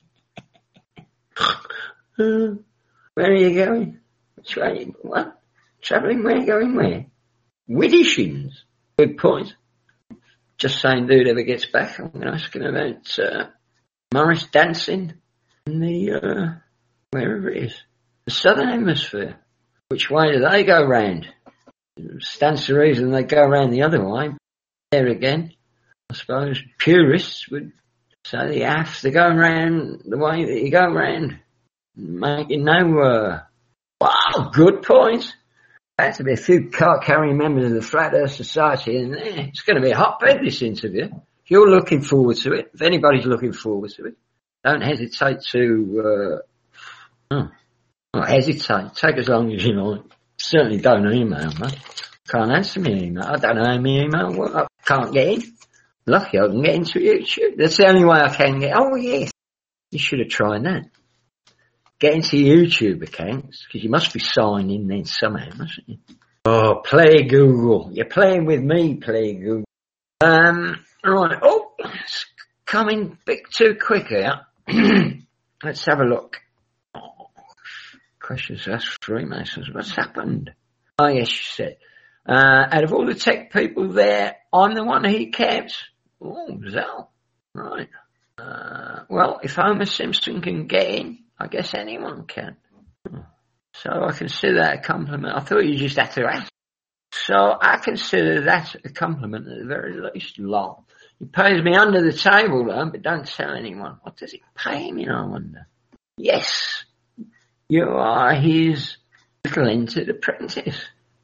Where are you going? Which way? What? Travelling where? Going where? Widishins. Good point. Just saying, dude ever gets back, I'm going to ask him about Morris dancing in the, wherever it is, the Southern Hemisphere. Which way do they go round? Stands to reason they go round the other way. There again, I suppose purists would say you have to go round the way that you go round. Making no, wow, good point. There's to be a few card-carrying members of the Flat Earth Society in there. It's going to be a hotbed, this interview. If you're looking forward to it, if anybody's looking forward to it, don't hesitate to, not hesitate. Take as long as you like. Certainly don't email me. Can't answer me email. I don't know how my email works. I can't get in. Lucky I can get into YouTube. That's the only way I can get. Oh yes. You should have tried that. Get into YouTube accounts, because you must be signed in then somehow, mustn't you? Oh, play Google. You're playing with me, play Google. Right. Oh, it's coming a bit too quick here. Let's have a look. Oh, questions asked Freemasons. What's happened? Oh, yes, she said. Out of all the tech people there, I'm the one he kept. Oh, Zell. Right. Well, if Homer Simpson can get in, I guess anyone can. So I consider that a compliment. I thought you just had to ask. So I consider that a compliment at the very least. Lol. He pays me under the table though, but don't tell anyone. What does he pay me, I wonder? Yes, you are his little entered apprentice.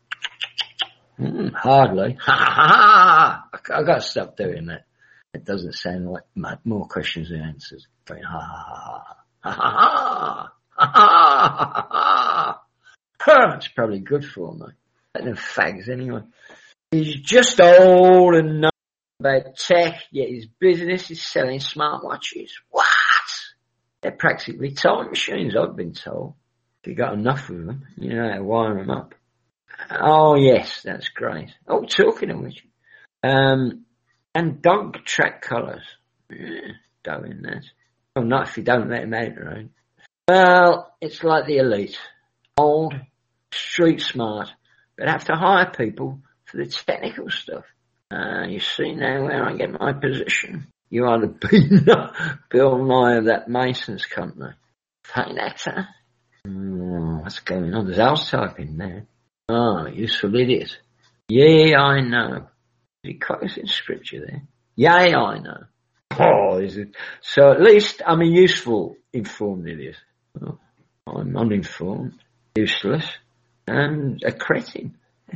Hardly. Ha ha ha! I've got to stop doing that. It doesn't sound like more questions than answers. Going ha ha ha. Ha ha ha! Ha ha ha ha! It's probably good for me. Let them fags anyway. He's just old and knows about tech, yet his business is selling smartwatches. What? They're practically time machines, I've been told. If you got enough of them, you know how to wire them up. Oh yes, that's great. Oh, talking of which. And dog track colours. Yeah, doing that. Well, not if you don't let them out, right? Well, it's like the elite. Old, street smart, but have to hire people for the technical stuff. You see now where I get my position. You are the Bill Nye of that Masons company. Funny that, huh? What's going on? There's Al's typing there. Oh, useful idiot. Yeah, I know. Is he quoting scripture there? Yea, I know. Oh, is it? So at least I'm a useful, informed idiot. Oh, I'm uninformed, useless, and a cretin.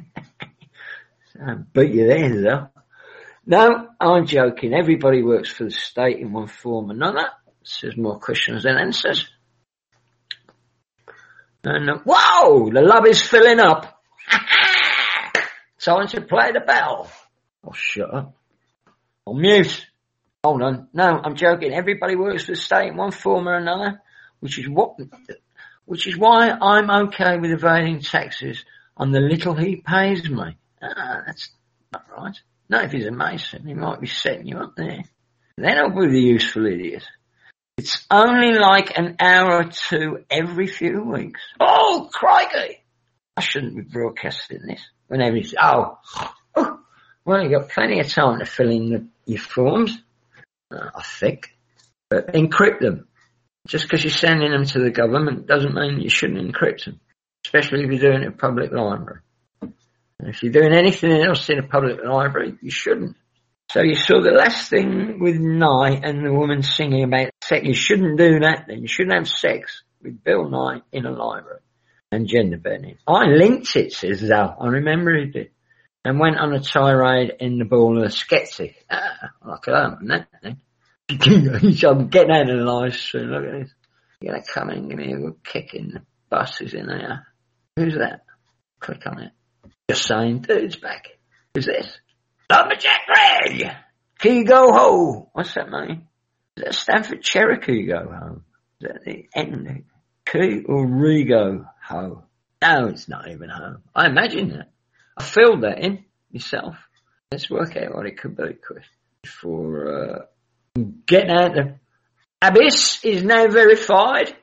I beat you there, though. No, I'm joking. Everybody works for the state in one form or another. Says more questions than answers. And whoa, the lobby's filling up. Time to play the bell. Oh, shut up. On mute. Hold on. No, I'm joking. Everybody works for the state in one form or another, which is why I'm okay with evading taxes on the little he pays me. That's not right. Not if he's a Mason. He might be setting you up there. Then I'll be the useful idiot. It's only like an hour or two every few weeks. Oh, crikey! I shouldn't be broadcasting this. Whenever you say, well, you've got plenty of time to fill in your forms. I think. But encrypt them. Just because you're sending them to the government doesn't mean you shouldn't encrypt them. Especially if you're doing it in a public library. And if you're doing anything else in a public library, you shouldn't. So you saw the last thing with Nye and the woman singing about sex. You shouldn't do that then. You shouldn't have sex with Bill Nye in a library. And gender bending. I linked it, says Zal. I remember he did. And went on a tirade in the Ball of the Skeptic. I could open that then. I'm getting out of the live stream. Look at this. You're going to come in and give me a good kick in the buses in there. Who's that? Click on it. Just saying, dude's back. Who's this? Lumberjack Greg! Key go ho! What's that mean? Is that Stanford Cherokee go ho? Is that the end? Key or Rego ho? No, it's not even ho. I imagine that. I filled that in myself. Let's work out what it could be, Chris. Before, getting out the Abyss is now verified.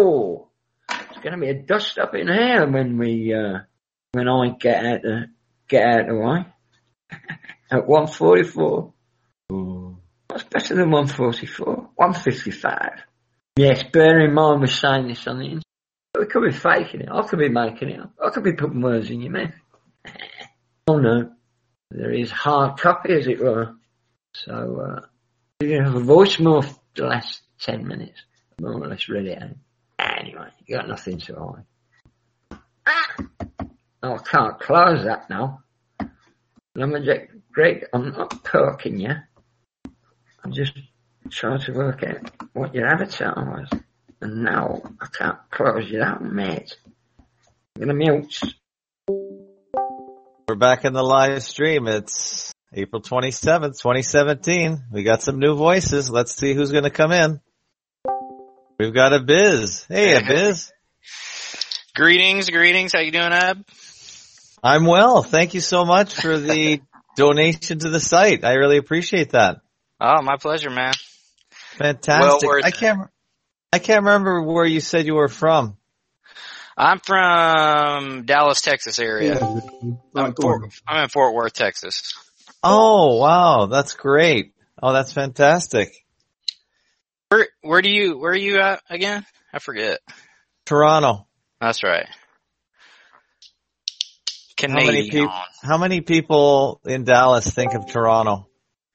Ooh, it's going to be a dust up in here when I get out the get out of the way. At 144. Ooh. What's better than 144? 155. Yes, bear in mind we're saying this on the internet. We could be faking it. I could be making it up. I could be putting words in your mouth. Oh no. There is hard copy, as it were. So, you have a voicemail for the last 10 minutes. More or less read it out. Anyway, you got nothing to hide. Oh, I can't close that now. Lumberjack Greg, I'm not poking you. I'm just trying to work out what your avatar was. And now I can't close you down, mate. I'm gonna mute. We're back in the live stream. It's April 27th, 2017. We got some new voices. Let's see who's gonna come in. We've got Abiz. Hey, Abiz. Greetings. How you doing, Ab? I'm well. Thank you so much for the donation to the site. I really appreciate that. Oh, my pleasure, man. Fantastic. Well, I can't remember where you said you were from. I'm from Dallas, Texas area. Yeah. I'm in Fort Worth, Texas. Oh, wow. That's great. Oh, that's fantastic. Where are you at again? I forget. Toronto. That's right. Canadian. How many people in Dallas think of Toronto?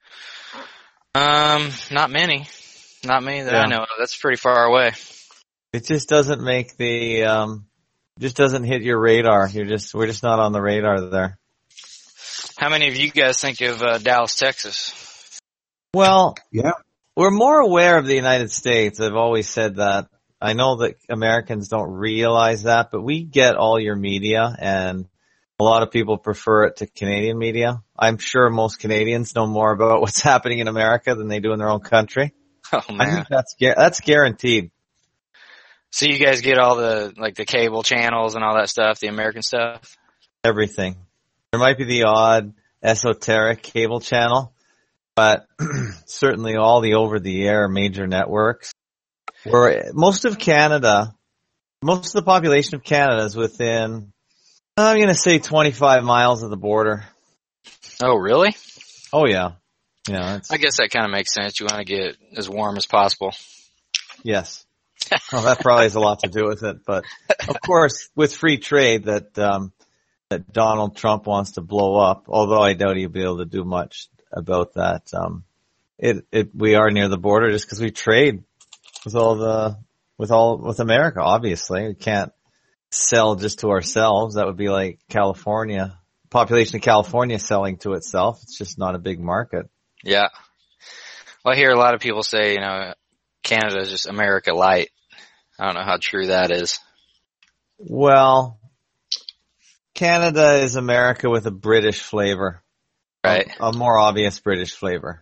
Not many that I know of. That's pretty far away. It just doesn't make just doesn't hit your radar. We're just not on the radar there. How many of you guys think of Dallas, Texas? Well, Yeah. we're more aware of the United States. I've always said that. I know that Americans don't realize that, but we get all your media, and a lot of people prefer it to Canadian media. I'm sure most Canadians know more about what's happening in America than they do in their own country. Oh I man. think that's guaranteed. So you guys get all the cable channels and all that stuff, the American stuff? Everything. There might be the odd esoteric cable channel, but certainly all the over-the-air major networks. Most of the population of Canada is within, I'm going to say 25 miles of the border. Oh, really? Oh, yeah. Yeah. I guess that kind of makes sense. You want to get as warm as possible. Yes. Well, that probably has a lot to do with it. But, of course, with free trade that Donald Trump wants to blow up, although I doubt he'll be able to do much about that. We are near the border just because we trade with America, obviously. We can't sell just to ourselves. That would be like California, population of California selling to itself. It's just not a big market. Yeah. Well, I hear a lot of people say, Canada is just America light. I don't know how true that is. Well, Canada is America with a British flavor. Right. A more obvious British flavor.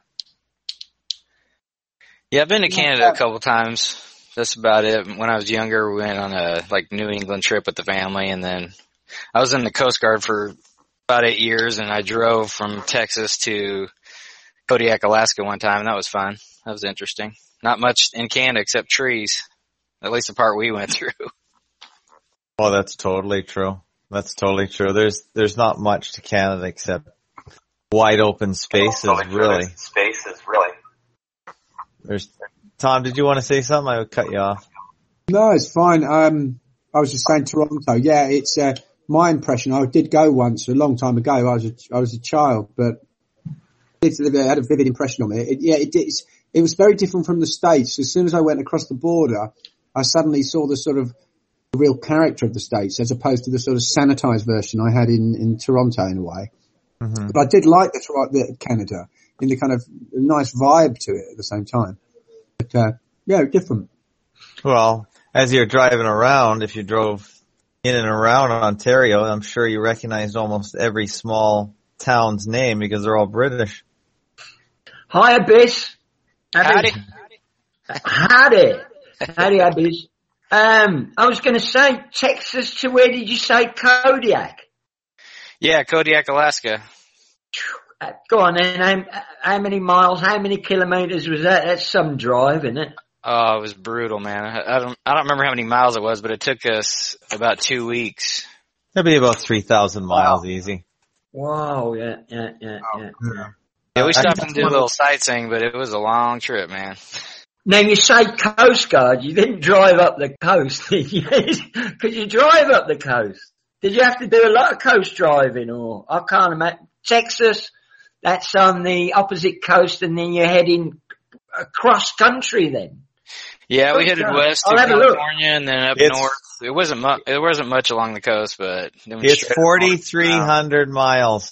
Yeah, I've been to Canada a couple times. That's about it. When I was younger, we went on a New England trip with the family, and then I was in the Coast Guard for about 8 years, and I drove from Texas to Kodiak, Alaska one time, and that was fun. That was interesting. Not much in Canada except trees. At least the part we went through. Oh, that's totally true. That's totally true. There's not much to Canada except wide open spaces, really. Tom, did you want to say something? I would cut you off. No, it's fine. I was just saying Toronto. Yeah, it's my impression. I did go once a long time ago. I was a child, but it had a vivid impression on me. It was very different from the States. As soon as I went across the border, I suddenly saw the sort of real character of the States as opposed to the sort of sanitized version I had in Toronto in a way. Mm-hmm. But I did like the Canada in the kind of nice vibe to it at the same time. But, different. Well, as you're driving around, if you drove in and around Ontario, I'm sure you recognized almost every small town's name because they're all British. Hi, Abyss. Howdy. Howdy, Abyss. I was going to say Texas to where did you say Kodiak? Yeah, Kodiak, Alaska. Go on then. How many miles, how many kilometers was that? That's some drive, isn't it? Oh, it was brutal, man. I don't remember how many miles it was, but it took us about 2 weeks. That'd be about 3,000 miles easy. Wow, yeah. Yeah, we stopped and did a little sightseeing, but it was a long trip, man. Now you say Coast Guard, you didn't drive up the coast, did you? Could you drive up the coast? Did you have to do a lot of coast driving, or I can't imagine. Texas, that's on the opposite coast, and then you're heading across country then. Yeah, we headed west to California and then up north. It wasn't much along the coast, but then we it's 4,300 miles.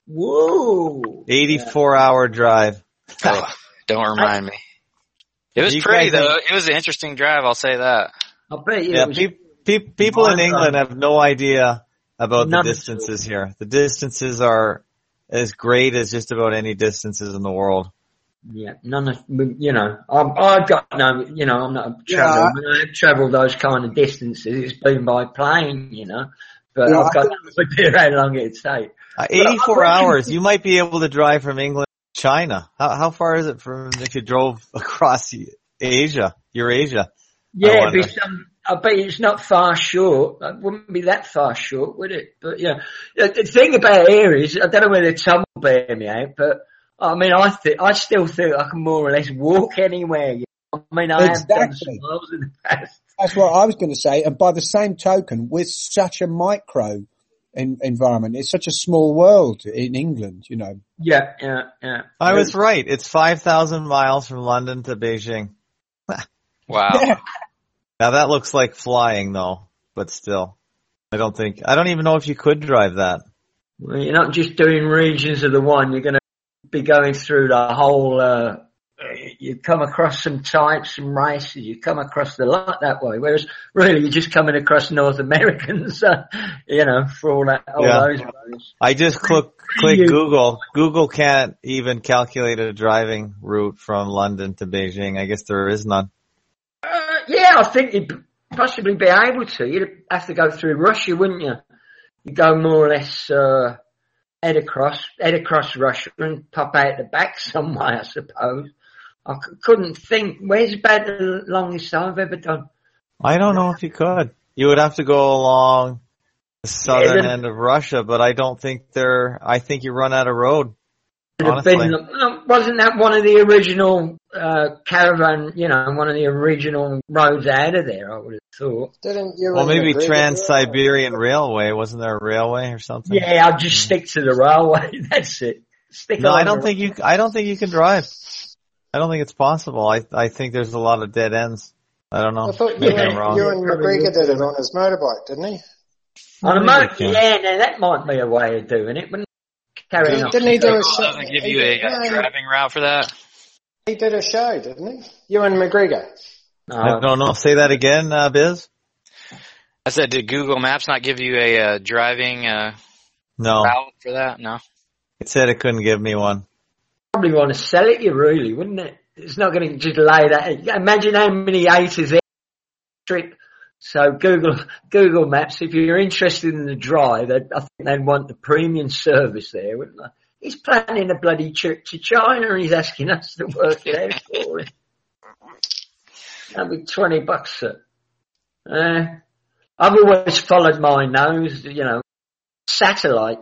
Whoa! 84-hour drive. Oh, don't remind me. It was pretty though. It was an interesting drive, I'll say that. I bet you. Yeah, people in England have no idea about the distances here. The distances are as great as just about any distances in the world. Yeah, none of, I've got no, I'm not a traveller. When I've travelled those kind of distances, it's been by plane, but I've got no idea how long it'd take. 84 hours, you might be able to drive from England to China. How far is it from if you drove across Asia, Eurasia? Yeah, I bet it's not far short. It wouldn't be that far short, would it? But the thing about here is, I don't know whether Tom will bear me out, but I mean, I still think I can more or less walk anywhere. I mean, I have done some miles in the past. That's what I was going to say. And by the same token, we're such a micro environment. It's such a small world in England, Yeah. I was right. It's 5,000 miles from London to Beijing. Wow. Yeah. Now that looks like flying though, but still. I don't even know if you could drive that. Well, you're not just doing regions of the one, you're going to be going through the whole, you come across some types, some races, you come across the lot that way, whereas really you're just coming across North Americans, for all those roads. I just click Google. Google can't even calculate a driving route from London to Beijing. I guess there is none. Yeah, I think you'd possibly be able to. You'd have to go through Russia, wouldn't you? You go more or less, head across Russia and pop out the back some way, I suppose. I couldn't think. Where's about the longest I've ever done? I don't know if you could. You would have to go along the southern end of Russia, but I don't think I think you run out of road. Wasn't that one of the original caravan, one of the original roads out of there, I would have thought. Well, maybe Trans-Siberian Railway. Wasn't there a railway or something? Yeah, I'll just stick to the railway. That's it. I don't think you can drive. I don't think it's possible. I think there's a lot of dead ends. I don't know. I thought Ewan McGregor did it on his motorbike, didn't he? On a motorbike, yeah, now that might be a way of doing it, wouldn't it? Didn't he do a show? Doesn't give you a driving route for that? He did a show, didn't he? Ewan McGregor. No. Say that again, Biz. I said, did Google Maps not give you a driving route for that? No. It said it couldn't give me one. Probably want to sell it, really, wouldn't it? It's not going to just lay that. Imagine how many acres trip. So Google Maps, if you're interested in the drive, I think they'd want the premium service there, wouldn't they? He's planning a bloody trip to China and he's asking us to work it out for him. That'd be $20, sir. I've always followed my nose, satellite,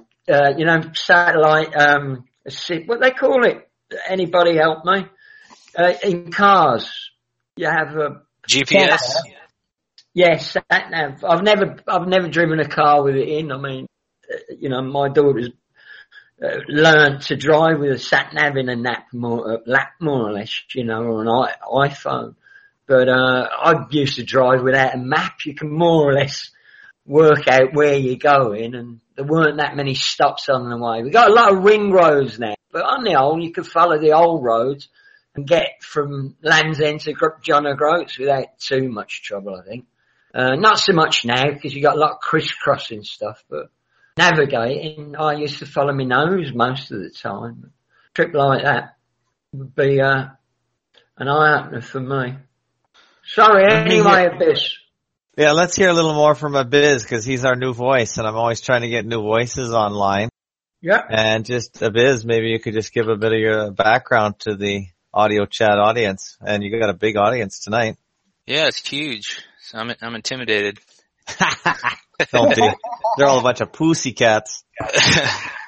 what they call it? Anybody help me? In cars, you have a GPS. Yes, sat-nav. I've never driven a car with it in. I mean, my daughter's learned to drive with a sat-nav in a lap more or less, or an iPhone. But I used to drive without a map. You can more or less work out where you're going, and there weren't that many stops on the way. We've got a lot of ring roads now, but on the old, you could follow the old roads and get from Land's End to John O'Groats without too much trouble, I think. Not so much now because you got a lot of crisscrossing stuff, but navigating, I used to follow my nose most of the time. A trip like that would be an eye-opener for me. Sorry, anyway, Abyss. Yeah, let's hear a little more from Abyss because he's our new voice, and I'm always trying to get new voices online. Yeah. And just Abyss, maybe you could just give a bit of your background to the audio chat audience, and you got a big audience tonight. Yeah, it's huge. So I'm intimidated. Don't be. They're all a bunch of pussycats.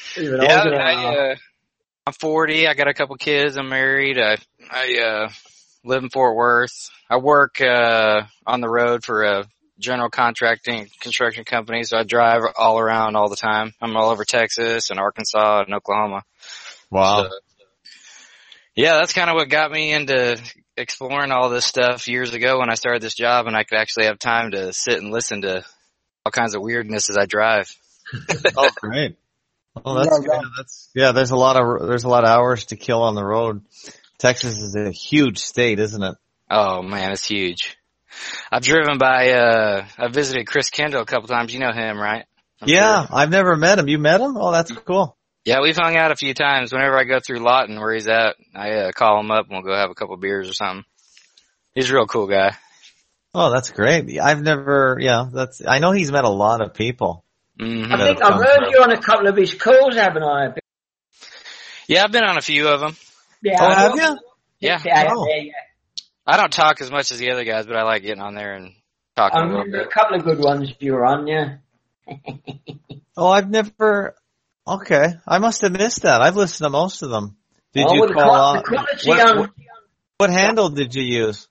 Even Yeah, I'm 40. I got a couple kids. I'm married. I live in Fort Worth. I work on the road for a general contracting construction company, so I drive all around all the time. I'm all over Texas and Arkansas and Oklahoma. Wow. So, yeah, that's kind of what got me into exploring all this stuff years ago when I started this job, and I could actually have time to sit and listen to all kinds of weirdness as I drive. Oh, great. Oh, that's good. There's a lot of hours to kill on the road. Texas is a huge state, isn't it? Oh man, it's huge. I've driven by, I visited Chris Kendall a couple times. You know him, right? Sure. I've never met him. You met him? Oh, that's cool. Yeah, we've hung out a few times. Whenever I go through Lawton where he's at, I call him up and we'll go have a couple beers or something. He's a real cool guy. Oh, that's great. I know he's met a lot of people. Mm-hmm. I think I've heard you on a couple of his calls, haven't I? Yeah, I've been on a few of them. Yeah. Oh, have you? Yeah. Oh. I don't talk as much as the other guys, but I like getting on there and talking a little bit. A couple of good ones you were on, yeah. Oh, I've never. Okay, I must have missed that. I've listened to most of them. Did you call on? What handle did you use?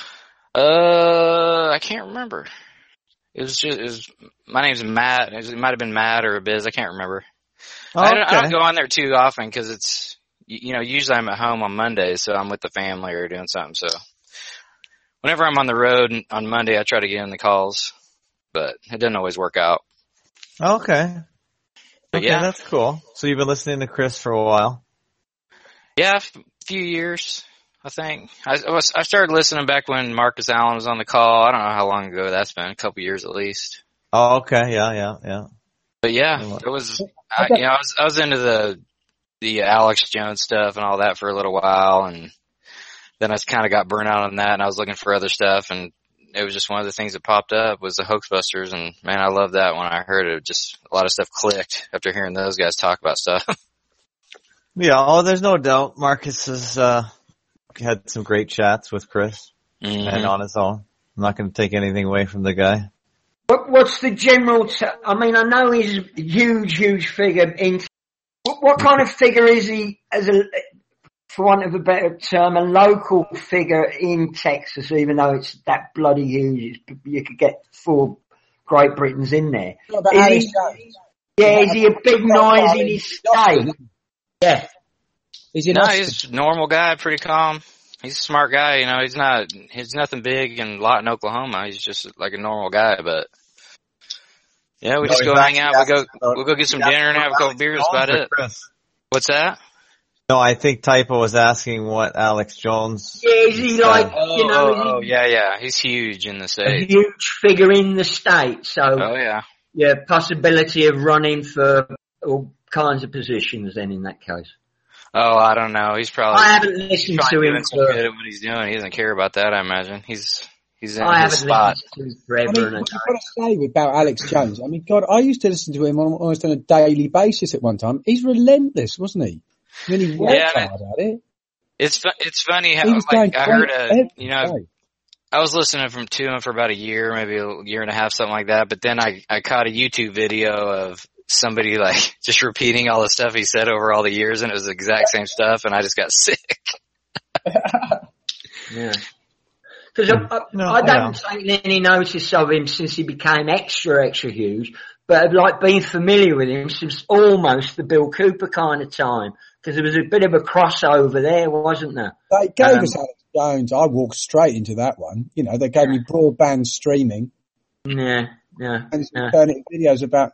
I can't remember. My name's Matt. It might have been Matt or Biz. I can't remember. Oh, I don't go on there too often because it's, usually I'm at home on Mondays, so I'm with the family or doing something. So whenever I'm on the road on Monday, I try to get in the calls, but it doesn't always work out. Okay. But yeah, that's cool. So you've been listening to Chris for a while? Yeah, a few years, I think. I started listening back when Marcus Allen was on the call. I don't know how long ago that's been, a couple years at least. Oh, okay. Yeah. But yeah, it was, I was into the Alex Jones stuff and all that for a little while, and then I kind of got burnt out on that, and I was looking for other stuff, and it was just one of the things that popped up was the Hoaxbusters, and man, I loved that when I heard it. Just a lot of stuff clicked after hearing those guys talk about stuff. Yeah, there's no doubt Marcus has had some great chats with Chris and on his own. I'm not going to take anything away from the guy. What's the general? I know he's a huge figure. What kind of figure is he for want of a better term, a local figure in Texas? Even though it's that bloody huge, you could get 4 Great Britons in there. Is he a big noise in his state? Yeah. He's a normal guy, pretty calm. He's a smart guy, he's nothing big in Lawton, Oklahoma. He's just like a normal guy, but yeah, we just go hang out. We'll go get some dinner and have a couple beers. That's about it. What's that? No, I think Typo was asking what Alex Jones. Yeah, is he like, yeah. He's huge in the state. A huge figure in the state, so. Oh yeah. Yeah, possibility of running for all kinds of positions then in that case. Oh, I don't know. He's probably. I haven't listened to him for good at what he's doing. He doesn't care about that, I imagine. He's in his spot. I haven't listened to him forever. What you've got to say about Alex Jones, God, I used to listen to him almost on a daily basis at one time. He's relentless, wasn't he? I mean, he worked hard at it. It's funny how, I heard I was listening to him for about a year, maybe a year and a half, something like that, but then I caught a YouTube video of somebody just repeating all the stuff he said over all the years, and it was the exact same stuff, and I just got sick. Yeah. Because I don't take any notice of him since he became extra huge, but being familiar with him since almost the Bill Cooper kind of time, because there was a bit of a crossover there, wasn't there? They gave us Alex Jones. I walked straight into that one. They gave me broadband streaming. Yeah. And some alternative videos about,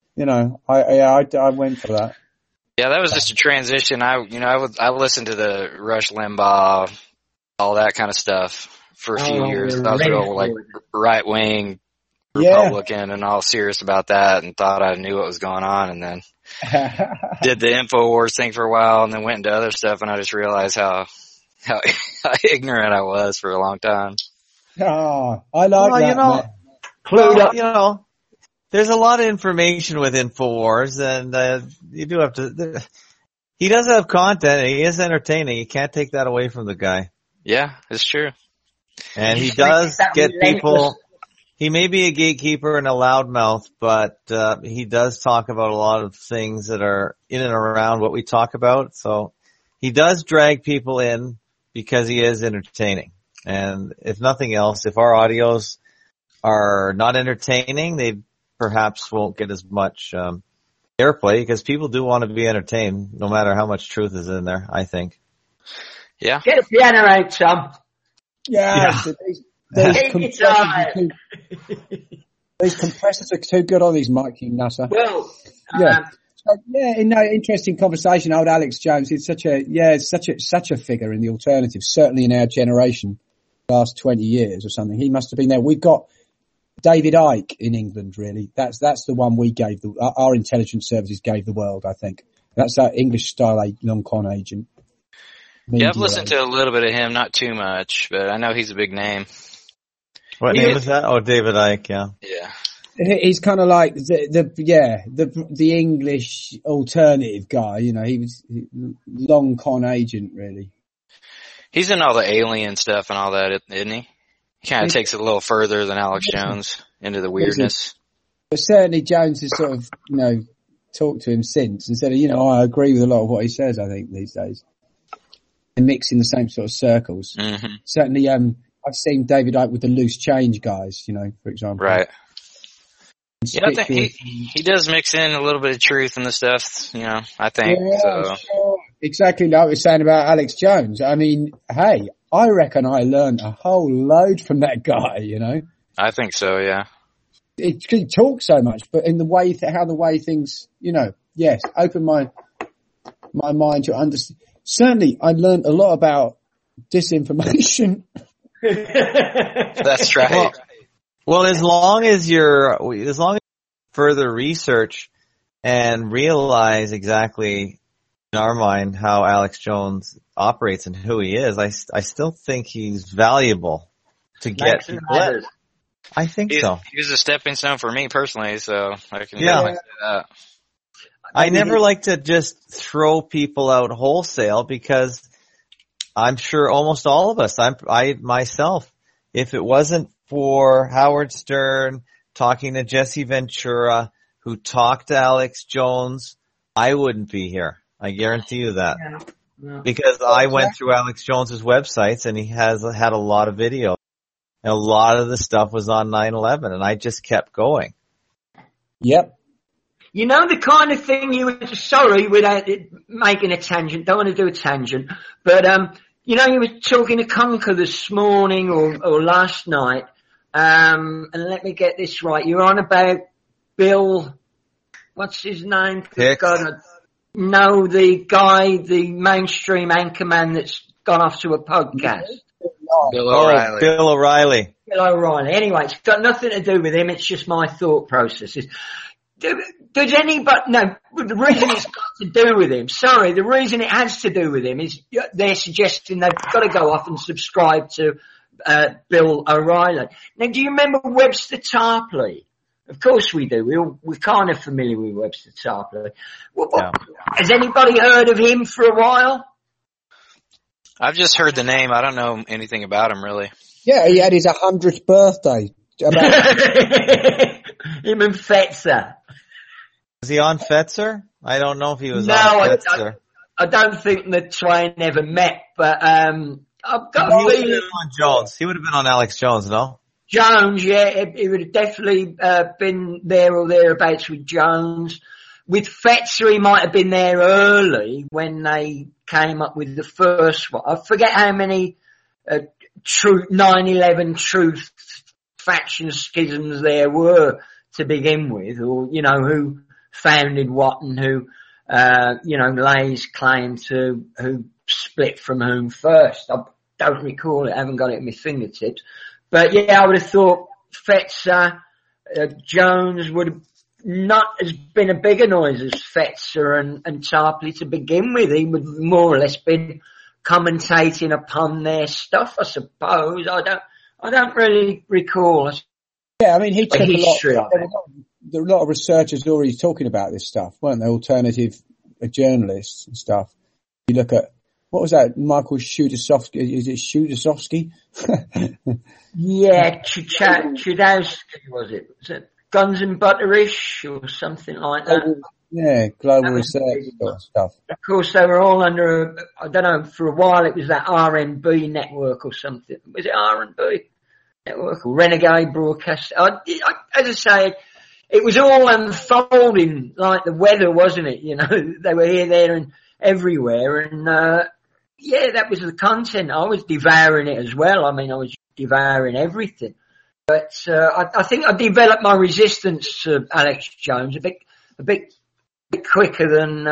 I went for that. Yeah, that was just a transition. I listened to the Rush Limbaugh, all that kind of stuff for a few years. I was real right wing Republican and all serious about that, and thought I knew what was going on, and then did the InfoWars thing for a while, and then went into other stuff, and I just realized how ignorant I was for a long time. Oh, I like that. Clued up. There's a lot of information with InfoWars, and you do have to. He does have content, and he is entertaining. You can't take that away from the guy. Yeah, it's true. And he does get people. he may be a gatekeeper and a loudmouth, but he does talk about a lot of things that are in and around what we talk about. So he does drag people in because he is entertaining. And if nothing else, if our audios are not entertaining, they perhaps won't get as much airplay because people do want to be entertained, no matter how much truth is in there, I think. Yeah. Get a piano out, Tom. Yeah. These compressors are too good on these mic, Nasser. Well, interesting conversation. Old Alex Jones, it's such a figure in the alternative, certainly in our generation, last 20 years or something. He must have been there. We've got David Icke in England, really. That's the one we gave our intelligence services gave the world, I think. That's our English style long con agent. Yeah, I've listened to a little bit of him, not too much, but I know he's a big name. What name is that? Oh, David Icke, yeah. Yeah. He's kind of like the English alternative guy, you know, he was long con agent, really. He's in all the alien stuff and all that, isn't he? He kind of takes it a little further than Alex Jones into the weirdness. But certainly Jones has sort of, you know, talked to him since and said, you know, I agree with a lot of what he says, I think, these days. And mixing the same sort of circles. Mm-hmm. Certainly, I've seen David Icke with the Loose Change guys, you know, for example. Right. Yeah, I think he does mix in a little bit of truth in the stuff, you know, I think. Yeah, so. Sure. Exactly like we were saying about Alex Jones. I mean, hey, I reckon I learned a whole load from that guy, you know. I think so, yeah. He talks so much, but in the way, how the way things, you know, yes, open my mind to understand. Certainly, I learned a lot about disinformation. That's right. Well, as long as you further research and realize exactly in our mind how Alex Jones operates and who he is, I still think he's valuable to get people in. I think so. He was a stepping stone for me personally, so I can say that. I never like to just throw people out wholesale because I'm sure almost all of us, I myself, if it wasn't for Howard Stern talking to Jesse Ventura, who talked to Alex Jones, I wouldn't be here. I guarantee you that. Yeah. Because I went through Alex Jones's websites and he has had a lot of videos. And a lot of the stuff was on 9/11 and I just kept going. Yep. You know the kind of thing sorry, without making a tangent, don't want to do a tangent, but you know, you were talking to Conker this morning or last night, and let me get this right. You're on about Bill, what's his name? No, the guy, the mainstream anchorman that's gone off to a podcast. Bill O'Reilly. Bill O'Reilly. Bill O'Reilly. Anyway, it's got nothing to do with him. It's just my thought processes. Does anybody, no, the reason it's got to do with him, the reason it has to do with him is they're suggesting they've got to go off and subscribe to Bill O'Reilly. Now, do you remember Webster Tarpley? Of course we do. We're kind of familiar with Webster Tarpley. Has anybody heard of him for a while? I've just heard the name. I don't know anything about him, really. Yeah, he had his 100th birthday. Him and Fetzer. Was he on Fetzer? I don't know if he was on Fetzer. I don't think the twain ever met, but I've got a feeling on Jones. He would have been on Alex Jones, no? Jones, yeah, he would have definitely been there or thereabouts with Jones. With Fetzer, he might have been there early when they came up with the first one. I forget how many 9/11 truth faction schisms there were to begin with, or, you know, who founded what and who, you know, lays claim to who split from whom first. I don't recall it. I haven't got it at my fingertips. But yeah, I would have thought Fetzer, Jones would have not as been a bigger noise as Fetzer and Tarpley to begin with. He would more or less been commentating upon their stuff, I suppose. I don't really recall. Yeah, I mean, he took a lot of researchers already talking about this stuff, weren't they? Alternative journalists and stuff. You look at, what was that? Michael Shutasovsky, is it Shutasovsky? Yeah, Chudowski was it? Was it Guns and Butterish or something like that? Yeah, global research sort of stuff. Of course, they were all under, I don't know, for a while it was that RNB network or something. Was it RNB network or Renegade Broadcast? As I say, it was all unfolding like the weather, wasn't it? You know, they were here, there and everywhere. And, yeah, that was the content. I was devouring it as well. I mean, I was devouring everything. But, I think I developed my resistance to Alex Jones a bit quicker than,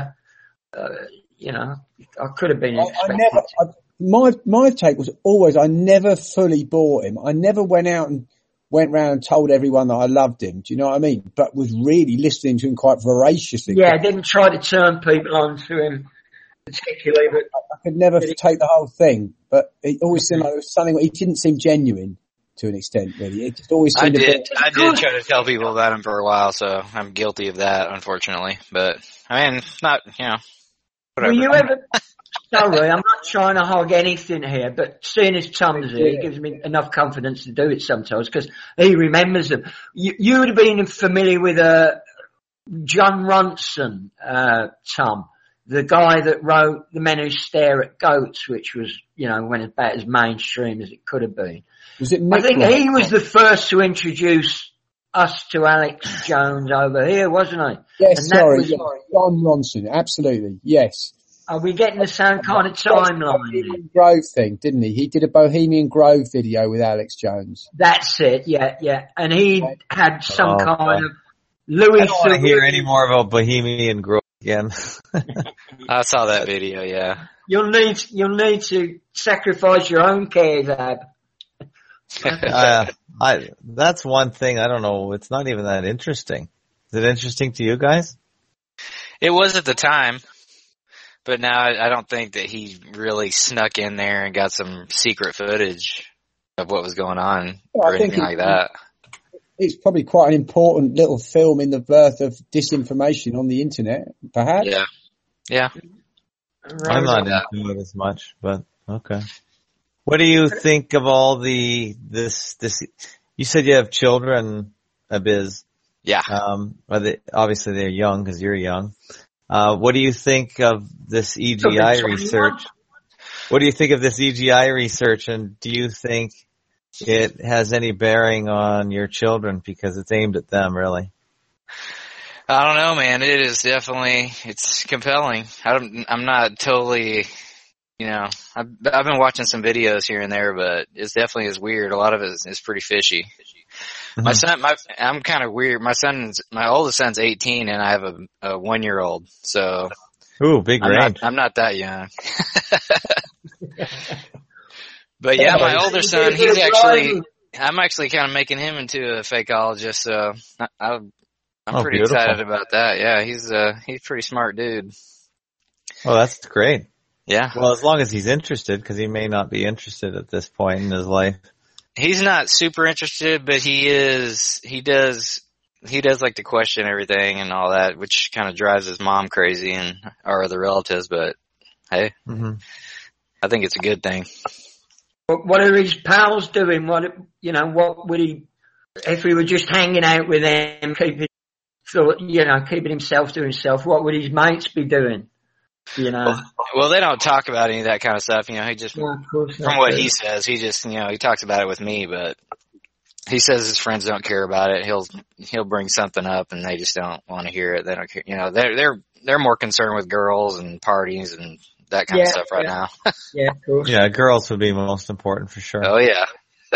you know, I could have been expected. My take was always, I never fully bought him. I never went round and told everyone that I loved him. Do you know what I mean? But was really listening to him quite voraciously. Yeah, I didn't try to turn people on to him particularly, but I could never take the whole thing, but it always seemed like it was something, he didn't seem genuine to an extent, really. It just always seemed I did try to tell people about him for a while, so I'm guilty of that, unfortunately. But, I mean, not, you know, whatever. Were you ever, sorry, I'm not trying to hog anything here, but seeing as Tom's here, it gives me enough confidence to do it sometimes, because he remembers them. You would have been familiar with, John Ronson, Tom. The guy that wrote The Men Who Stare at Goats, which was, you know, went about as mainstream as it could have been. Was it I think he was the first to introduce us to Alex Jones over here, wasn't he? Yes, and sorry, John Ronson, absolutely, yes. Are we getting the same kind of timeline? Bohemian Grove thing, didn't he? He did a Bohemian Grove video with Alex Jones. That's it, yeah. And he had some kind of Louis. I don't want to hear any more about Bohemian Grove again. I saw that video, yeah. You'll need to sacrifice your own cares, Ab. That's one thing, I don't know, it's not even that interesting. Is it interesting to you guys? It was at the time, but now I don't think that he really snuck in there and got some secret footage of what was going on or anything like that. It's probably quite an important little film in the birth of disinformation on the internet, perhaps. Yeah. I'm not into it as much, but okay. What do you think of all this, you said you have children, Abiz. Yeah. Obviously they're young because you're young. What do you think of this EGI research? What do you think of this EGI research, and do you think it has any bearing on your children because it's aimed at them, really? I don't know, man. It is definitely, it's compelling. I'm not totally, you know, I've been watching some videos here and there, but it's definitely is weird. A lot of it is pretty fishy. Mm-hmm. I'm kind of weird. My oldest son's 18 and I have a 1-year-old, so. Ooh, big range. I'm not that young. But yeah, my older son, I'm actually kind of making him into a fakeologist, so I'm pretty excited about that. Yeah, he's a pretty smart dude. Oh, that's great. Yeah. Well, as long as he's interested, because he may not be interested at this point in his life. He's not super interested, but he does like to question everything and all that, which kind of drives his mom crazy and our other relatives, but hey, I think it's a good thing. What are his pals doing? What would he, if he were just hanging out with them, keeping himself to himself, what would his mates be doing? You know? Well, they don't talk about any of that kind of stuff. You know, he just, from what he says, he just, you know, he talks about it with me, but he says his friends don't care about it. He'll bring something up and they just don't want to hear it. They don't care. You know, they're more concerned with girls and parties and that kind of stuff right now. Yeah, of course. Yeah, girls would be most important for sure. Oh yeah.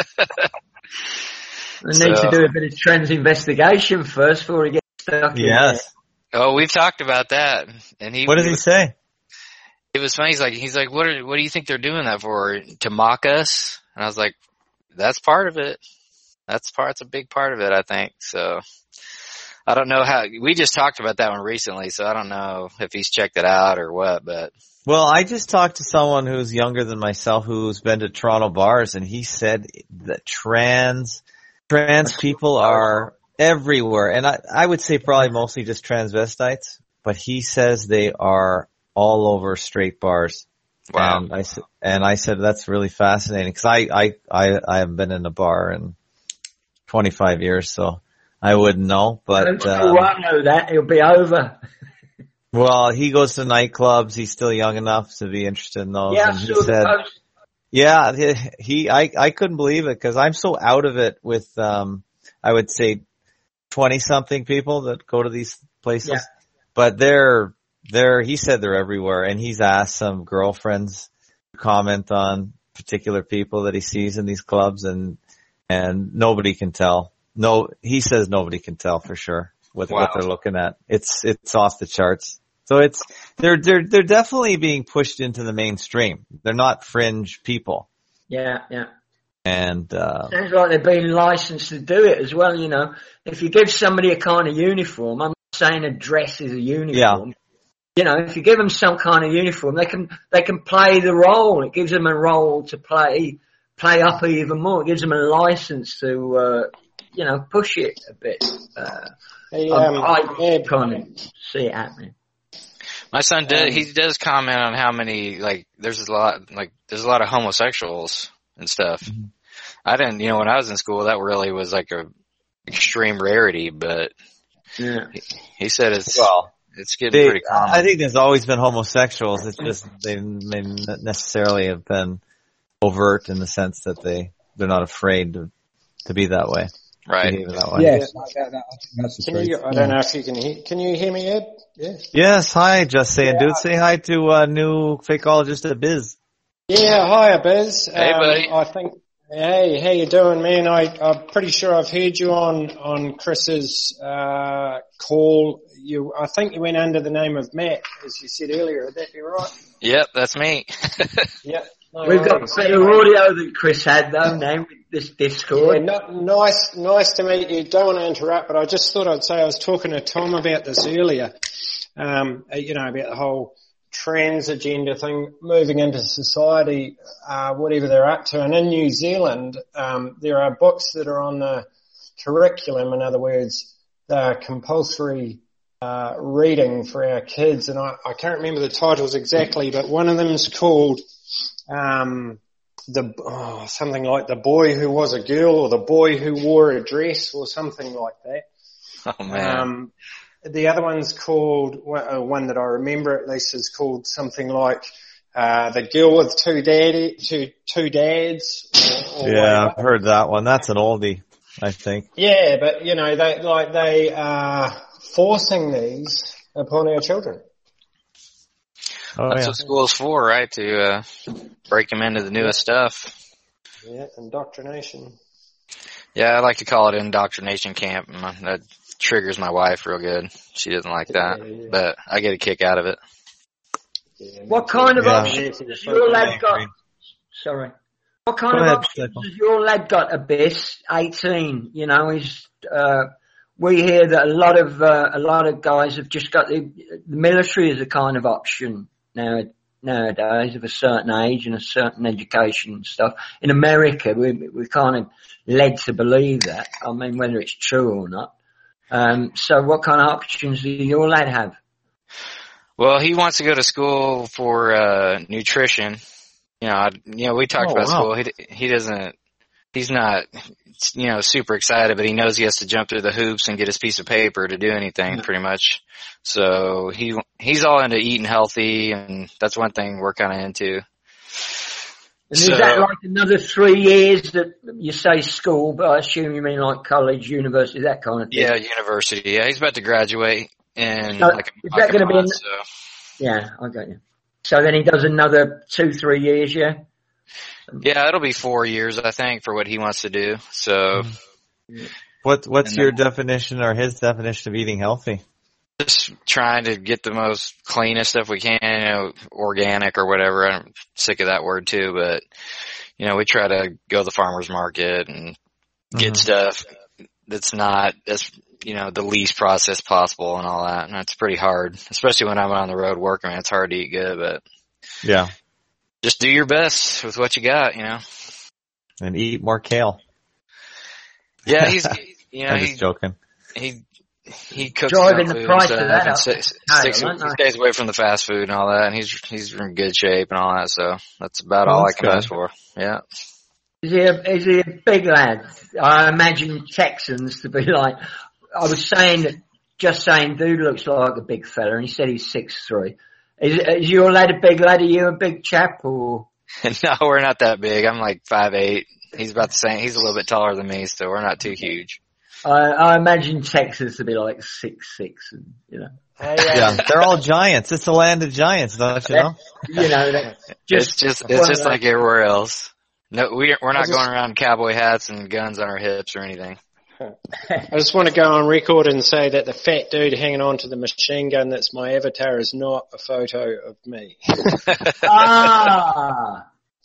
I need to do a bit of trends investigation first before he gets stuck in there. Oh, we've talked about that. And what does he say? It was funny. He's like, what do you think they're doing that for? To mock us? And I was like, that's part of it. That's a big part of it, I think. So I don't know we just talked about that one recently, so I don't know if he's checked it out or what, but. Well, I just talked to someone who's younger than myself who's been to Toronto bars, and he said that trans people are everywhere. And I would say probably mostly just transvestites, but he says they are all over straight bars. Wow. And I said, that's really fascinating, because I haven't been in a bar in 25 years, so I wouldn't know, but, I won't know that. It'll be over. Well, he goes to nightclubs. He's still young enough to be interested in those. Yeah, and he said, I couldn't believe it, because I'm so out of it with, I would say 20 something people that go to these places, but he said they're everywhere, and he's asked some girlfriends to comment on particular people that he sees in these clubs, and nobody can tell. No, he says nobody can tell for sure what they're looking at. It's off the charts. So they're definitely being pushed into the mainstream. They're not fringe people. Yeah. And, sounds like they're being licensed to do it as well, you know. If you give somebody a kind of uniform, I'm not saying a dress is a uniform. Yeah. You know, if you give them some kind of uniform, they can play the role. It gives them a role to play up even more. It gives them a license to, push it a bit. I kind of see it happening. My son he does comment on how many, there's a lot of homosexuals and stuff. Mm-hmm. I didn't, when I was in school, that really was like a extreme rarity, but he said it's getting pretty common. I think there's always been homosexuals. It's just they may not necessarily have been overt in the sense that they're not afraid to be that way. Right. That way. Yes, that's the truth. I don't know if you can hear. Can you hear me, Ed? Yes. Yes. Hi, just saying, dude. Say hi to new fakeologist at Biz. Yeah. Hi, Biz. Hey, buddy. Hey, how you doing, man? I'm pretty sure I've heard you on Chris's call. I think you went under the name of Matt, as you said earlier. Would that be right? Yep, that's me. Yep. No We've got better audio that Chris had, though, now with this Discord. Yeah, nice to meet you. Don't want to interrupt, but I just thought I'd say I was talking to Tom about this earlier. About the whole trans agenda thing moving into society, whatever they're up to. And in New Zealand, there are books that are on the curriculum. In other words, they're compulsory reading for our kids. And I can't remember the titles exactly, but one of them is called something like The Boy Who Was a Girl, or The Boy Who Wore a Dress, or something like that. Oh man. The other one's called, one that I remember at least, is called something like The Girl with Two Dads. Yeah, I've heard that one. That's an oldie, I think. Yeah, but they are forcing these upon our children. That's what school's for, right? To break them into the newest stuff. Yeah, indoctrination. Yeah, I like to call it indoctrination camp. That triggers my wife real good. She doesn't like that, but I get a kick out of it. Yeah, what kind of options has your lad got? Sorry. What kind of options has your lad got, Abyss? 18. He's. We hear that a lot of guys have just got the military as a kind of option nowadays of a certain age and a certain education and stuff. In America, we're kind of led to believe that. I mean, whether it's true or not. So what kind of options do your lad have? Well, he wants to go to school for nutrition. We talked about school. He's not, super excited, but he knows he has to jump through the hoops and get his piece of paper to do anything pretty much. So he's all into eating healthy, and that's one thing we're kind of into. And is that like another 3 years that you say school, but I assume you mean like college, university, that kind of thing? Yeah, university. Yeah, he's about to graduate in is that going to be Yeah, I got you. So then he does another 2-3 years, yeah? Yeah, it'll be 4 years, I think, for what he wants to do. So, what's your definition or his definition of eating healthy? Just trying to get the most cleanest stuff we can, organic or whatever. I'm sick of that word too, but we try to go to the farmer's market and get stuff that's not as the least processed possible and all that. And that's pretty hard, especially when I'm on the road working. It's hard to eat good, but yeah. Just do your best with what you got, And eat more kale. Yeah, he's, I'm just joking. he cooks his driving own the food price and of that stuff, up. he stays away from the fast food and all that, and he's in good shape and all that, so that's about all I can ask for. Yeah. Is he a big lad? I imagine Texans to be like, I was saying, dude looks like a big fella, and he said he's 6'3". Is your lad a big lad? Are you a big chap, or? No, we're not that big. I'm like 5'8". He's about the same. He's a little bit taller than me, so we're not too huge. I imagine Texas to be like 6'6", and yeah, they're all giants. It's the land of giants, don't you know? It's just like everywhere else. No, we're not going around in cowboy hats and guns on our hips or anything. I just want to go on record and say that the fat dude hanging on to the machine gun that's my avatar is not a photo of me. Oh.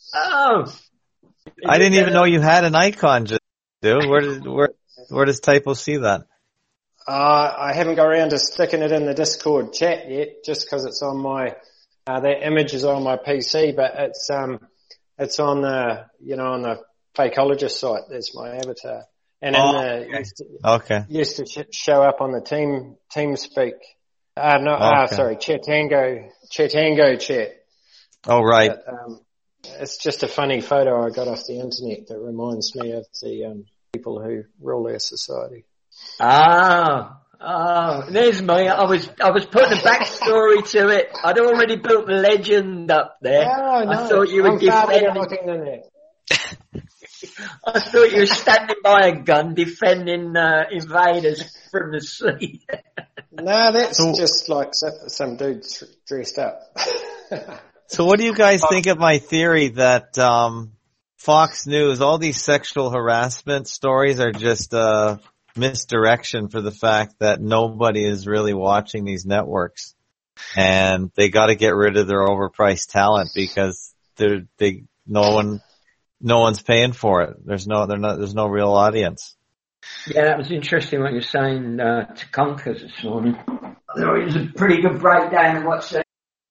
I didn't even know you had an icon, dude. Where does Typo see that? I haven't got around to sticking it in the Discord chat yet, just because it's on my, that image is on my PC, but it's on the, on the Fakeologist site. That's my avatar. And used to show up on the TeamSpeak. Chatango chat. Oh, right. But, it's just a funny photo I got off the internet that reminds me of the people who rule our society. There's me. I was putting a backstory to it. I'd already built the legend up there. Oh, no. I thought you were defending. I thought you were standing by a gun defending invaders from the sea. No, that's just like some dude dressed up. So what do you guys think of my theory that Fox News, all these sexual harassment stories are just misdirection for the fact that nobody is really watching these networks, and they got to get rid of their overpriced talent because no one's paying for it. There's no real audience. Yeah, that was interesting what you're saying to Conkers this morning. It was a pretty good breakdown of what's there.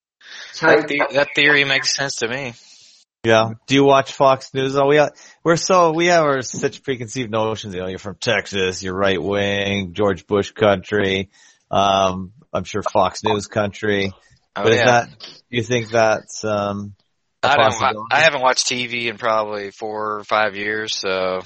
That theory makes sense to me. Yeah. Do you watch Fox News? Oh, we have such preconceived notions. You're from Texas, you're right wing, George Bush country. I'm sure Fox News country. Do you think that's I haven't watched TV in probably 4 or 5 years, so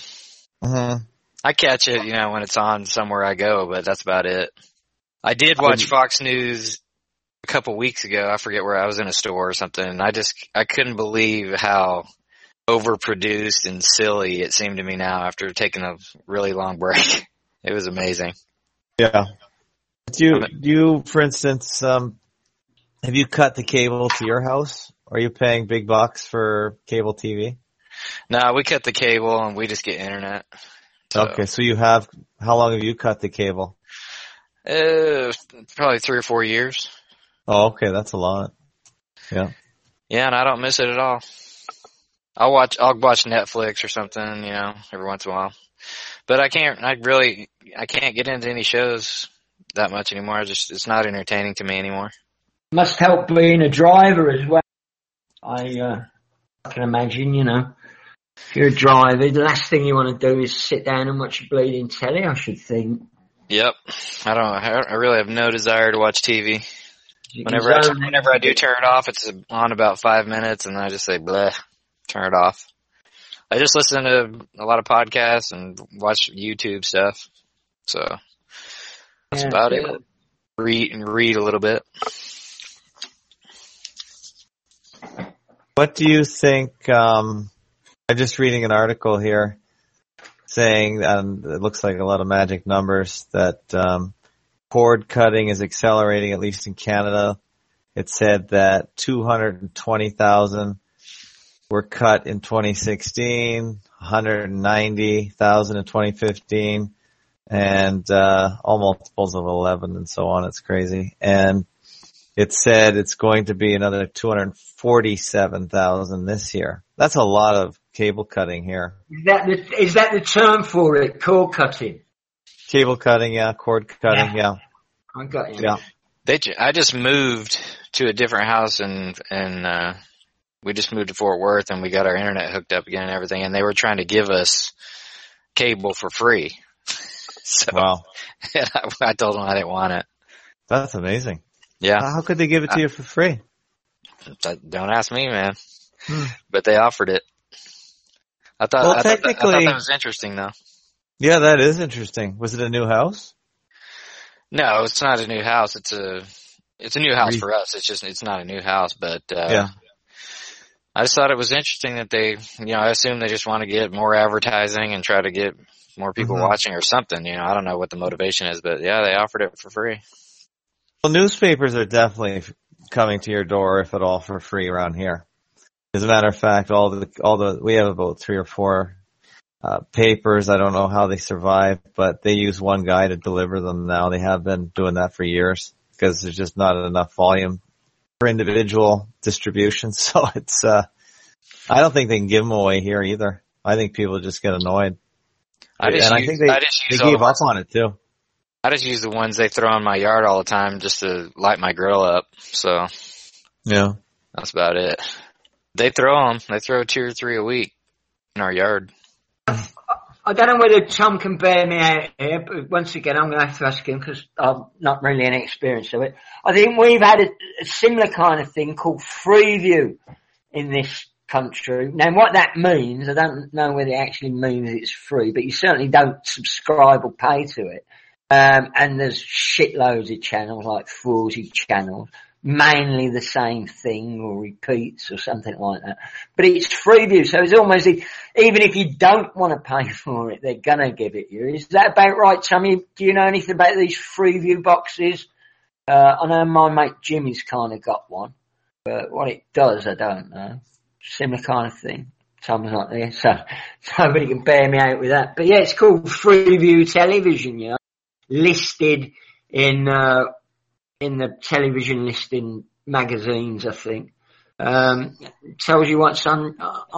I catch it, when it's on somewhere I go, but that's about it. I did watch Fox News a couple weeks ago. I forget where I was in a store or something, and I couldn't believe how overproduced and silly it seemed to me now after taking a really long break. It was amazing. Yeah. Do you, for instance, have you cut the cable to your house? Or are you paying big bucks for cable TV? No, we cut the cable and we just get internet. So. Okay, so how long have you cut the cable? Probably 3 or 4 years. Oh, okay, that's a lot. Yeah. Yeah, and I don't miss it at all. I'll watch Netflix or something, every once in a while. But I can't get into any shows that much anymore. It's not entertaining to me anymore. Must help being a driver as well. I can imagine, if you're a driver, the last thing you want to do is sit down and watch bleeding telly, I should think. Yep. I really have no desire to watch TV. Whenever I do turn it off, it's on about 5 minutes, and I just say, bleh, turn it off. I just listen to a lot of podcasts and watch YouTube stuff. So that's about it. Read a little bit. What do you think, I'm just reading an article here saying, and it looks like a lot of magic numbers, that cord cutting is accelerating, at least in Canada. It said that 220,000 were cut in 2016, 190,000 in 2015, and all multiples of 11 and so on. It's crazy. And it said it's going to be another 247,000 this year. That's a lot of cable cutting here. Is that the term for it? Cord cutting? Cable cutting, yeah. Cord cutting, yeah. I got you. Yeah. I just moved to a different house and we just moved to Fort Worth and we got our internet hooked up again and everything, and they were trying to give us cable for free. So, Wow. I told them I didn't want it. That's amazing. Yeah. How could they give it to you for free? Don't ask me, man. But they offered it. I thought that was interesting, though. Yeah, that is interesting. Was it a new house? No, it's not a new house. It's a new house for us. It's not a new house, but, I just thought it was interesting that they, I assume they just want to get more advertising and try to get more people watching or something. I don't know what the motivation is, but yeah, they offered it for free. Well, newspapers are definitely coming to your door, if at all, for free around here. As a matter of fact, we have about 3 or 4 papers. I don't know how they survive, but they use one guy to deliver them now. They have been doing that for years because there's just not enough volume for individual distribution. So it's, I don't think they can give them away here either. I think people just get annoyed. I think they gave up on it too. I just use the ones they throw in my yard all the time just to light my grill up. So yeah, that's about it. They throw them. They throw 2 or 3 a week in our yard. I don't know whether Tom can bear me out here, but once again, I'm going to have to ask him because I'm not really an experience of it. I think we've had a similar kind of thing called Freeview in this country. Now, what that means, I don't know whether it actually means it's free, but you certainly don't subscribe or pay to it. And there's shitloads of channels, like 40 channels. Mainly the same thing or repeats or something like that. But it's Freeview, so it's almost, even if you don't want to pay for it, they're gonna give it you. Is that about right, Tommy? Do you know anything about these Freeview boxes? I know my mate Jimmy's kind of got one, but what it does, I don't know. Similar kind of thing. Tom's not there, so nobody can bear me out with that. But yeah, it's called Freeview Television, listed in the television listing magazines, I think. Tells you what's on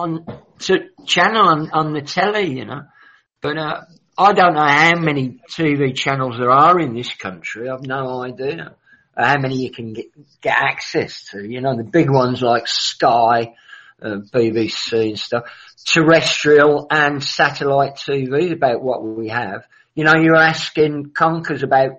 channel on the telly, But, I don't know how many TV channels there are in this country. I've no idea how many you can get access to. The big ones like Sky, BBC and stuff. Terrestrial and satellite TV is about what we have. You were asking Conkers about,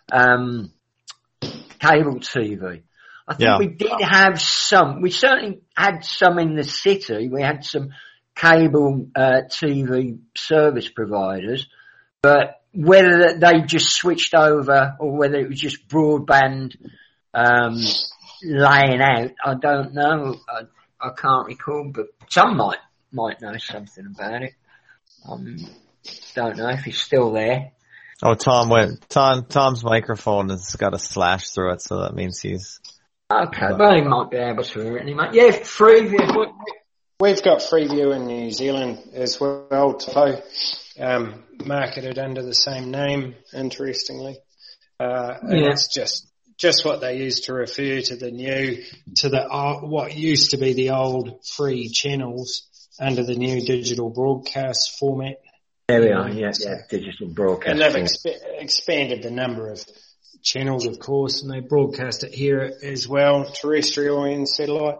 cable TV. I think we did have some. We certainly had some in the city. We had some cable TV service providers, but whether they just switched over or whether it was just broadband laying out, I don't know. I can't recall, but some might know something about it. Don't know if he's still there. Oh, Tom's microphone has got a slash through it, so that means he's... Okay, well, he might be able to hear it anyway. Yeah, Freeview. We've got Freeview in New Zealand as well, marketed under the same name, interestingly. And it's just what they use to refer to what used to be the old free channels under the new digital broadcast format. There we are, digital broadcast. And they've expanded the number of channels, of course, and they broadcast it here as well, terrestrial and satellite.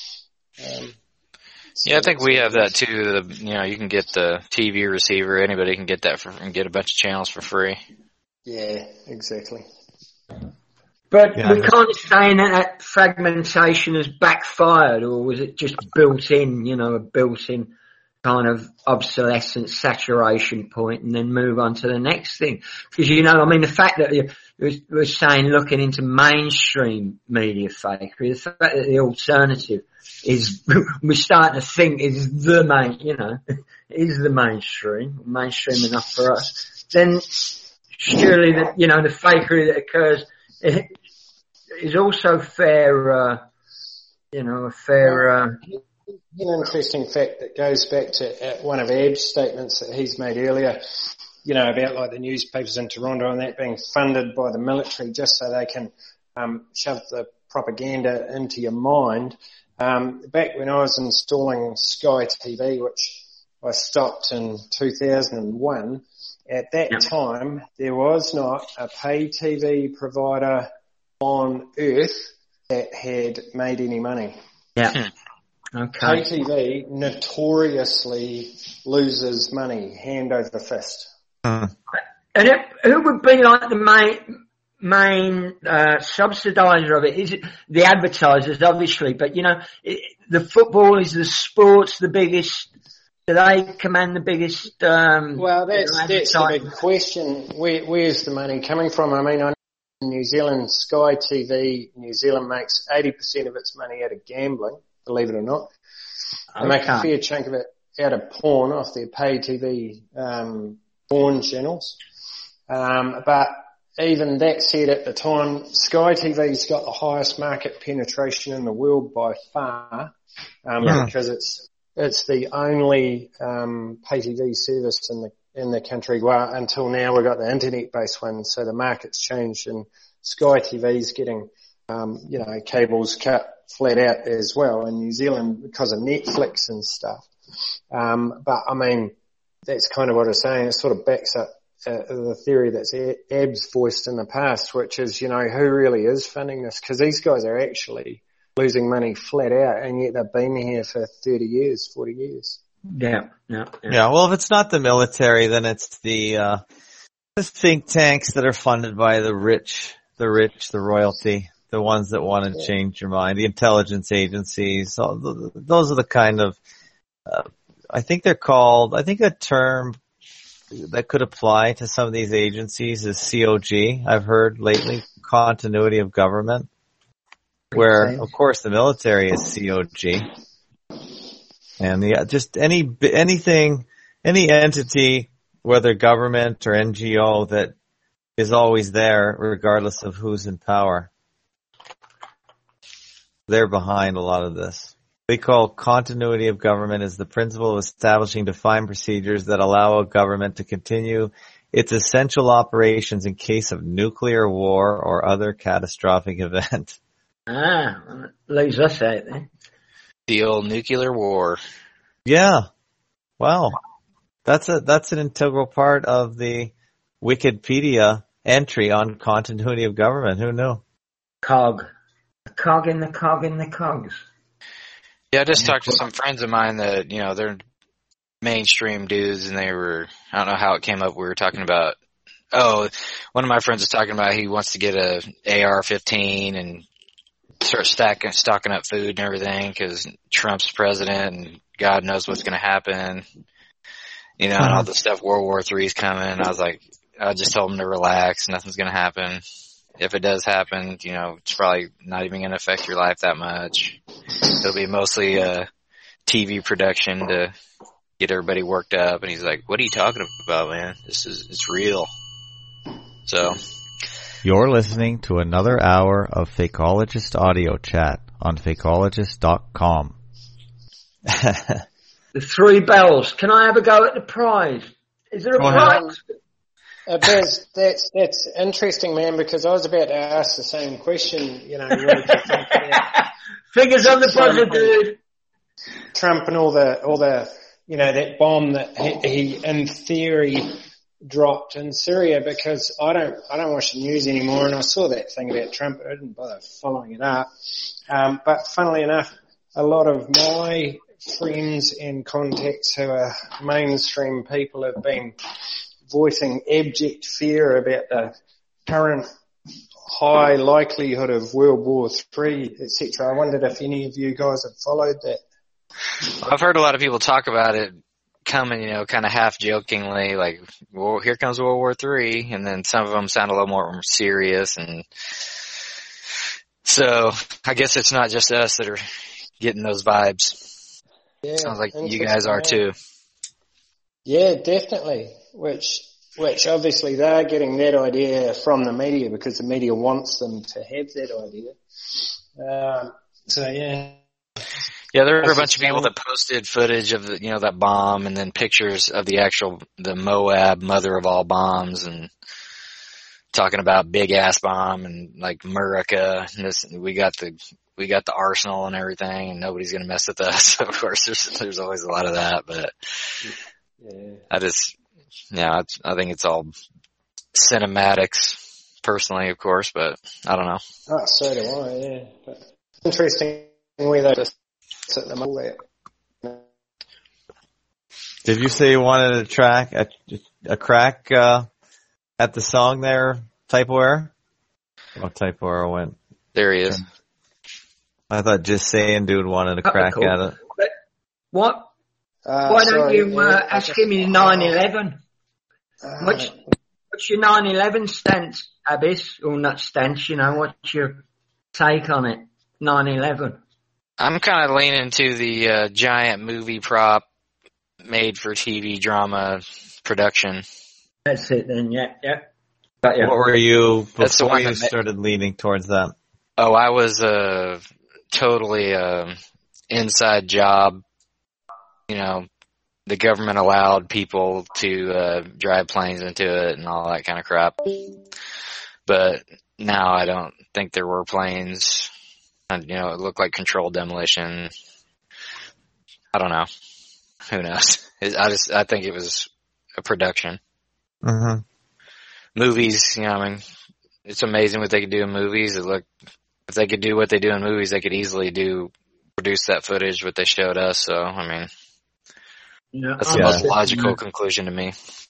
I think we have that too. You can get the TV receiver. Anybody can get that and get a bunch of channels for free. Yeah, exactly. But we're kind of saying that fragmentation has backfired, or was it just built in, a built-in kind of obsolescence, saturation point, and then move on to the next thing? Because, the fact that we're saying looking into mainstream media fakery, the fact that the alternative is, we're starting to think is the is the mainstream enough for us, then surely the fakery that occurs is also fair, An interesting fact that goes back to one of Ab's statements that he's made earlier, about like the newspapers in Toronto and that being funded by the military just so they can shove the propaganda into your mind. Back when I was installing Sky TV, which I stopped in 2001, at that time there was not a pay TV provider on earth that had made any money. Yeah. Okay. Pay TV notoriously loses money hand over fist. And who would be like the main subsidizer of it? Is it the advertisers, obviously, but the football is the sports the biggest. Do they command the biggest? Well, that's the big question. Where's the money coming from? I mean, I know in New Zealand, Sky TV, New Zealand makes 80% of its money out of gambling. Believe it or not, they make a fair chunk of it out of porn off their pay TV porn channels. But even that said, at the time, Sky TV's got the highest market penetration in the world by far, because it's the only pay TV service in the country. Well, until now we've got the internet-based one, so the market's changed, and Sky TV's getting cables cut flat out as well in New Zealand because of Netflix and stuff. But I mean, that's kind of what I'm saying. It sort of backs up the theory that's Ab's voiced in the past, which is, who really is funding this? Because these guys are actually losing money flat out, and yet they've been here for 30 years, 40 years. Yeah. Well, if it's not the military, then it's the think tanks that are funded by the rich, the royalty, the ones that want to change your mind, the intelligence agencies. Those are the kind of, I think a term that could apply to some of these agencies is COG. I've heard lately, continuity of government, where of course the military is COG. And just any entity, whether government or NGO, that is always there regardless of who's in power. They're behind a lot of this. They call continuity of government is the principle of establishing defined procedures that allow a government to continue its essential operations in case of nuclear war or other catastrophic event. Leaves us out then. The old nuclear war. Yeah. Wow. That's an integral part of the Wikipedia entry on continuity of government. Who knew? Cog. A cog in the cog in the cogs. Yeah, I just talked to some friends of mine that, they're mainstream dudes, and I don't know how it came up. We were talking about, one of my friends was talking about he wants to get a AR-15 and start stocking up food and everything because Trump's president and God knows what's going to happen, and all the stuff. World War III is coming. I just told him to relax. Nothing's going to happen. If it does happen, it's probably not even going to affect your life that much. It'll be mostly a TV production to get everybody worked up. And he's like, "What are you talking about, man? It's real." So. You're listening to another hour of Fakeologist audio chat on Fakeologist.com. The 3 bells. Can I have a go at the prize? Is there a prize? That's interesting, man, because I was about to ask the same question, what did you think about Fingers on the buzzer, dude. Trump and all the that bomb that he in theory dropped in Syria, because I don't watch the news anymore, and I saw that thing about Trump, but I didn't bother following it up. But funnily enough, a lot of my friends and contacts who are mainstream people have been voicing abject fear about the current high likelihood of World War III, etc. I wondered if any of you guys have followed that. I've heard a lot of people talk about it coming, kind of half jokingly, like, well, here comes World War III, and then some of them sound a little more serious, and so I guess it's not just us that are getting those vibes. Yeah, sounds like you guys are too. Yeah, definitely. Which obviously they're getting that idea from the media because the media wants them to have that idea. So yeah. Yeah, there were a bunch of people that posted footage of the, that bomb, and then pictures of the Moab, mother of all bombs, and talking about big ass bomb and like America. And we got the arsenal and everything, and nobody's gonna mess with us. Of course, there's always a lot of that, but yeah. I think it's all cinematics, personally, of course, but I don't know. Oh, so do I, yeah. But interesting way they just set them all out. Did you say you wanted to crack at the song there, Typo Error? Oh, Typo Error went. There he is. I thought Just Saying Dude wanted to crack at it. But what? Why don't you ask him his 9/11? What's your 9/11 stance, Abyss? Or not stance, what's your take on it? 9/11. I'm kind of leaning to the giant movie prop made for TV drama production. That's it then, yeah. But, yeah. What were you That's the before one you that started leaning towards that? Oh, I was totally inside job. The government allowed people to drive planes into it and all that kind of crap. But now I don't think there were planes. And, it looked like controlled demolition. I don't know. Who knows? I think it was a production. Mm-hmm. Movies, it's amazing what they could do in movies. If they could do what they do in movies, they could easily produce that footage, what they showed us. So, that's the most logical conclusion to me.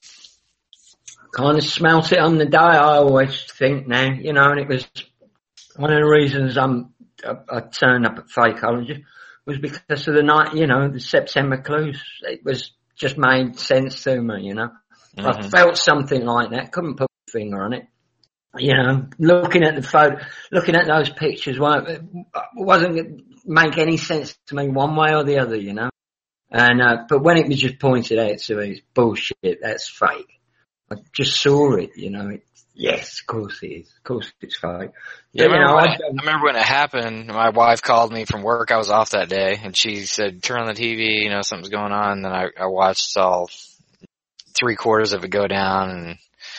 Kind of smelt it on the day, I always think now, and it was one of the reasons I turned up at Fakeology was because of the night, the September clues. It was just made sense to me, Mm-hmm. I felt something like that. Couldn't put my finger on it. Looking at the photo, looking at those pictures, wasn't make any sense to me one way or the other, And but when it was just pointed out to me, it's bullshit. That's fake. I just saw it, yes, of course it is. Of course it's fake. Yeah, I remember when it happened, my wife called me from work. I was off that day, and she said, turn on the TV, something's going on. And then I watched all 3/4 of it go down and,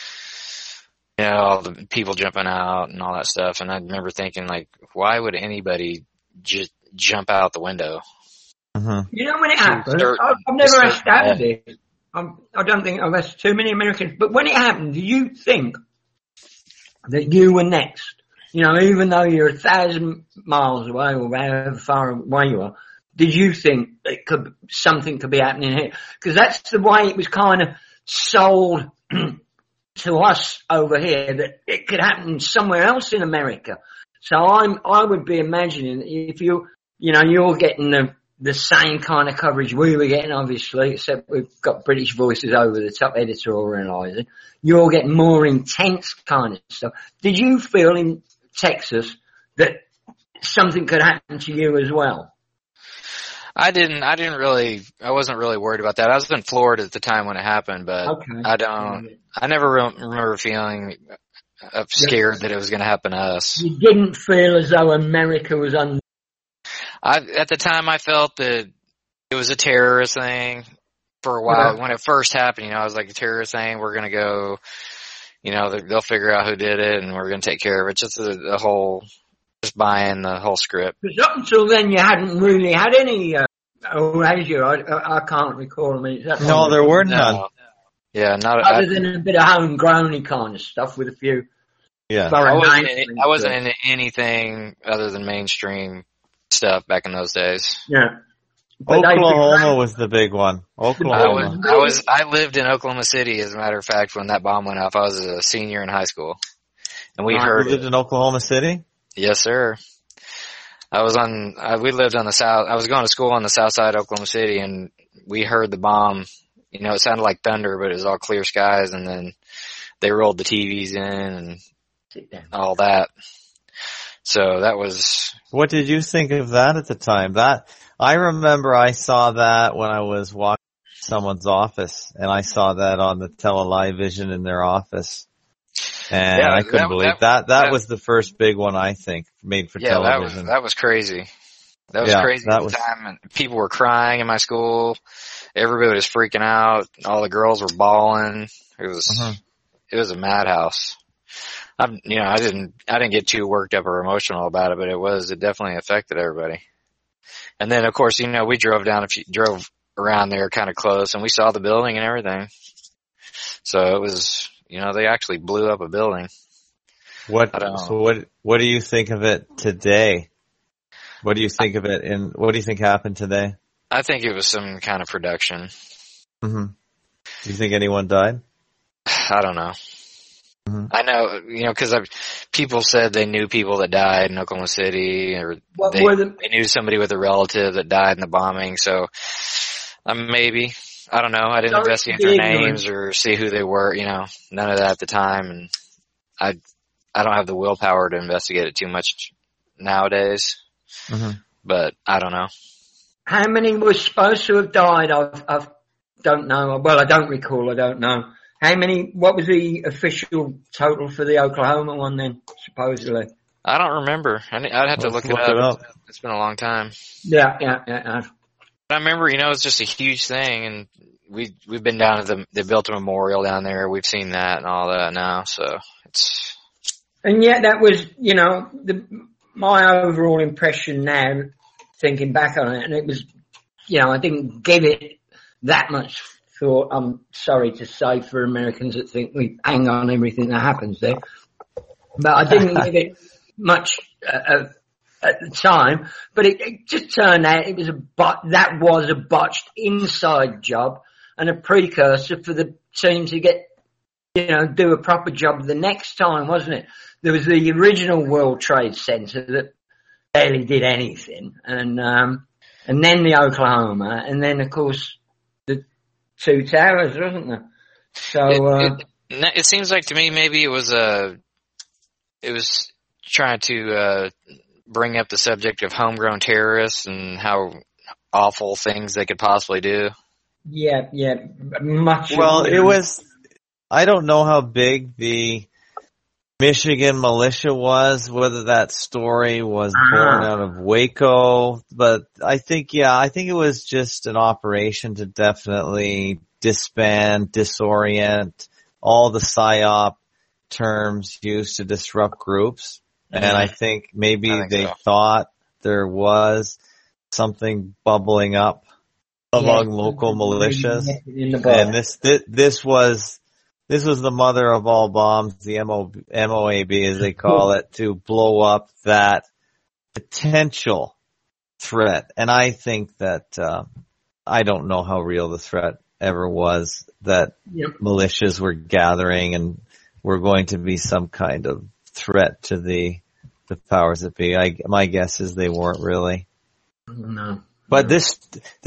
all the people jumping out and all that stuff. And I remember thinking, why would anybody just jump out the window? Mm-hmm. When it happened, I've never asked that this. I don't think I've asked too many Americans, but when it happened, do you think that you were next? Even though you're 1,000 miles away or however far away you are, did you think something could be happening here? Because that's the way it was kind of sold to us over here, that it could happen somewhere else in America. So I would be imagining if you're getting the same kind of coverage we were getting, obviously, except we've got British voices over the top, editorialising. You're getting more intense kind of stuff. Did you feel in Texas that something could happen to you as well? I wasn't really worried about that. I was in Florida at the time when it happened, but okay. I never remember feeling scared that it was going to happen to us. You didn't feel as though America was at the time I felt that it was a terrorist thing for a while. Yeah. When it first happened, I was like, a terrorist thing, we're going to go, they'll figure out who did it and we're going to take care of it. Just just buying the whole script. Because up until then you hadn't really had any, I can't recall. No, there were none. Yeah, other than a bit of homegrown kind of stuff with a few. Yeah. I wasn't into anything other than mainstream stuff back in those days. Yeah. But Oklahoma was the big one. Oklahoma. I lived in Oklahoma City, as a matter of fact, when that bomb went off. I was a senior in high school. And we heard. You lived in Oklahoma City? Yes, sir. We lived on the south. I was going to school on the south side of Oklahoma City, and we heard the bomb. It sounded like thunder, but it was all clear skies, and then they rolled the TVs in and all that. So that was. What did you think of that at the time? I remember I saw that when I was walking someone's office, and I saw that on the television in their office. And I couldn't believe that. That was the first big one, I think, made for television. That was crazy. That was crazy at the time. And people were crying in my school. Everybody was freaking out. All the girls were bawling. It was a madhouse. I didn't get too worked up or emotional about it, but it definitely affected everybody. And then, of course, we drove around there kind of close, and we saw the building and everything. So it was, they actually blew up a building. What do you think of it today? What do you think of it what do you think happened today? I think it was some kind of production. Mm-hmm. Do you think anyone died? I don't know. Mm-hmm. I know, because people said they knew people that died in Oklahoma City, or they knew somebody with a relative that died in the bombing. So maybe, I don't know. I didn't investigate their names or see who they were. None of that at the time, and I don't have the willpower to investigate it too much nowadays. Mm-hmm. But I don't know. How many were supposed to have died? I don't know. Well, I don't recall. I don't know. What was the official total for the Oklahoma one then, supposedly? I don't remember. I'd have to look it up. It's been a long time. Yeah. I remember, it's just a huge thing, and we've been down to they built a memorial down there. We've seen that and all that now, so it's. And yet that was, my overall impression now, thinking back on it, and it was, I didn't give it that much thought. I'm sorry to say for Americans that think we hang on everything that happens there, but I didn't give it much at the time. But it just turned out that was a botched inside job and a precursor for the team to get, do a proper job the next time, wasn't it? There was the original World Trade Center that barely did anything, and then the Oklahoma, and then of course the two towers, wasn't there? So it seems like to me maybe it was trying to bring up the subject of homegrown terrorists and how awful things they could possibly do. Yeah, much. Well, it was. I don't know how big the Michigan militia was, whether that story was born out of Waco, but I think it was just an operation to definitely disband, disorient all the PSYOP terms used to disrupt groups. And I think maybe they thought there was something bubbling up among local militias. And this was the mother of all bombs, the MOAB as they call it, to blow up that potential threat. And I think that, I don't know how real the threat ever was, that militias were gathering and were going to be some kind of threat to the powers that be. My guess is they weren't really. No. But this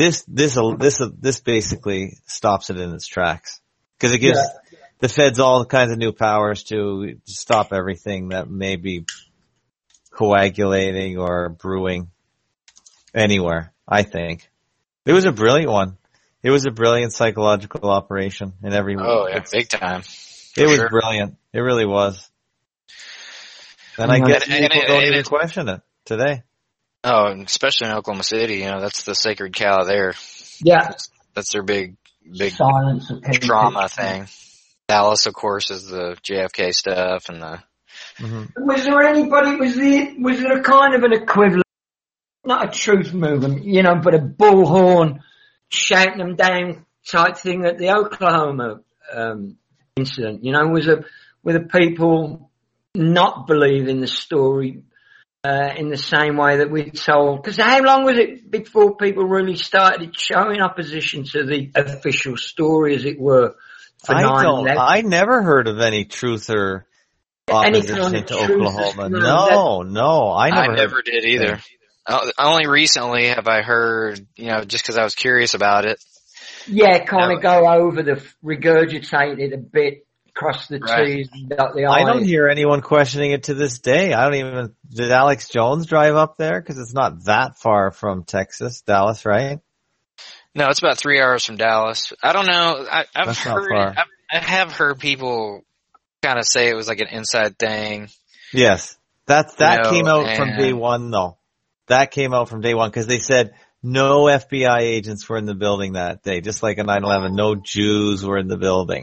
basically stops it in its tracks. Because it gives the feds all kinds of new powers to stop everything that may be coagulating or brewing anywhere, I think. It was a brilliant one. It was a brilliant psychological operation in every way. Oh, yeah, big time. It was brilliant. It really was. And I guess people don't even question it today. Oh, especially in Oklahoma City, that's the sacred cow there. Yeah. That's their big silence trauma thing. Dallas, of course, is the JFK stuff and the. Mm-hmm. Was there anybody? Was there a kind of an equivalent, not a truth movement, but a bullhorn shouting them down type thing at the Oklahoma incident? Were the people not believing the story in the same way that we told? Because how long was it before people really started showing opposition to the official story, as it were? I never heard of any truther opposition to Oklahoma. No, I never did either. Only recently have I heard, just because I was curious about it. Yeah, kind of go over regurgitate it a bit, cross the T's, dot the I's. I don't hear anyone questioning it to this day. Did Alex Jones drive up there? Because it's not that far from Dallas, right? No, it's about 3 hours from Dallas. I don't know. I have heard people kind of say it was like an inside thing. Yes. That came out from day one, though. That came out from day one because they said no FBI agents were in the building that day. Just like on 9/11, no Jews were in the building.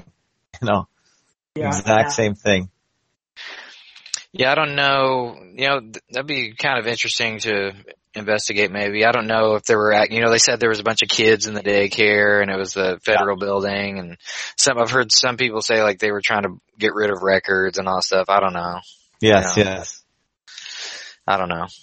Exact same thing. Yeah, I don't know. That'd be kind of interesting to investigate maybe. I don't know if there were, they said there was a bunch of kids in the daycare and it was the federal building, and I've heard some people say like they were trying to get rid of records and all stuff. I don't know. Yes. I don't know.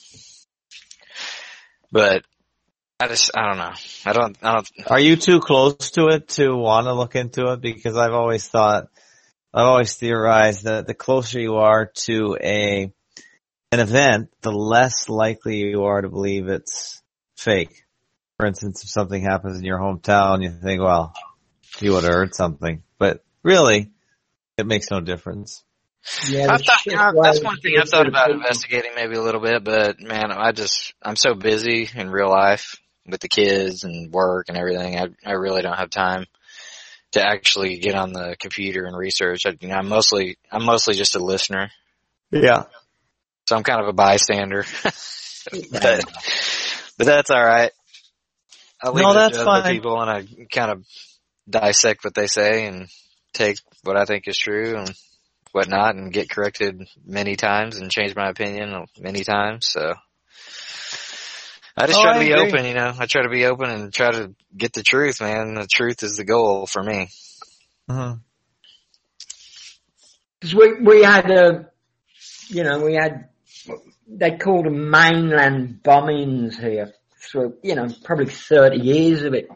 But I don't know. I don't. Are you too close to it to want to look into it? Because I've always thought I've always theorized that the closer you are to an event, the less likely you are to believe it's fake. For instance, if something happens in your hometown, you think, well, you would have heard something. But really, it makes no difference. Yeah, that's one thing I've thought about investigating maybe a little bit, but man, I'm so busy in real life with the kids and work and everything. I really don't have time to actually get on the computer and research. I'm mostly just a listener. Yeah. So I'm kind of a bystander. but that's all right. I leave it to other people, and I kind of dissect what they say and take what I think is true and whatnot, and get corrected many times and change my opinion many times. So I just try to be open, I try to be open and try to get the truth, man. The truth is the goal for me. Because we had they called them mainland bombings here for, probably 30 years of it.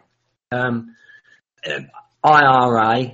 IRA,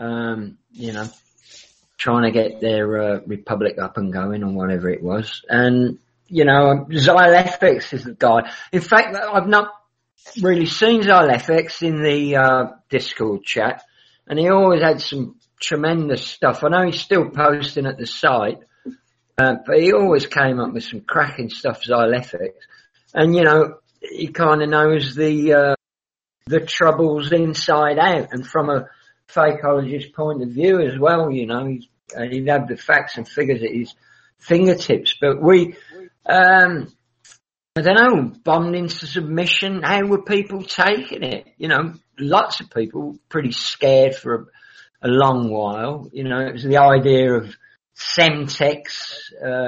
trying to get their republic up and going or whatever it was. And, Xylefix is the guy. In fact, I've not really seen Xylefix in the Discord chat, and he always had some tremendous stuff. I know he's still posting at the site, but he always came up with some cracking stuff, Xylefix. And, he kind of knows the troubles inside out, and from a fakeologist point of view as well, he'd have the facts and figures at his fingertips. But we, I don't know, bombed into submission. How were people taking it? Lots of people pretty scared for a long while. It was the idea of Semtex,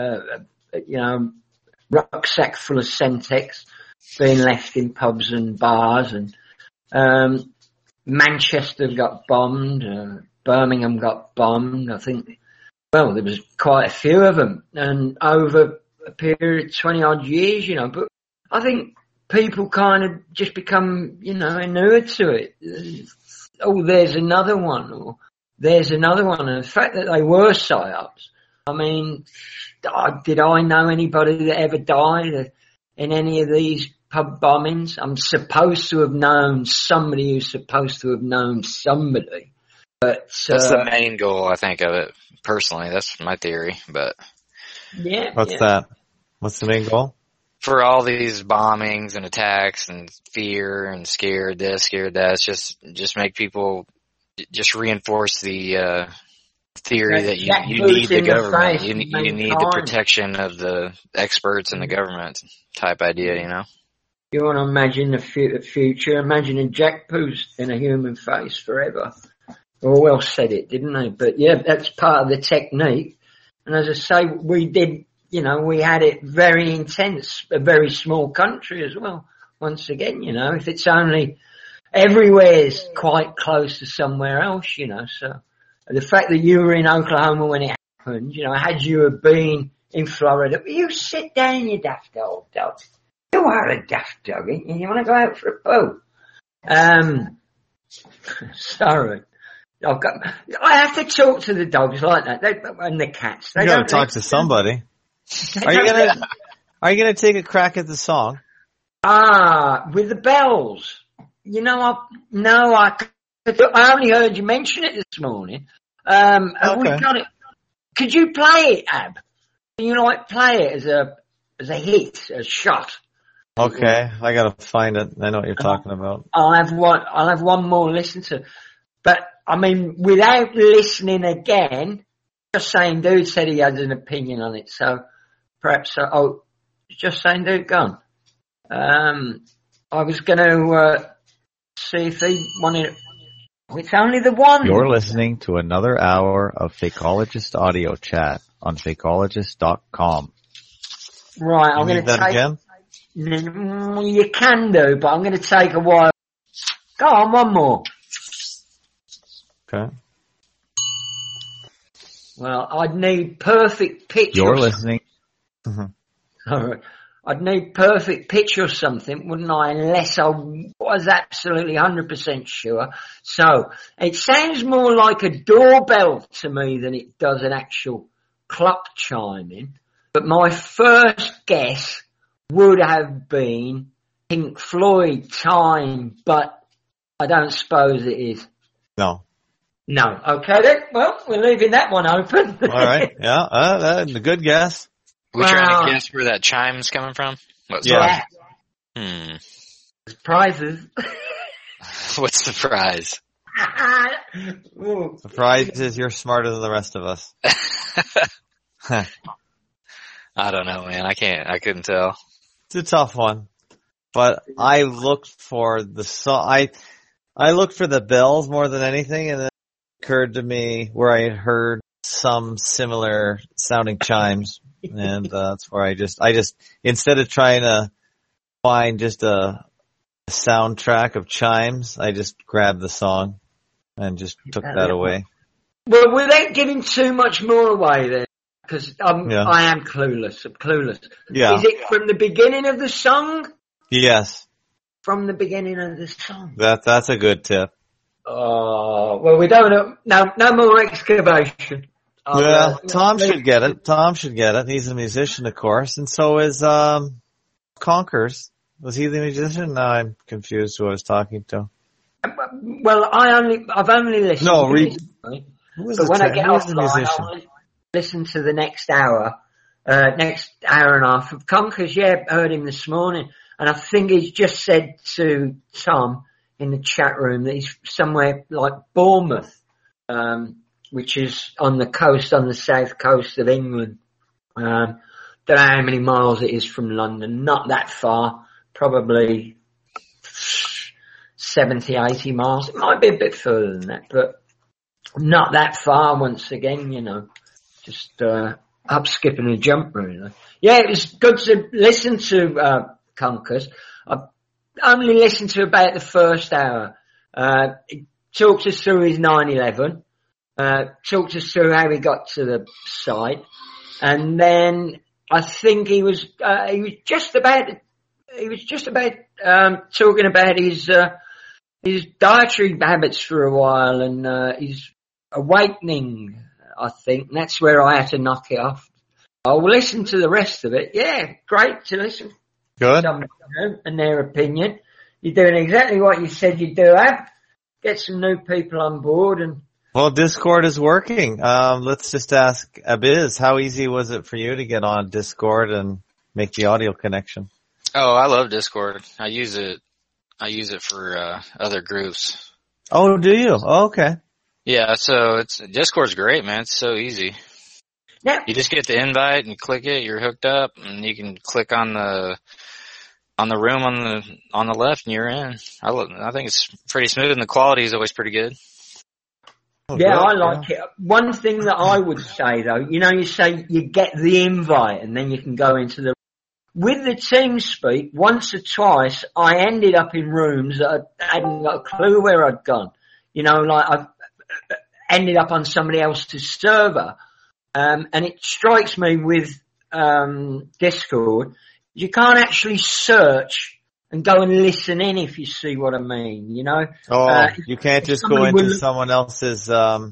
rucksack full of Semtex being left in pubs and bars, and Manchester got bombed, Birmingham got bombed. I think, there was quite a few of them, and over a period of 20 odd years, but I think people kind of just become, inured to it. Oh, there's another one, or there's another one. And the fact that they were psyops, I mean, did I know anybody that ever died in any of these pub bombings? I'm supposed to have known somebody who's supposed to have known somebody. But that's the main goal, I think, of it. Personally, that's my theory. But yeah, what's that? What's the main goal? For all these bombings and attacks and fear and scared this, scared that, it's just make people just reinforce the theory that you need the government. You need the protection of the experts and the government type idea, You want to imagine the future? Imagine a jackpoot in a human face forever. Orwell said it, didn't they? But yeah, that's part of the technique. And as I say, we did, we had it very intense, a very small country as well. Once again, if it's only everywhere's quite close to somewhere else, so the fact that you were in Oklahoma when it happened, had you have been in Florida, you sit down, you daft old dog. You are a daft dog, ain't you? You want to go out for a poo? Sorry. I have to talk to the dogs like that, and the cats. You gotta talk to somebody. Are you gonna take a crack at the song? With the bells. I only heard you mention it this morning. Have we got it? Could you play it, Ab? Can you play it as a hit, a shot? Okay, I gotta find it. I know what you're talking about. I'll have one more listen to. But, I mean, without listening again, Just Saying Dude said he had an opinion on it, so perhaps, Just Saying Dude gone. I was gonna, see if he wanted, it's only the one. You're listening to another hour of Fakeologist audio chat on fakeologist.com. Right, I'm gonna that take, again? You can do, but I'm gonna take a while. Go on, one more. Okay. Well, I'd need perfect pitch. You're listening. All right. I'd need perfect pitch or something, wouldn't I? Unless I was absolutely 100% sure. So it sounds more like a doorbell to me than it does an actual clock chiming. But my first guess would have been Pink Floyd Time, but I don't suppose it is. No. No. Okay then. Well, we're leaving that one open. All right. Yeah. A good guess. We're trying to guess where that chime's coming from? Yeah. Prizes. What's the prize? The prize is you're smarter than the rest of us. I don't know, man. I couldn't tell. It's a tough one. But I looked for the song. I looked for the bells more than anything, and then it occurred to me where I had heard some similar sounding chimes. And that's where I just instead of trying to find just a soundtrack of chimes, I just grabbed the song and just took that away. Well, without giving too much more away then, because I am clueless. I'm clueless. Yeah. Is it from the beginning of the song? Yes. From the beginning of the song. That's a good tip. Oh, well, we don't know. No more excavation. Yeah, Tom should get it. Tom should get it. He's a musician, of course, and so is Conkers. Was he the musician? No, I'm confused who I was talking to. Well, I've only listened. No, but when I get offline, I'll listen to the next hour and a half of Conkers. Yeah, heard him this morning, and I think he's just said to Tom in the chat room that he's somewhere like Bournemouth. Which is on the south coast of England. Don't know how many miles it is from London. Not that far. Probably 70, 80 miles. It might be a bit further than that, but not that far once again, Just up, skip and a jump, really. Yeah, it was good to listen to Conkers. I only listened to about the first hour. He talked us through his 9/11. Talked us through how he got to the site, and then I think he was just about talking about his dietary habits for a while and his awakening. I think and that's where I had to knock it off. I'll listen to the rest of it. Yeah, great to listen. Good. And their opinion. You're doing exactly what you said you'd do. Get some new people on board and. Well, Discord is working. Let's just ask Abiz, how easy was it for you to get on Discord and make the audio connection? Oh, I love Discord. I use it for other groups. Oh, do you? Oh, okay. Yeah, so Discord's great, man. It's so easy. Yeah. You just get the invite and click it, you're hooked up, and you can click on the room on the left and you're in. I think it's pretty smooth and the quality is always pretty good. Oh, yeah, good. I like it. One thing that I would say though, you say you get the invite and then you can go into the. With the TeamSpeak, once or twice, I ended up in rooms that I hadn't got a clue where I'd gone. I've ended up on somebody else's server. And it strikes me with Discord, you can't actually search and go and listen in if you see what I mean, you can't just go into someone else's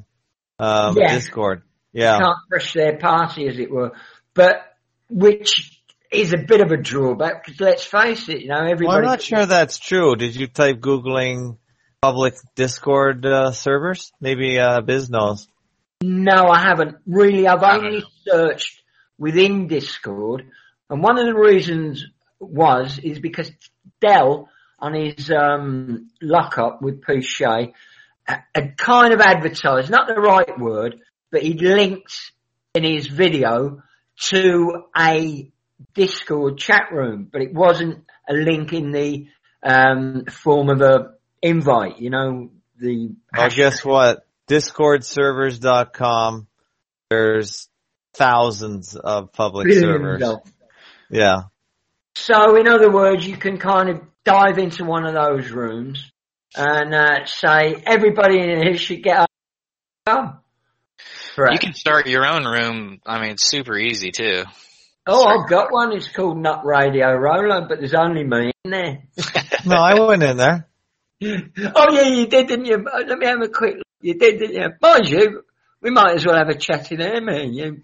Discord. Yeah. You can't crash their party, as it were. But which is a bit of a drawback, because let's face it, everybody... Well, I'm not sure that's true. Did you type Googling public Discord servers? Maybe Biz knows. No, I haven't. Really, I've only searched within Discord. And one of the reasons is because Dell, on his lockup with Pichet, had kind of advertised, not the right word, but he'd linked in his video to a Discord chat room, but it wasn't a link in the form of a invite, the... Well, guess what? DiscordServers.com, there's thousands of public servers. Yeah. So, in other words, you can kind of dive into one of those rooms and say, everybody in here should get up. You can start your own room. I mean, it's super easy, too. Oh, I've got one. It's called Nut Radio Rolo, but there's only me in there. No, I went in there. Oh yeah, you did, didn't you? Let me have a quick look. You did, didn't you? Mind you, we might as well have a chat in there, me and you.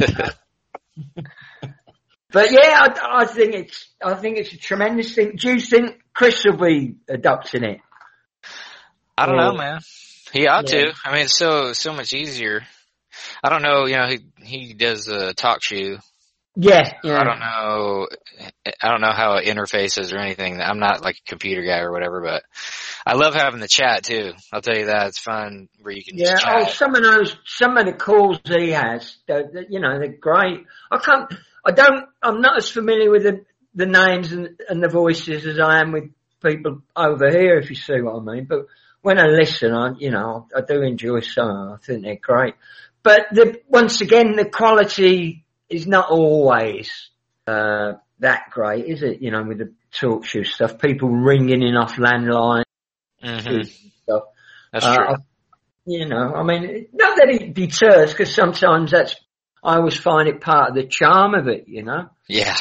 But yeah, I think it's a tremendous thing. Do you think Chris will be adopting it? I don't know, man. He ought to. I mean, it's so much easier. I don't know, he does a talk show. Yeah. I don't know how it interfaces or anything. I'm not like a computer guy or whatever, but I love having the chat too. I'll tell you that. It's fun where you can just chat. Some of the calls he has, they're great. I'm not as familiar with the names and the voices as I am with people over here, if you see what I mean. But when I listen, I do enjoy some. I think they're great. But once again, the quality is not always that great, is it? With the talk show stuff, people ringing in off landline stuff. That's true. I mean, not that it deters, because sometimes I always find it part of the charm of it, Yeah.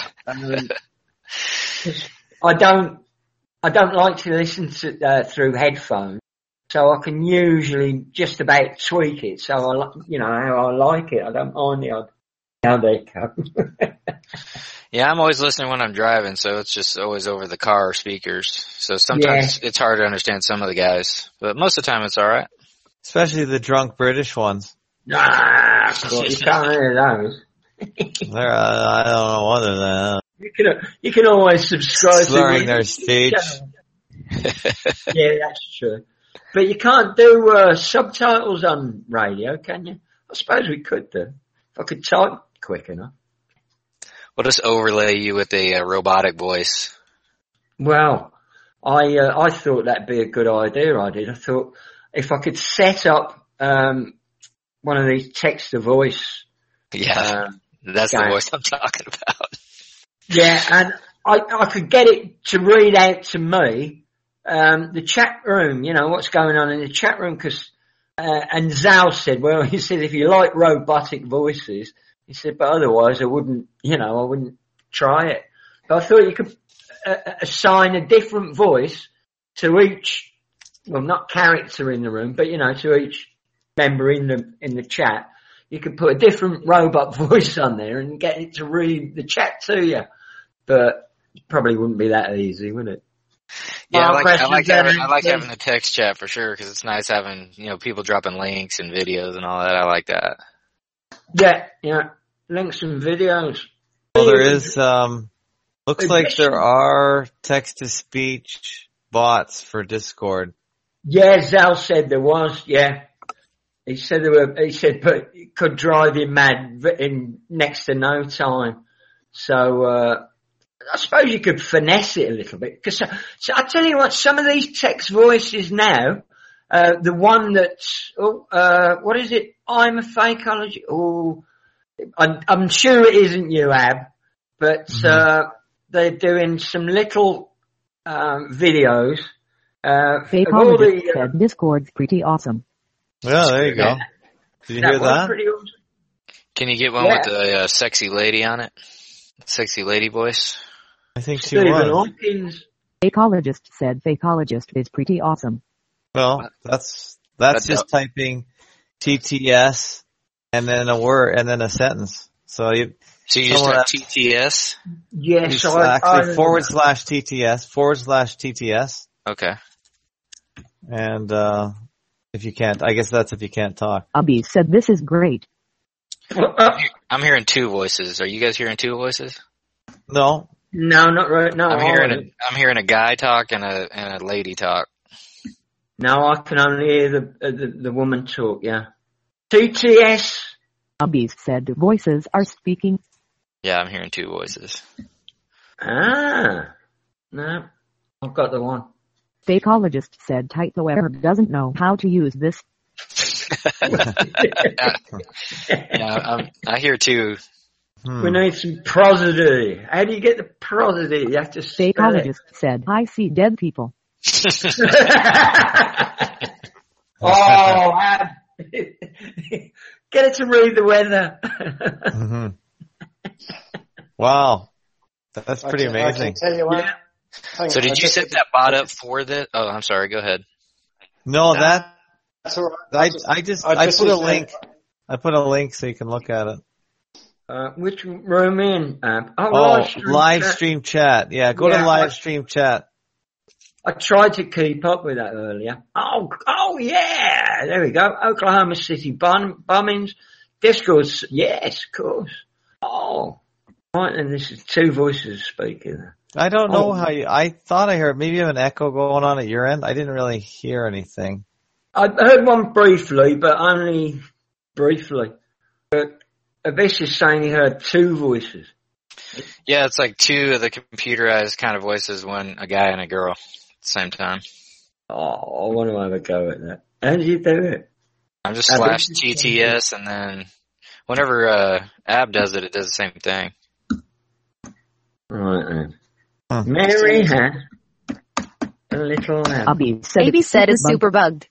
I don't like to listen to through headphones, so I can usually just about tweak it. So how I like it. I don't mind the odd how they come. Yeah, I'm always listening when I'm driving, so it's just always over the car speakers. So sometimes it's hard to understand some of the guys, but most of the time it's all right. Especially the drunk British ones. Nah, you can't hear those. I don't know what they're You can always subscribe slurring to their speech. Yeah, that's true. But you can't do subtitles on radio, can you? I suppose we could do. If I could type quick enough. We'll just overlay you with a robotic voice. Well, I thought that'd be a good idea. I thought if I could set up one of these text to voice. Yeah, that's the voice I'm talking about. Yeah, and I could get it to read out to me the chat room. What's going on in the chat room, because. And Zal said, he said, if you like robotic voices, he said, but otherwise I wouldn't try it. But I thought you could assign a different voice to each, well, not character in the room, but to each member in the chat. You could put a different robot voice on there and get it to read the chat to you. But it probably wouldn't be that easy, would it? Yeah, I like having the text chat for sure, because it's nice having, people dropping links and videos and all that. I like that. Yeah, links and videos. Well, there is, looks like there are text-to-speech bots for Discord. Yeah, Zal said there was, yeah. He said but it could drive him mad in next to no time. So, I suppose you could finesse it a little bit, because so I tell you what, some of these text voices now, the one that's what is it? I'm a fakeology. Oh, I'm sure it isn't you, Ab, but they're doing some little videos. Fakeologist said Discord's pretty awesome. Yeah, there you go. Did you hear that? Pretty awesome. Can you get one with the sexy lady on it? Sexy lady voice. I think she was. Fakeologist said Fakeologist is pretty awesome. Well, that's just typing TTS and then a word and then a sentence. So you just type TTS? Yes. Actually /TTS. Okay. And if you can't, I guess that's if you can't talk. Abby said this is great. I'm hearing two voices. Are you guys hearing two voices? No. No, not right. No, I'm hearing a guy talk and a lady talk. No, I can only hear the woman talk. Yeah. TTS. Abby said voices are speaking. Yeah, I'm hearing two voices. No, I've got the one. Fakeologist said Typo Error doesn't know how to use this. I hear two. We need some prosody. How do you get the prosody? You have to Fakeologist said, I see dead people. Get it to read the weather. Wow. That's pretty I amazing. can tell you what. Yeah. So did you set that bot up for the? Oh, I'm sorry. Go ahead. No, That's all right. I put a link. I put a link so you can look at it. Which room in? Live stream chat. Yeah, go to live stream chat. I tried to keep up with that earlier. Oh yeah, there we go. Oklahoma City bombings. Discord, yes, of course. Oh, right, and this is two voices speaking. I don't know how I thought I heard, maybe you have an echo going on at your end. I didn't really hear anything. I heard one briefly, but only briefly. But Abyss is saying he heard two voices. Yeah, it's like two of the computerized kind of voices, one a guy and a girl at the same time. Oh, I want to have a go at that. How did you do it? I'm just slash TTS, and then whenever Ab does it, it does the same thing. Right then. Mary has a little Ab. Abby said it's super bugged.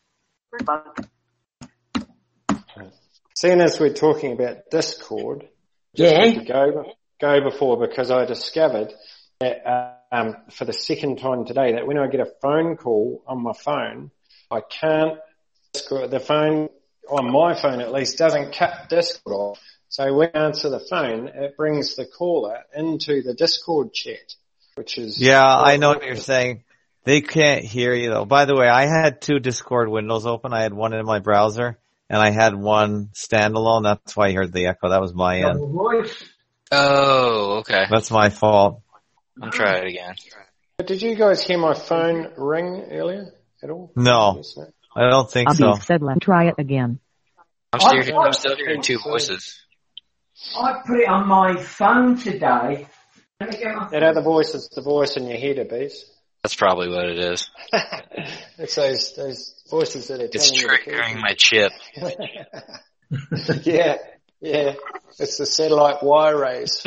Seeing as we're talking about Discord, Yeah. go before, because I discovered that for the second time today that when I get a phone call on my phone, I can't Discord. The phone on my phone at least doesn't cut Discord off. So when I answer the phone, it brings the caller into the Discord chat, which is I know what you're saying. They can't hear you though. By the way, I had two Discord windows open. I had one in my browser and I had one standalone. That's why I heard the echo. That was my end. Oh, okay. That's my fault. I'll try it again. But did you guys hear my phone ring earlier at all? No, I don't think so. Abby said let's try it again. I'm still hearing two voices. I put it on my phone today. That other voice is the voice in your head, Abyss. That's probably what it is. It's those voices that are It's telling triggering my chip. Yeah. It's the satellite wire rays.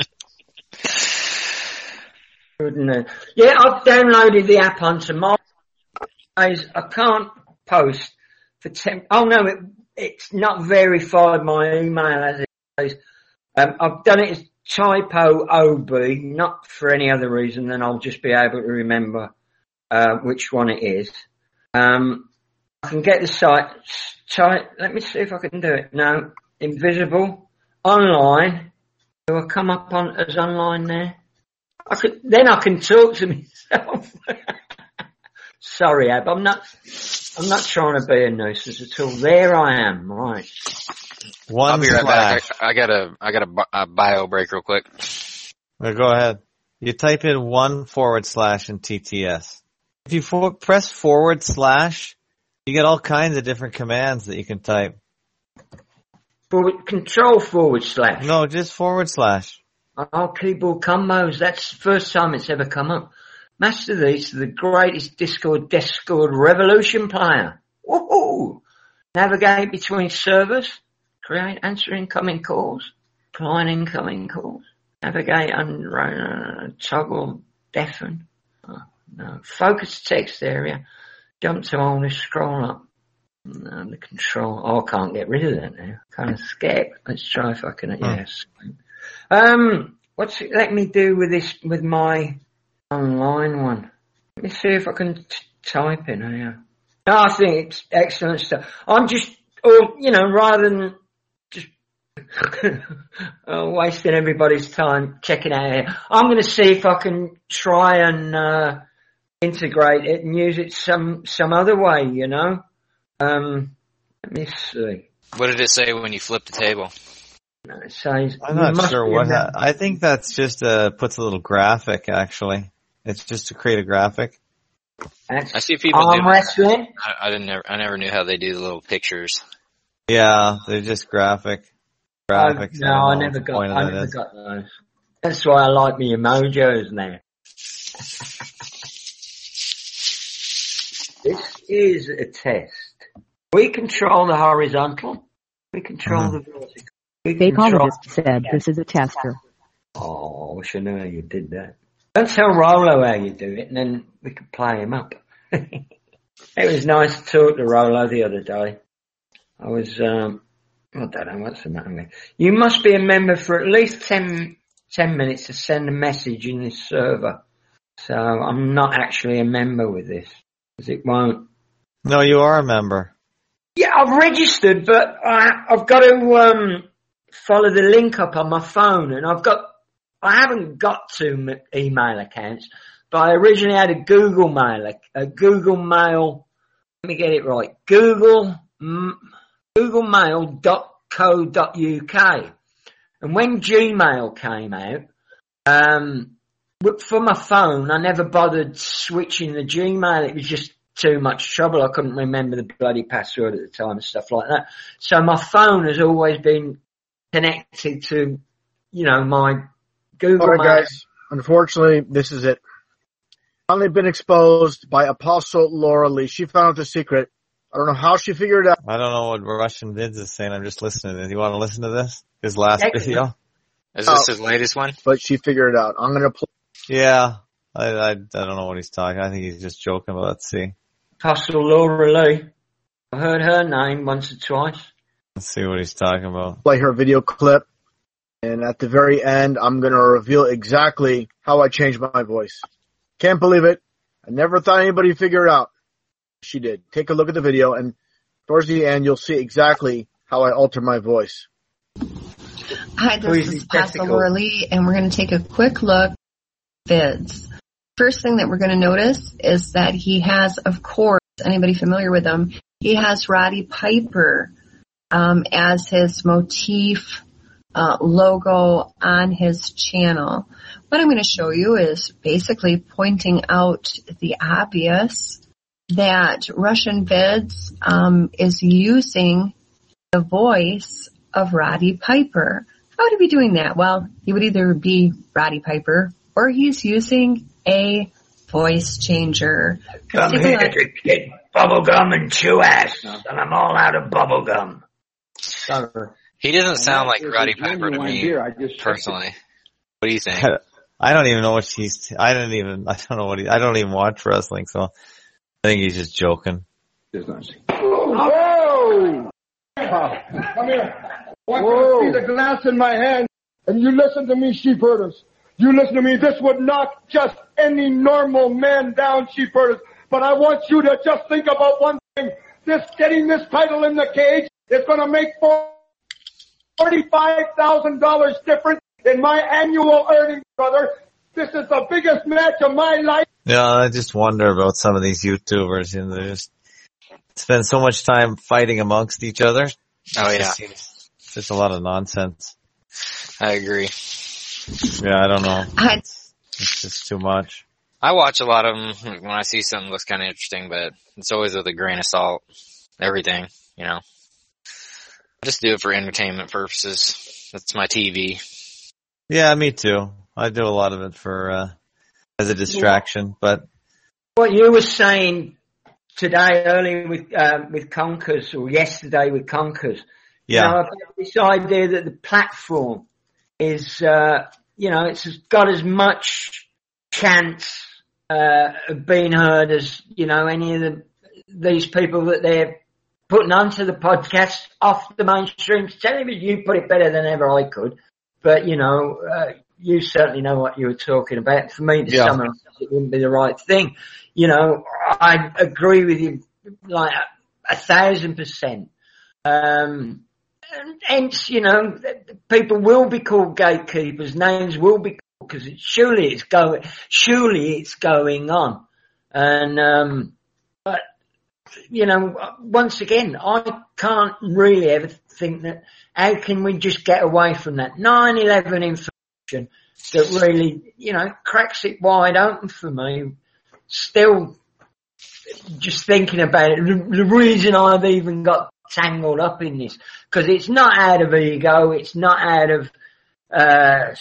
Yeah, I've downloaded the app onto my. I can't post for 10. Oh no, it's not verified my email as it is. I've done it as typo OB, not for any other reason than I'll just be able to remember which one it is. I can get the site. Let me see if I can do it. No, invisible, online. Do I come up as online there? Then I can talk to myself. Sorry, Ab, I'm not trying to be a nuisance at all. There I am, right. I'll be right back. I got a bio break real quick. Well, go ahead. You type in 1/ in TTS. If you press /, you get all kinds of different commands that you can type. Control /. No, just /. Oh, keyboard combos. That's the first time it's ever come up. Master these to the greatest Discord revolution player. Woohoo! Navigate between servers. Create, answer incoming calls. Decline incoming calls. Navigate and toggle deafen. Oh, no. Focus text area. Jump to owner, scroll up. No, the control. Oh, I can't get rid of that now. Kind of scared. Let's try if I can. Yes. What's it let me do with this, with my online one? Let me see if I can type in here. No, I think it's excellent stuff. I'm just, rather than just wasting everybody's time checking out here, I'm going to see if I can try and integrate it and use it some other way, Let me see. What did it say when you flipped the table? No, it says, I'm not sure what. I think that's just puts a little graphic. Actually, it's just to create a graphic. I see people do. Wrestling. I never knew how they do the little pictures. Yeah, they're just graphics. I never got those. That's why I like my emojis now. This is a test. We control the horizontal. We control the vertical. Fakeologist said this is a tester. Oh, I wish I knew how you did that. Don't tell Rolo how you do it, and then we can play him up. It was nice to talk to Rolo the other day. I was, I don't know what's the matter with me. You must be a member for at least 10 10 minutes to send a message in this server. So I'm not actually a member with this, because it won't. No, you are a member. Yeah, I've registered, but I've got to follow the link up on my phone, and I haven't got two email accounts, but I originally had a Google Mail. Let me get it right. Googlemail.co.uk. And when Gmail came out, for my phone, I never bothered switching the Gmail. It was just too much trouble. I couldn't remember the bloody password at the time and stuff like that. So my phone has always been connected to, my Google Mail. All right, guys. Unfortunately, this is it. Finally been exposed by Apostle Laura Lee. She found out the secret. I don't know how she figured it out. I don't know what Russian Vids is saying. I'm just listening to it. You want to listen to this? His last video? Is this his latest one? But she figured it out. I'm going to play. Yeah. I don't know what he's talking. I think he's just joking, but let's see. Apostle Laura Lee. I heard her name once or twice. Let's see what he's talking about. Play her video clip. And at the very end, I'm going to reveal exactly how I changed my voice. Can't believe it. I never thought anybody figured it out. She did. Take a look at the video, and towards the end, you'll see exactly how I alter my voice. Hi, this is Apostle Laura Lee, and we're going to take a quick look at Vids. First thing that we're going to notice is that he has, of course, anybody familiar with him, he has Roddy Piper as his motif logo on his channel. What I'm going to show you is basically pointing out the obvious, that Russian Vids is using the voice of Roddy Piper. How would he be doing that? Well, he would either be Roddy Piper or he's using a voice changer. Come here to get bubblegum and chew ass, and I'm all out of bubblegum. He doesn't sound like Roddy Piper to me, personally. What do you think? I don't even know what I don't even watch wrestling, so I think he's just joking. Whoa! Come here. I want to see the glass in my hand, and you listen to me, sheep herders. You listen to me. This would knock just any normal man down, sheep herders. But I want you to just think about one thing. Getting this title in the cage is going to make $45,000 difference in my annual earnings, brother. This is the biggest match of my life. Yeah, I just wonder about some of these YouTubers. They just spend so much time fighting amongst each other. Oh, yeah. It's just a lot of nonsense. I agree. Yeah, I don't know. It's just too much. I watch a lot of them when I see something that looks kind of interesting, but it's always with a grain of salt. Everything, I just do it for entertainment purposes. That's my TV. Yeah, me too. I do a lot of it for as a distraction, but what you were saying today earlier with Conkers, or yesterday with Conkers, about this idea that the platform is, it's got as much chance of being heard as any of these people that they're putting onto the podcast off the mainstream television. You put it better than ever I could. But, you certainly know what you were talking about. For me to summarize, it wouldn't be the right thing. I agree with you like 1,000%. And hence, people will be called gatekeepers. Names will be called because surely it's going on. And, but, once again, I can't really ever think that how can we just get away from that 9/11 information that really, cracks it wide open for me. Still just thinking about it. The reason I've even got tangled up in this, because it's not out of ego. It's not out of, I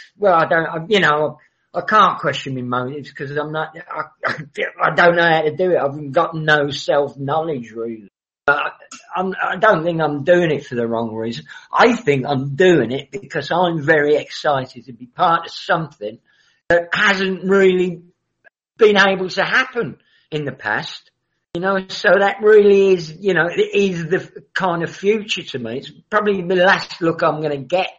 can't question my motives because I don't know how to do it. I've got no self-knowledge really. I don't think I'm doing it for the wrong reason. I think I'm doing it because I'm very excited to be part of something that hasn't really been able to happen in the past. So that really is, it is the kind of future to me. It's probably the last look I'm going to get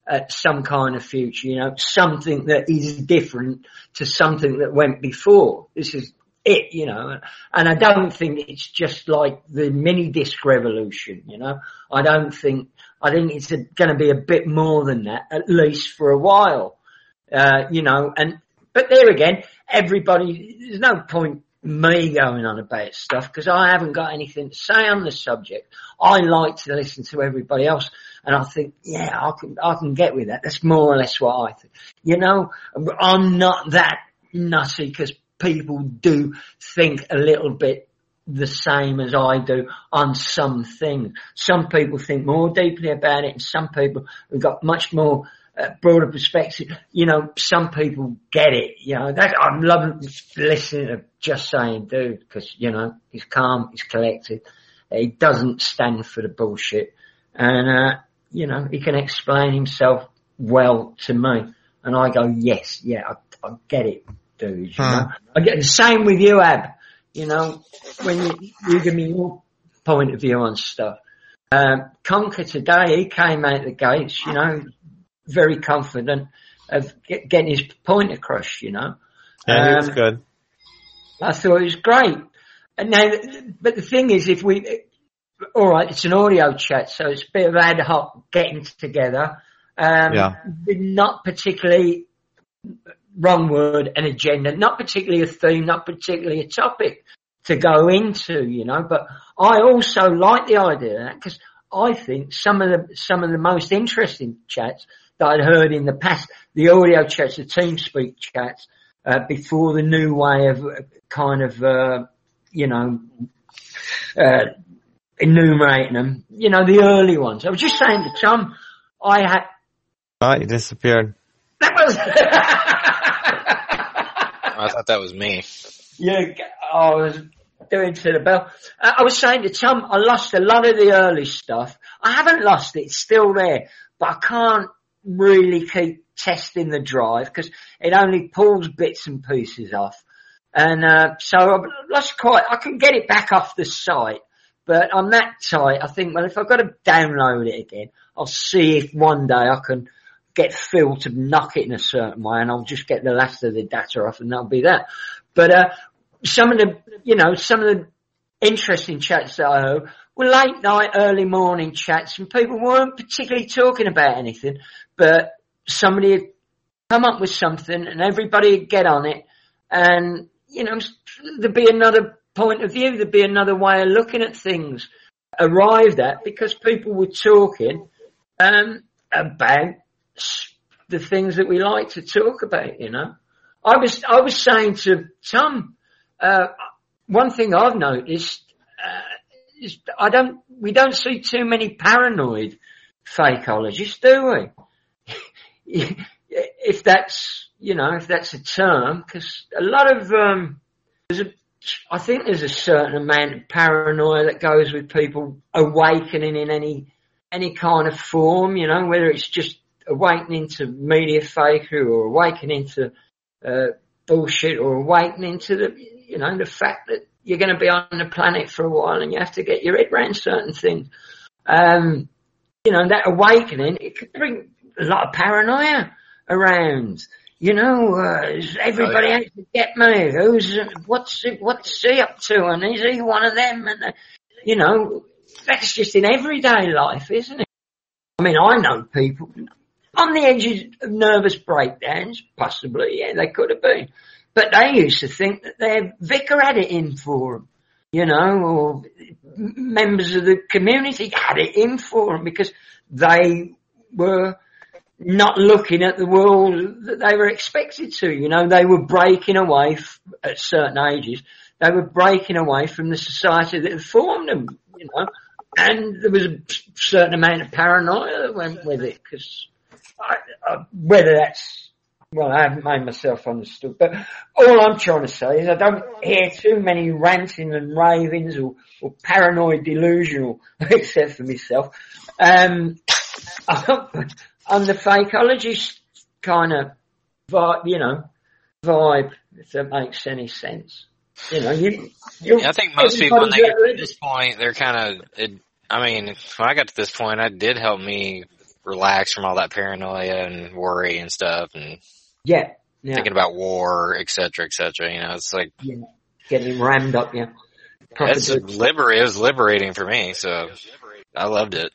some kind of future, you know, something that is different to something that went before. This is it, you know, and I don't think it's just like the mini disc revolution, you know. I think it's going to be a bit more than that, at least for a while, you know. But there again, there's no point me going on about stuff because I haven't got anything to say on the subject. I like to listen to everybody else, and I think, yeah, I can get with that. That's more or less what I think. You know, I'm not that nutty because people do think a little bit the same as I do on some things. Some people think more deeply about it, and some people have got much more broader perspective. You know, some people get it. You know, I'm loving listening to Just Saying Dude because, you know, he's calm, he's collected, he doesn't stand for the bullshit, and you know, he can explain himself well to me, and I go, yes, yeah, I get it, dude. You know, I get the same with you, Ab. You know, when you give me your point of view on stuff. Conker today, he came out the gates, you know, very confident of getting his point across, you know. Yeah, he was good. I thought it was great. And now, but the thing is, all right, it's an audio chat, so it's a bit of ad hoc getting together. Not particularly, wrong word, an agenda, not particularly a theme, not particularly a topic to go into, you know. But I also like the idea of that because I think some of the most interesting chats that I'd heard in the past, the audio chats, the TeamSpeak chats, before the new way of kind of, you know, enumerating them, you know, the early ones. I was just saying to Tom, you disappeared. That was... I thought that was me. Yeah, I was doing to the bell. I was saying to Tom, I lost a lot of the early stuff. I haven't lost it, it's still there, but I can't really keep testing the drive because it only pulls bits and pieces off. And so I've lost I can get it back off the site, but on that site, I think, well, if I've got to download it again, I'll see if one day I can get Phil to knock it in a certain way, and I'll just get the last of the data off, and that'll be that. But some of the interesting chats that I heard were late night, early morning chats, and people weren't particularly talking about anything, but somebody had come up with something, and everybody would get on it, and, you know, there'd be another point of view, there'd be another way of looking at things arrived at, because people were talking about the things that we like to talk about, you know. I was saying to Tom, one thing I've noticed is we don't see too many paranoid fakeologists, do we? If that's a term, because a lot of I think there's a certain amount of paranoia that goes with people awakening in any kind of form, you know, whether it's just awakening to media fakery or awakening to bullshit or awakening to the fact that you're going to be on the planet for a while and you have to get your head around certain things. You know, that awakening, it could bring a lot of paranoia around. You know, everybody has to get me. What's he up to? And is he one of them? And you know, that's just in everyday life, isn't it? I mean, I know people on the edges of nervous breakdowns, possibly, yeah, they could have been. But they used to think that their vicar had it in for them, you know, or members of the community had it in for them because they were not looking at the world that they were expected to. You know, they were breaking away at certain ages. They were breaking away from the society that had formed them, you know, and there was a certain amount of paranoia that went with it because whether that's, well, I haven't made myself understood, but all I'm trying to say is I don't hear too many ranting and ravings or paranoid delusional, except for myself, on the fakeologist kind of vibe, if that makes any sense. You know, I think most people, when they get to this point, they're kind of, I mean, when I got to this point, it did help me relax from all that paranoia and worry and stuff and thinking about war, et cetera, you know, it's like getting rammed up, it was liberating for me, so I loved it.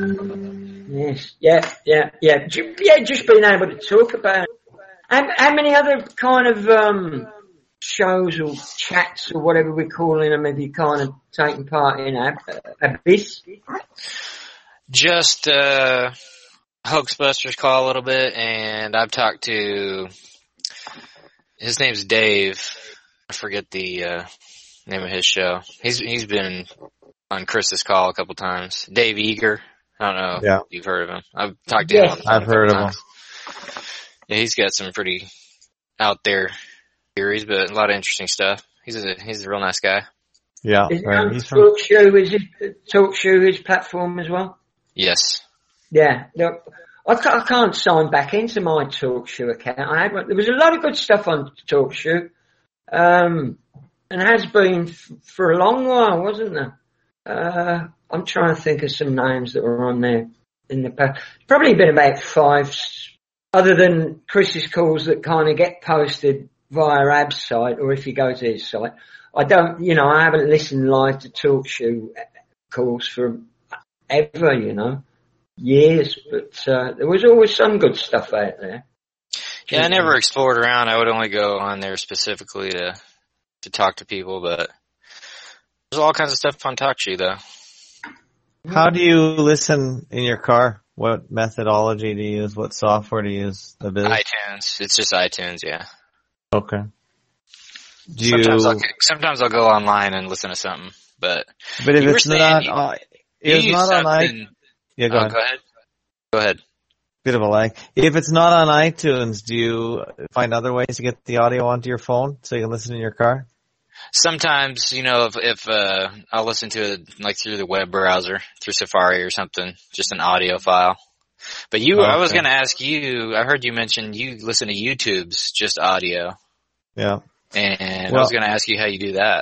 Yes, just being able to talk about it. How many other kind of shows or chats or whatever we're calling them have you kind of taken part in? Abyss? Just Hoaxbusters call a little bit, and I've talked to, his name's Dave. I forget the name of his show. He's been on Chris's call a couple times. Dave Eager. I don't know if you've heard of him. I've talked to him. I've heard of him. Yeah, he's got some pretty out there theories, but a lot of interesting stuff. He's a real nice guy. Yeah. Is Talk Show his platform as well? Yes. Yeah. Look, I can't sign back into my Talk Show account. There was a lot of good stuff on Talk Show. And has been for a long while, wasn't there? I'm trying to think of some names that were on there in the past. Probably been about 5, other than Chris's calls that kind of get posted via Ab's site, or if you go to his site. I haven't listened live to Talk Show calls for ever, years, but there was always some good stuff out there. Yeah, I never explored around. I would only go on there specifically to talk to people, but there's all kinds of stuff on Talk Show, though. How do you listen in your car? What methodology do you use? What software do you use? iTunes. It's just iTunes, yeah. Okay. Sometimes I'll go online and listen to something, but if it's not on iTunes, Go ahead. Bit of a lag. If it's not on iTunes, do you find other ways to get the audio onto your phone so you can listen in your car? Sometimes, if I'll listen to it like through the web browser, through Safari or something, just an audio file. But I was going to ask you, I heard you mention you listen to YouTube's just audio. Yeah. And I was going to ask you how you do that.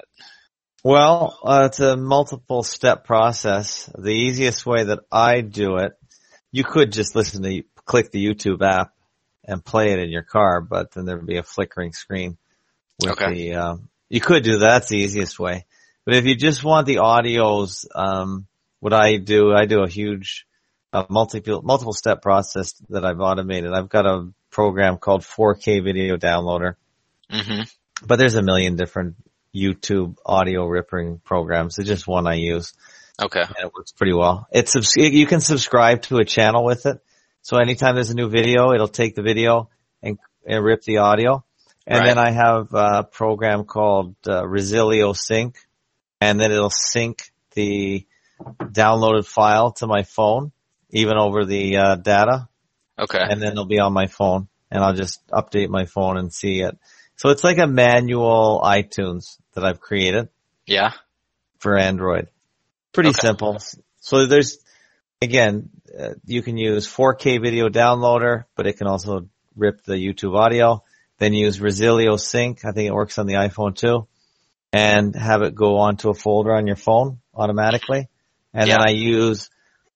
Well, it's a multiple step process. The easiest way that I do it, you could just click the YouTube app and play it in your car, but then there'd be a flickering screen with you could do that. That's the easiest way. But if you just want the audios, what I do a huge multiple step process that I've automated. I've got a program called 4K Video Downloader. Mm-hmm. But there's a million different YouTube audio ripping programs. It's just one I use. Okay. And it works pretty well. You can subscribe to a channel with it. So anytime there's a new video, it'll take the video and rip the audio. And then I have a program called Resilio Sync, and then it'll sync the downloaded file to my phone, even over the data. Okay. And then it'll be on my phone, and I'll just update my phone and see it. So it's like a manual iTunes that I've created. Yeah. For Android. Pretty simple. So there's, again, you can use 4K Video Downloader, but it can also rip the YouTube audio. Then use Resilio Sync. I think it works on the iPhone too. And have it go onto a folder on your phone automatically. And then I use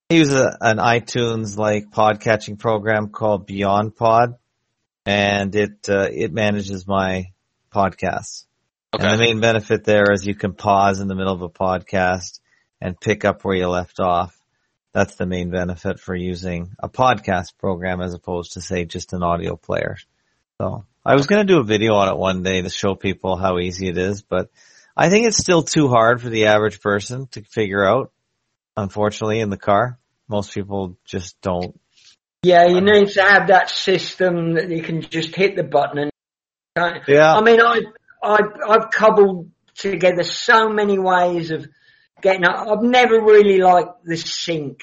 an iTunes like podcatching program called Beyond Pod. And it manages my podcasts. Okay. And the main benefit there is you can pause in the middle of a podcast and pick up where you left off. That's the main benefit for using a podcast program as opposed to, say, just an audio player. So I was going to do a video on it one day to show people how easy it is, but I think it's still too hard for the average person to figure out, unfortunately, in the car. Most people just don't. Yeah, you need to have that system that you can just hit the button and. Yeah. I mean, I've cobbled together so many ways of getting. I've never really liked the sync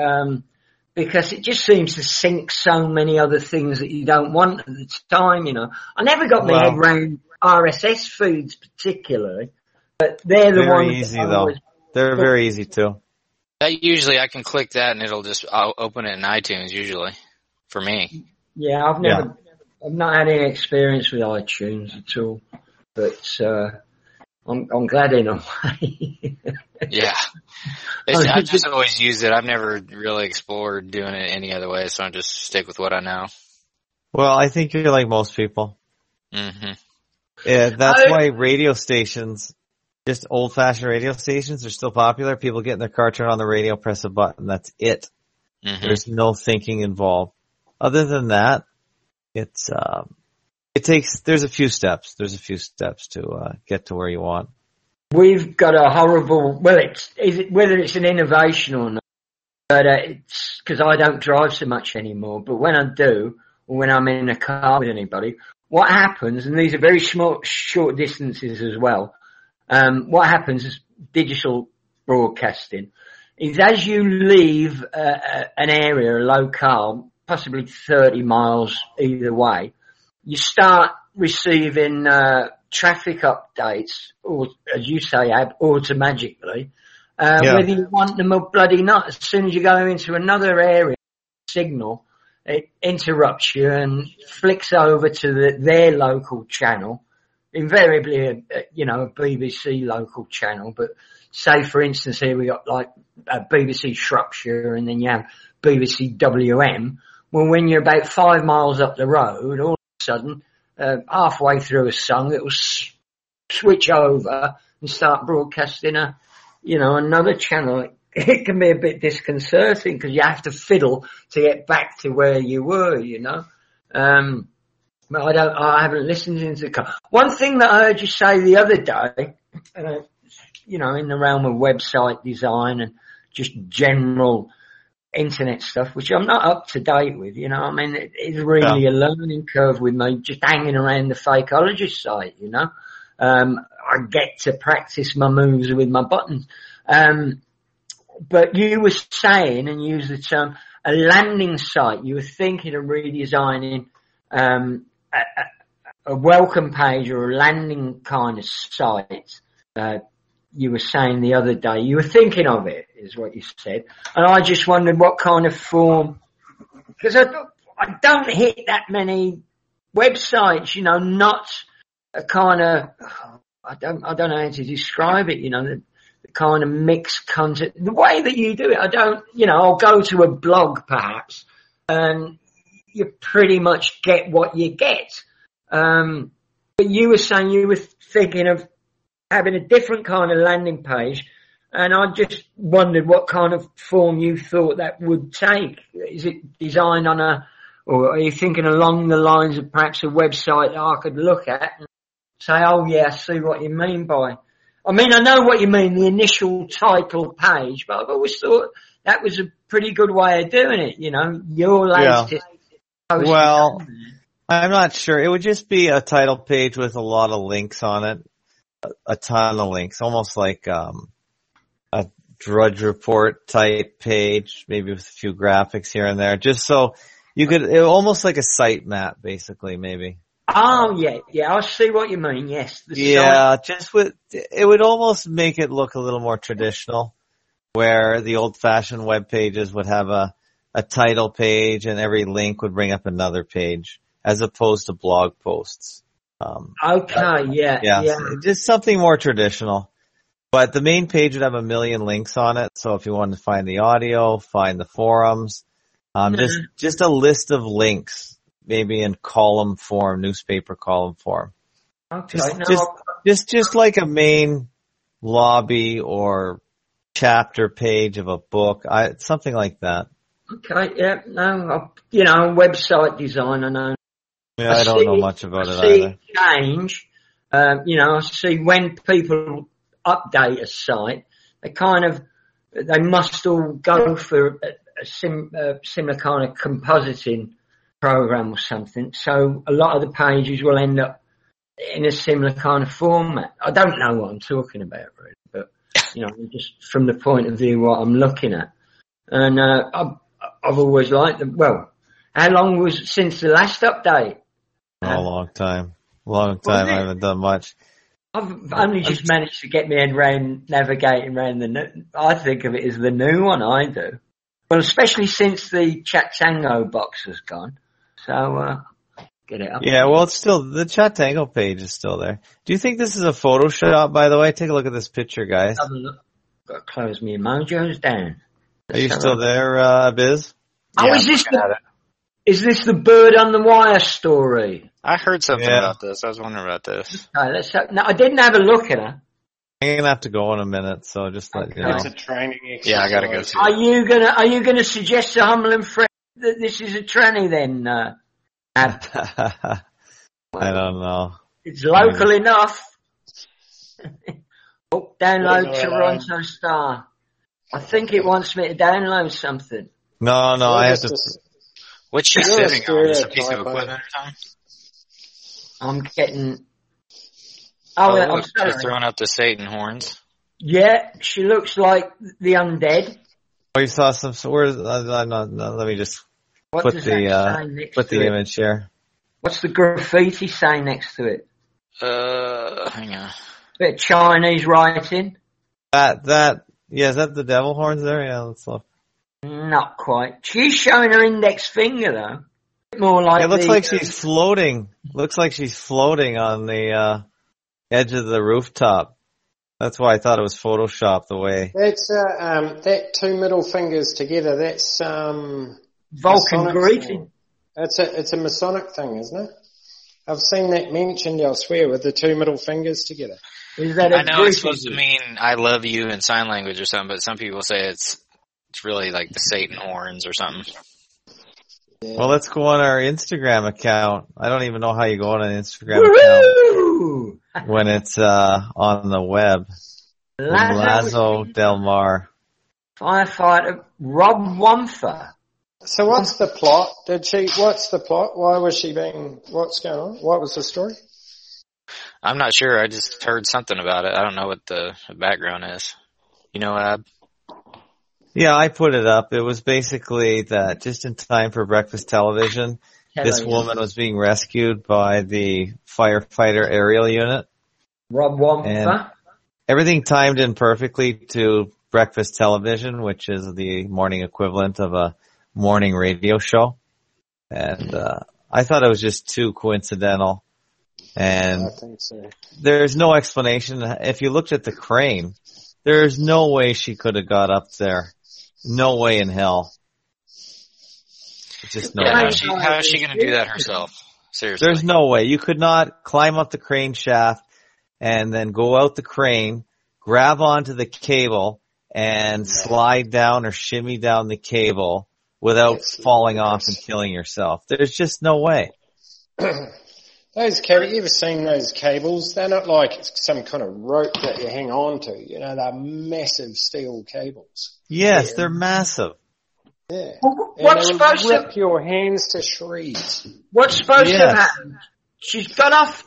because it just seems to sync so many other things that you don't want at the time. I never got my head around RSS feeds particularly, but they're the ones. Very easy though. They're very easy too. Usually I can click that and I'll open it in iTunes usually, for me. Yeah, I've not had any experience with iTunes at all, but, I'm glad in a way. Yeah. I just always use it. I've never really explored doing it any other way, so I just stick with what I know. Well, I think you're like most people. Mm-hmm. Yeah, that's why radio stations, just old-fashioned radio stations, are still popular. People get in their car, turn on the radio, press a button. That's it. Mm-hmm. There's no thinking involved. Other than that, there's a few steps. There's a few steps to get to where you want. We've got a horrible, whether it's an innovation or not, but it's because I don't drive so much anymore. But when I do, or when I'm in a car with anybody, what happens, and these are very short distances as well, what happens is digital broadcasting is as you leave an area, a locale, possibly 30 miles either way, you start receiving traffic updates, or as you say, automatically, whether you want them or bloody not. As soon as you go into another area, signal, it interrupts you and flicks over to their local channel, invariably a BBC local channel. But say, for instance, here we got like BBC Shropshire, and then you have BBC WM. Well, when you're about 5 miles up the road, all of a sudden, halfway through a song, it will switch over and start broadcasting another channel. It can be a bit disconcerting because you have to fiddle to get back to where you were, But I haven't listened into the car. One thing that I heard you say the other day, in the realm of website design and just general internet stuff, which I'm not up to date with, it's really a learning curve with me just hanging around the Fakeologist site, I get to practice my moves with my buttons. But you were saying, and used the term, a landing site. You were thinking of redesigning a welcome page or a landing kind of site. You were saying the other day. You were thinking of it, is what you said. And I just wondered what kind of form, because I don't hit that many websites, not a kind of, I don't know how to describe it, the kind of mixed content, the way that you do it. I don't, I'll go to a blog perhaps and you pretty much get what you get. But you were saying you were thinking of having a different kind of landing page, and I just wondered what kind of form you thought that would take. Is it designed or are you thinking along the lines of perhaps a website that I could look at and say, oh yeah, I see what you mean by, I know what you mean, the initial title page, but I've always thought that was a pretty good way of doing it, your latest post. Well, I'm not sure. It would just be a title page with a lot of links on it. A ton of links, almost like a Drudge Report type page, maybe with a few graphics here and there, just so you could, almost like a site map, basically, maybe. Oh yeah, I see what you mean. Yes, it would almost make it look a little more traditional, where the old-fashioned web pages would have a title page, and every link would bring up another page, as opposed to blog posts. Just something more traditional. But the main page would have 1 million links on it. So if you wanted to find the audio, find the forums, just a list of links, maybe in column form, newspaper column form. Okay. Just like a main lobby or chapter page of a book, something like that. Okay. Yeah. No. Website design. I know. Yeah, I don't know much about it either. Change. I see when people update a site, they must all go for a similar kind of compositing program or something. So a lot of the pages will end up in a similar kind of format. I don't know what I'm talking about really, but just from the point of view what I'm looking at. And I've always liked them. Well, how long was since the last update? A long time. I haven't done much. I've only just managed to get my head around navigating around I think of it as the new one, I do. Well, especially since the Chat Tango box has gone. So, Get it up. Yeah, well, it's still, the Chat Tango page is still there. Do you think this is a Photoshop, by the way? Take a look at this picture, guys. Have a look. Got to close me emojis down. Are you still there, Biz? Oh, is this the bird on the wire story? I heard something about this. I was wondering about this. No, I didn't have a look at her. I'm going to have to go in a minute, so just let you know. It's a training exercise. Yeah, I gotta go too. Are you gonna suggest to Hummel and Fred that this is a tranny then, Ab? I don't know. It's local enough. Download Toronto Star. I think it wants me to download something. No, I have to. What's she sitting on? Just a piece of equipment or something? I'm getting. I'm sorry. She's throwing up the Satan horns. Yeah, she looks like the undead. Oh, you saw some. Let me just put the image here. What's the graffiti say next to it? Hang on. Bit of Chinese writing. Is that the devil horns there? Yeah, let's look. Not quite. She's showing her index finger though. More like it looks like she's floating. Looks like she's floating on the edge of the rooftop. That's why I thought it was Photoshop the way. That's that two middle fingers together. That's Vulcan greeting. It's a Masonic thing, isn't it? I've seen that mentioned elsewhere with the two middle fingers together. Is that I know it's supposed to mean I love you in sign language or something, but some people say it's really like the Satan horns or something. Yeah. Well, let's go on our Instagram account. I don't even know how you go on an Instagram account when it's on the web. Lazo Del Mar. Firefighter Rob Wamfer. So what's the plot? What's the plot? Why was she what's going on? What was the story? I'm not sure. I just heard something about it. I don't know what the background is. You know, Ab? Yeah, I put it up. It was basically that just in time for breakfast television, this woman was being rescued by the firefighter aerial unit. Rob Wamfer. And everything timed in perfectly to breakfast television, which is the morning equivalent of a morning radio show. And I thought it was just too coincidental. And I think so. There's no explanation. If you looked at the crane, there's no way she could have got up there. No way in hell. Just no way. How is she going to do that herself? Seriously. There's no way. You could not climb up the crane shaft and then go out the crane, grab onto the cable, and slide down or shimmy down the cable without falling off and killing yourself. There's just no way. Those cables, you ever seen those cables? They're not like some kind of rope that you hang on to. You know, they're massive steel cables. Yes, they're massive. Yeah. What's supposed to rip your hands to shreds? What's supposed to happen? She's got off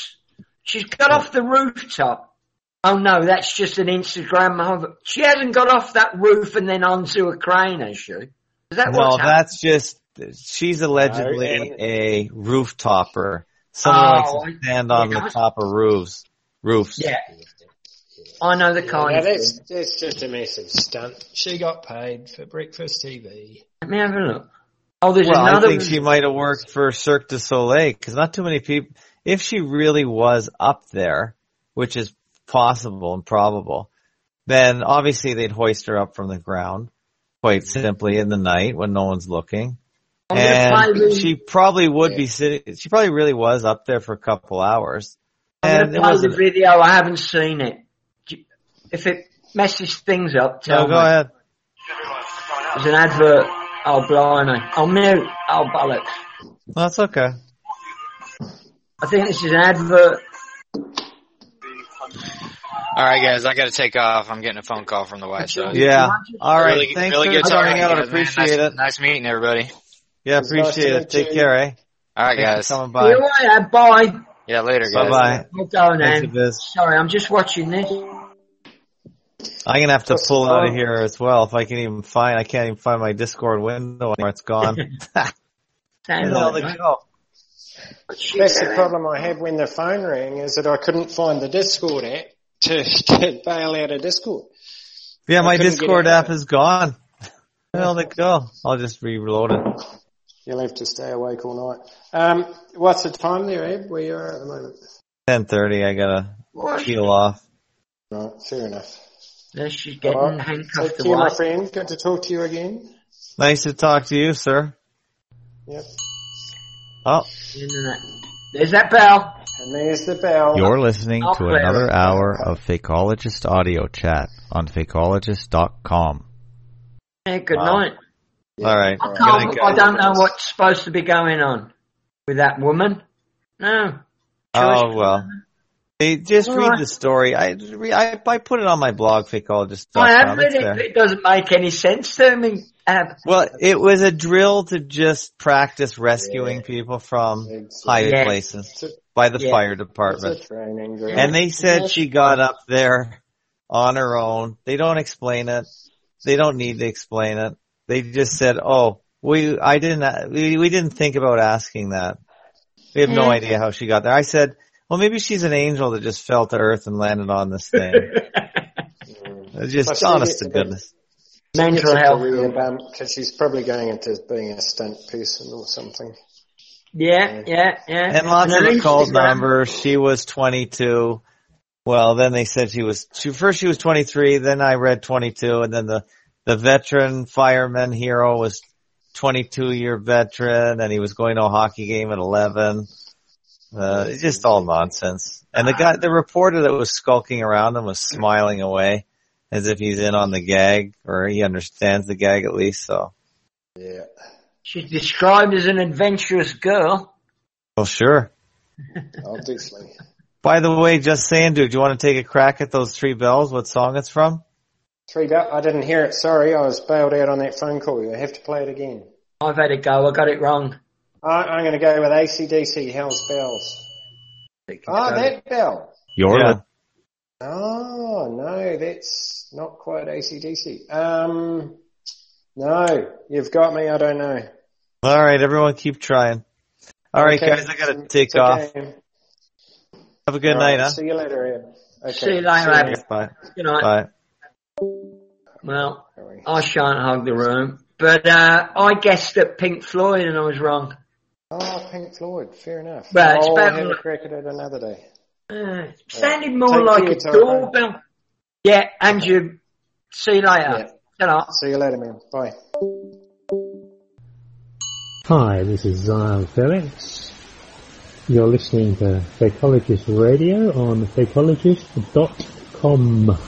the rooftop. Oh no, that's just an Instagram. She hasn't got off that roof and then onto a crane, has she? Is that what's happened? That's just, she's allegedly a roof topper. Someone likes to stand on the top of roofs. Yeah. I know the kind of that's just a massive stunt. She got paid for breakfast TV. Let me have a look. Oh, there's another. I think she might have worked for Cirque du Soleil, because not too many people, if she really was up there, which is possible and probable, then obviously they'd hoist her up from the ground, quite simply in the night when no one's looking. And she probably would be sitting, she probably really was up there for a couple hours. I'm going to play the video, I haven't seen it. If it messes things up, tell me. Go ahead. There's an advert. Oh, blimey. Oh, mute. Oh, bollocks. That's okay. I think this is an advert. Alright guys, I gotta take off. I'm getting a phone call from the wife. So. Yeah. Alright, really, thanks really for coming out. Appreciate it. Nice meeting everybody. Yeah, appreciate it. Take care, eh? Alright guys. Coming by. Bye. Yeah, later guys. Bye-bye. I'll go now. Sorry, I'm just watching this. I'm gonna have to pull out of here as well if I can't even find my Discord window anymore. It's gone. That's the problem I had when the phone rang, is that I couldn't find the Discord app to bail out of Discord. Yeah, my Discord app is gone. Where did it go? I'll just reload it. You'll have to stay awake all night. What's the time there, Eb, where you are at the moment? 10:30, I gotta peel off. Right, fair enough. There she's getting handcuffed Take care, my friend. Good to talk to you again. Nice to talk to you, sir. Yep. Oh. There's that bell. And there's the bell. You're listening to another hour of Fakeologist audio chat on fakeologist.com. Hey, good night. Yeah. All right. I don't know what's supposed to be going on with that woman. No. Oh, well. They just read the story. I put it on my blog, fakeologist.com. I have read it. It doesn't make any sense to me. Well, it was a drill to just practice rescuing people from high places by the fire department. And they said she got up there on her own. They don't explain it. They don't need to explain it. They just said, we didn't think about asking that. We have no idea how she got there. I said, well, maybe she's an angel that just fell to earth and landed on this thing. Just honest to goodness. Mental health. Because she's probably going into being a stunt person or something. Yeah. And lots of occult numbers. She was 22. Well, then they said she was 23, then I read 22, and then the veteran fireman hero was 22-year veteran, and he was going to a hockey game at 11. It's just all nonsense. And the reporter that was skulking around him was smiling away as if he's in on the gag, or he understands the gag at least, so. Yeah. She's described as an adventurous girl. Well, sure. Obviously. By the way, just saying, dude, do you want to take a crack at those 3 bells? What song it's from? 3 bells? I didn't hear it, sorry. I was bailed out on that phone call. You have to play it again. I've had a go. I got it wrong. I'm going to go with AC/DC, Hell's Bells. That bell. Yorla. Oh, no, that's not quite AC/DC. No, you've got me, I don't know. All right, everyone keep trying. All right, guys, I got to take off. Have a good night, huh? See you later, Ed. Okay. See you later, Ed. Bye. Good night. Bye. Well, I shan't hug the room, but I guessed at Pink Floyd and I was wrong. Oh, Pink Floyd, fair enough. But it's I'll better have a crack at it another day. Sounded more like a doorbell. Yeah, and you. See you later. Yeah. See you later, man. Bye. Hi, this is Zion Felix. You're listening to Fakeologist Radio on fakeologist.com.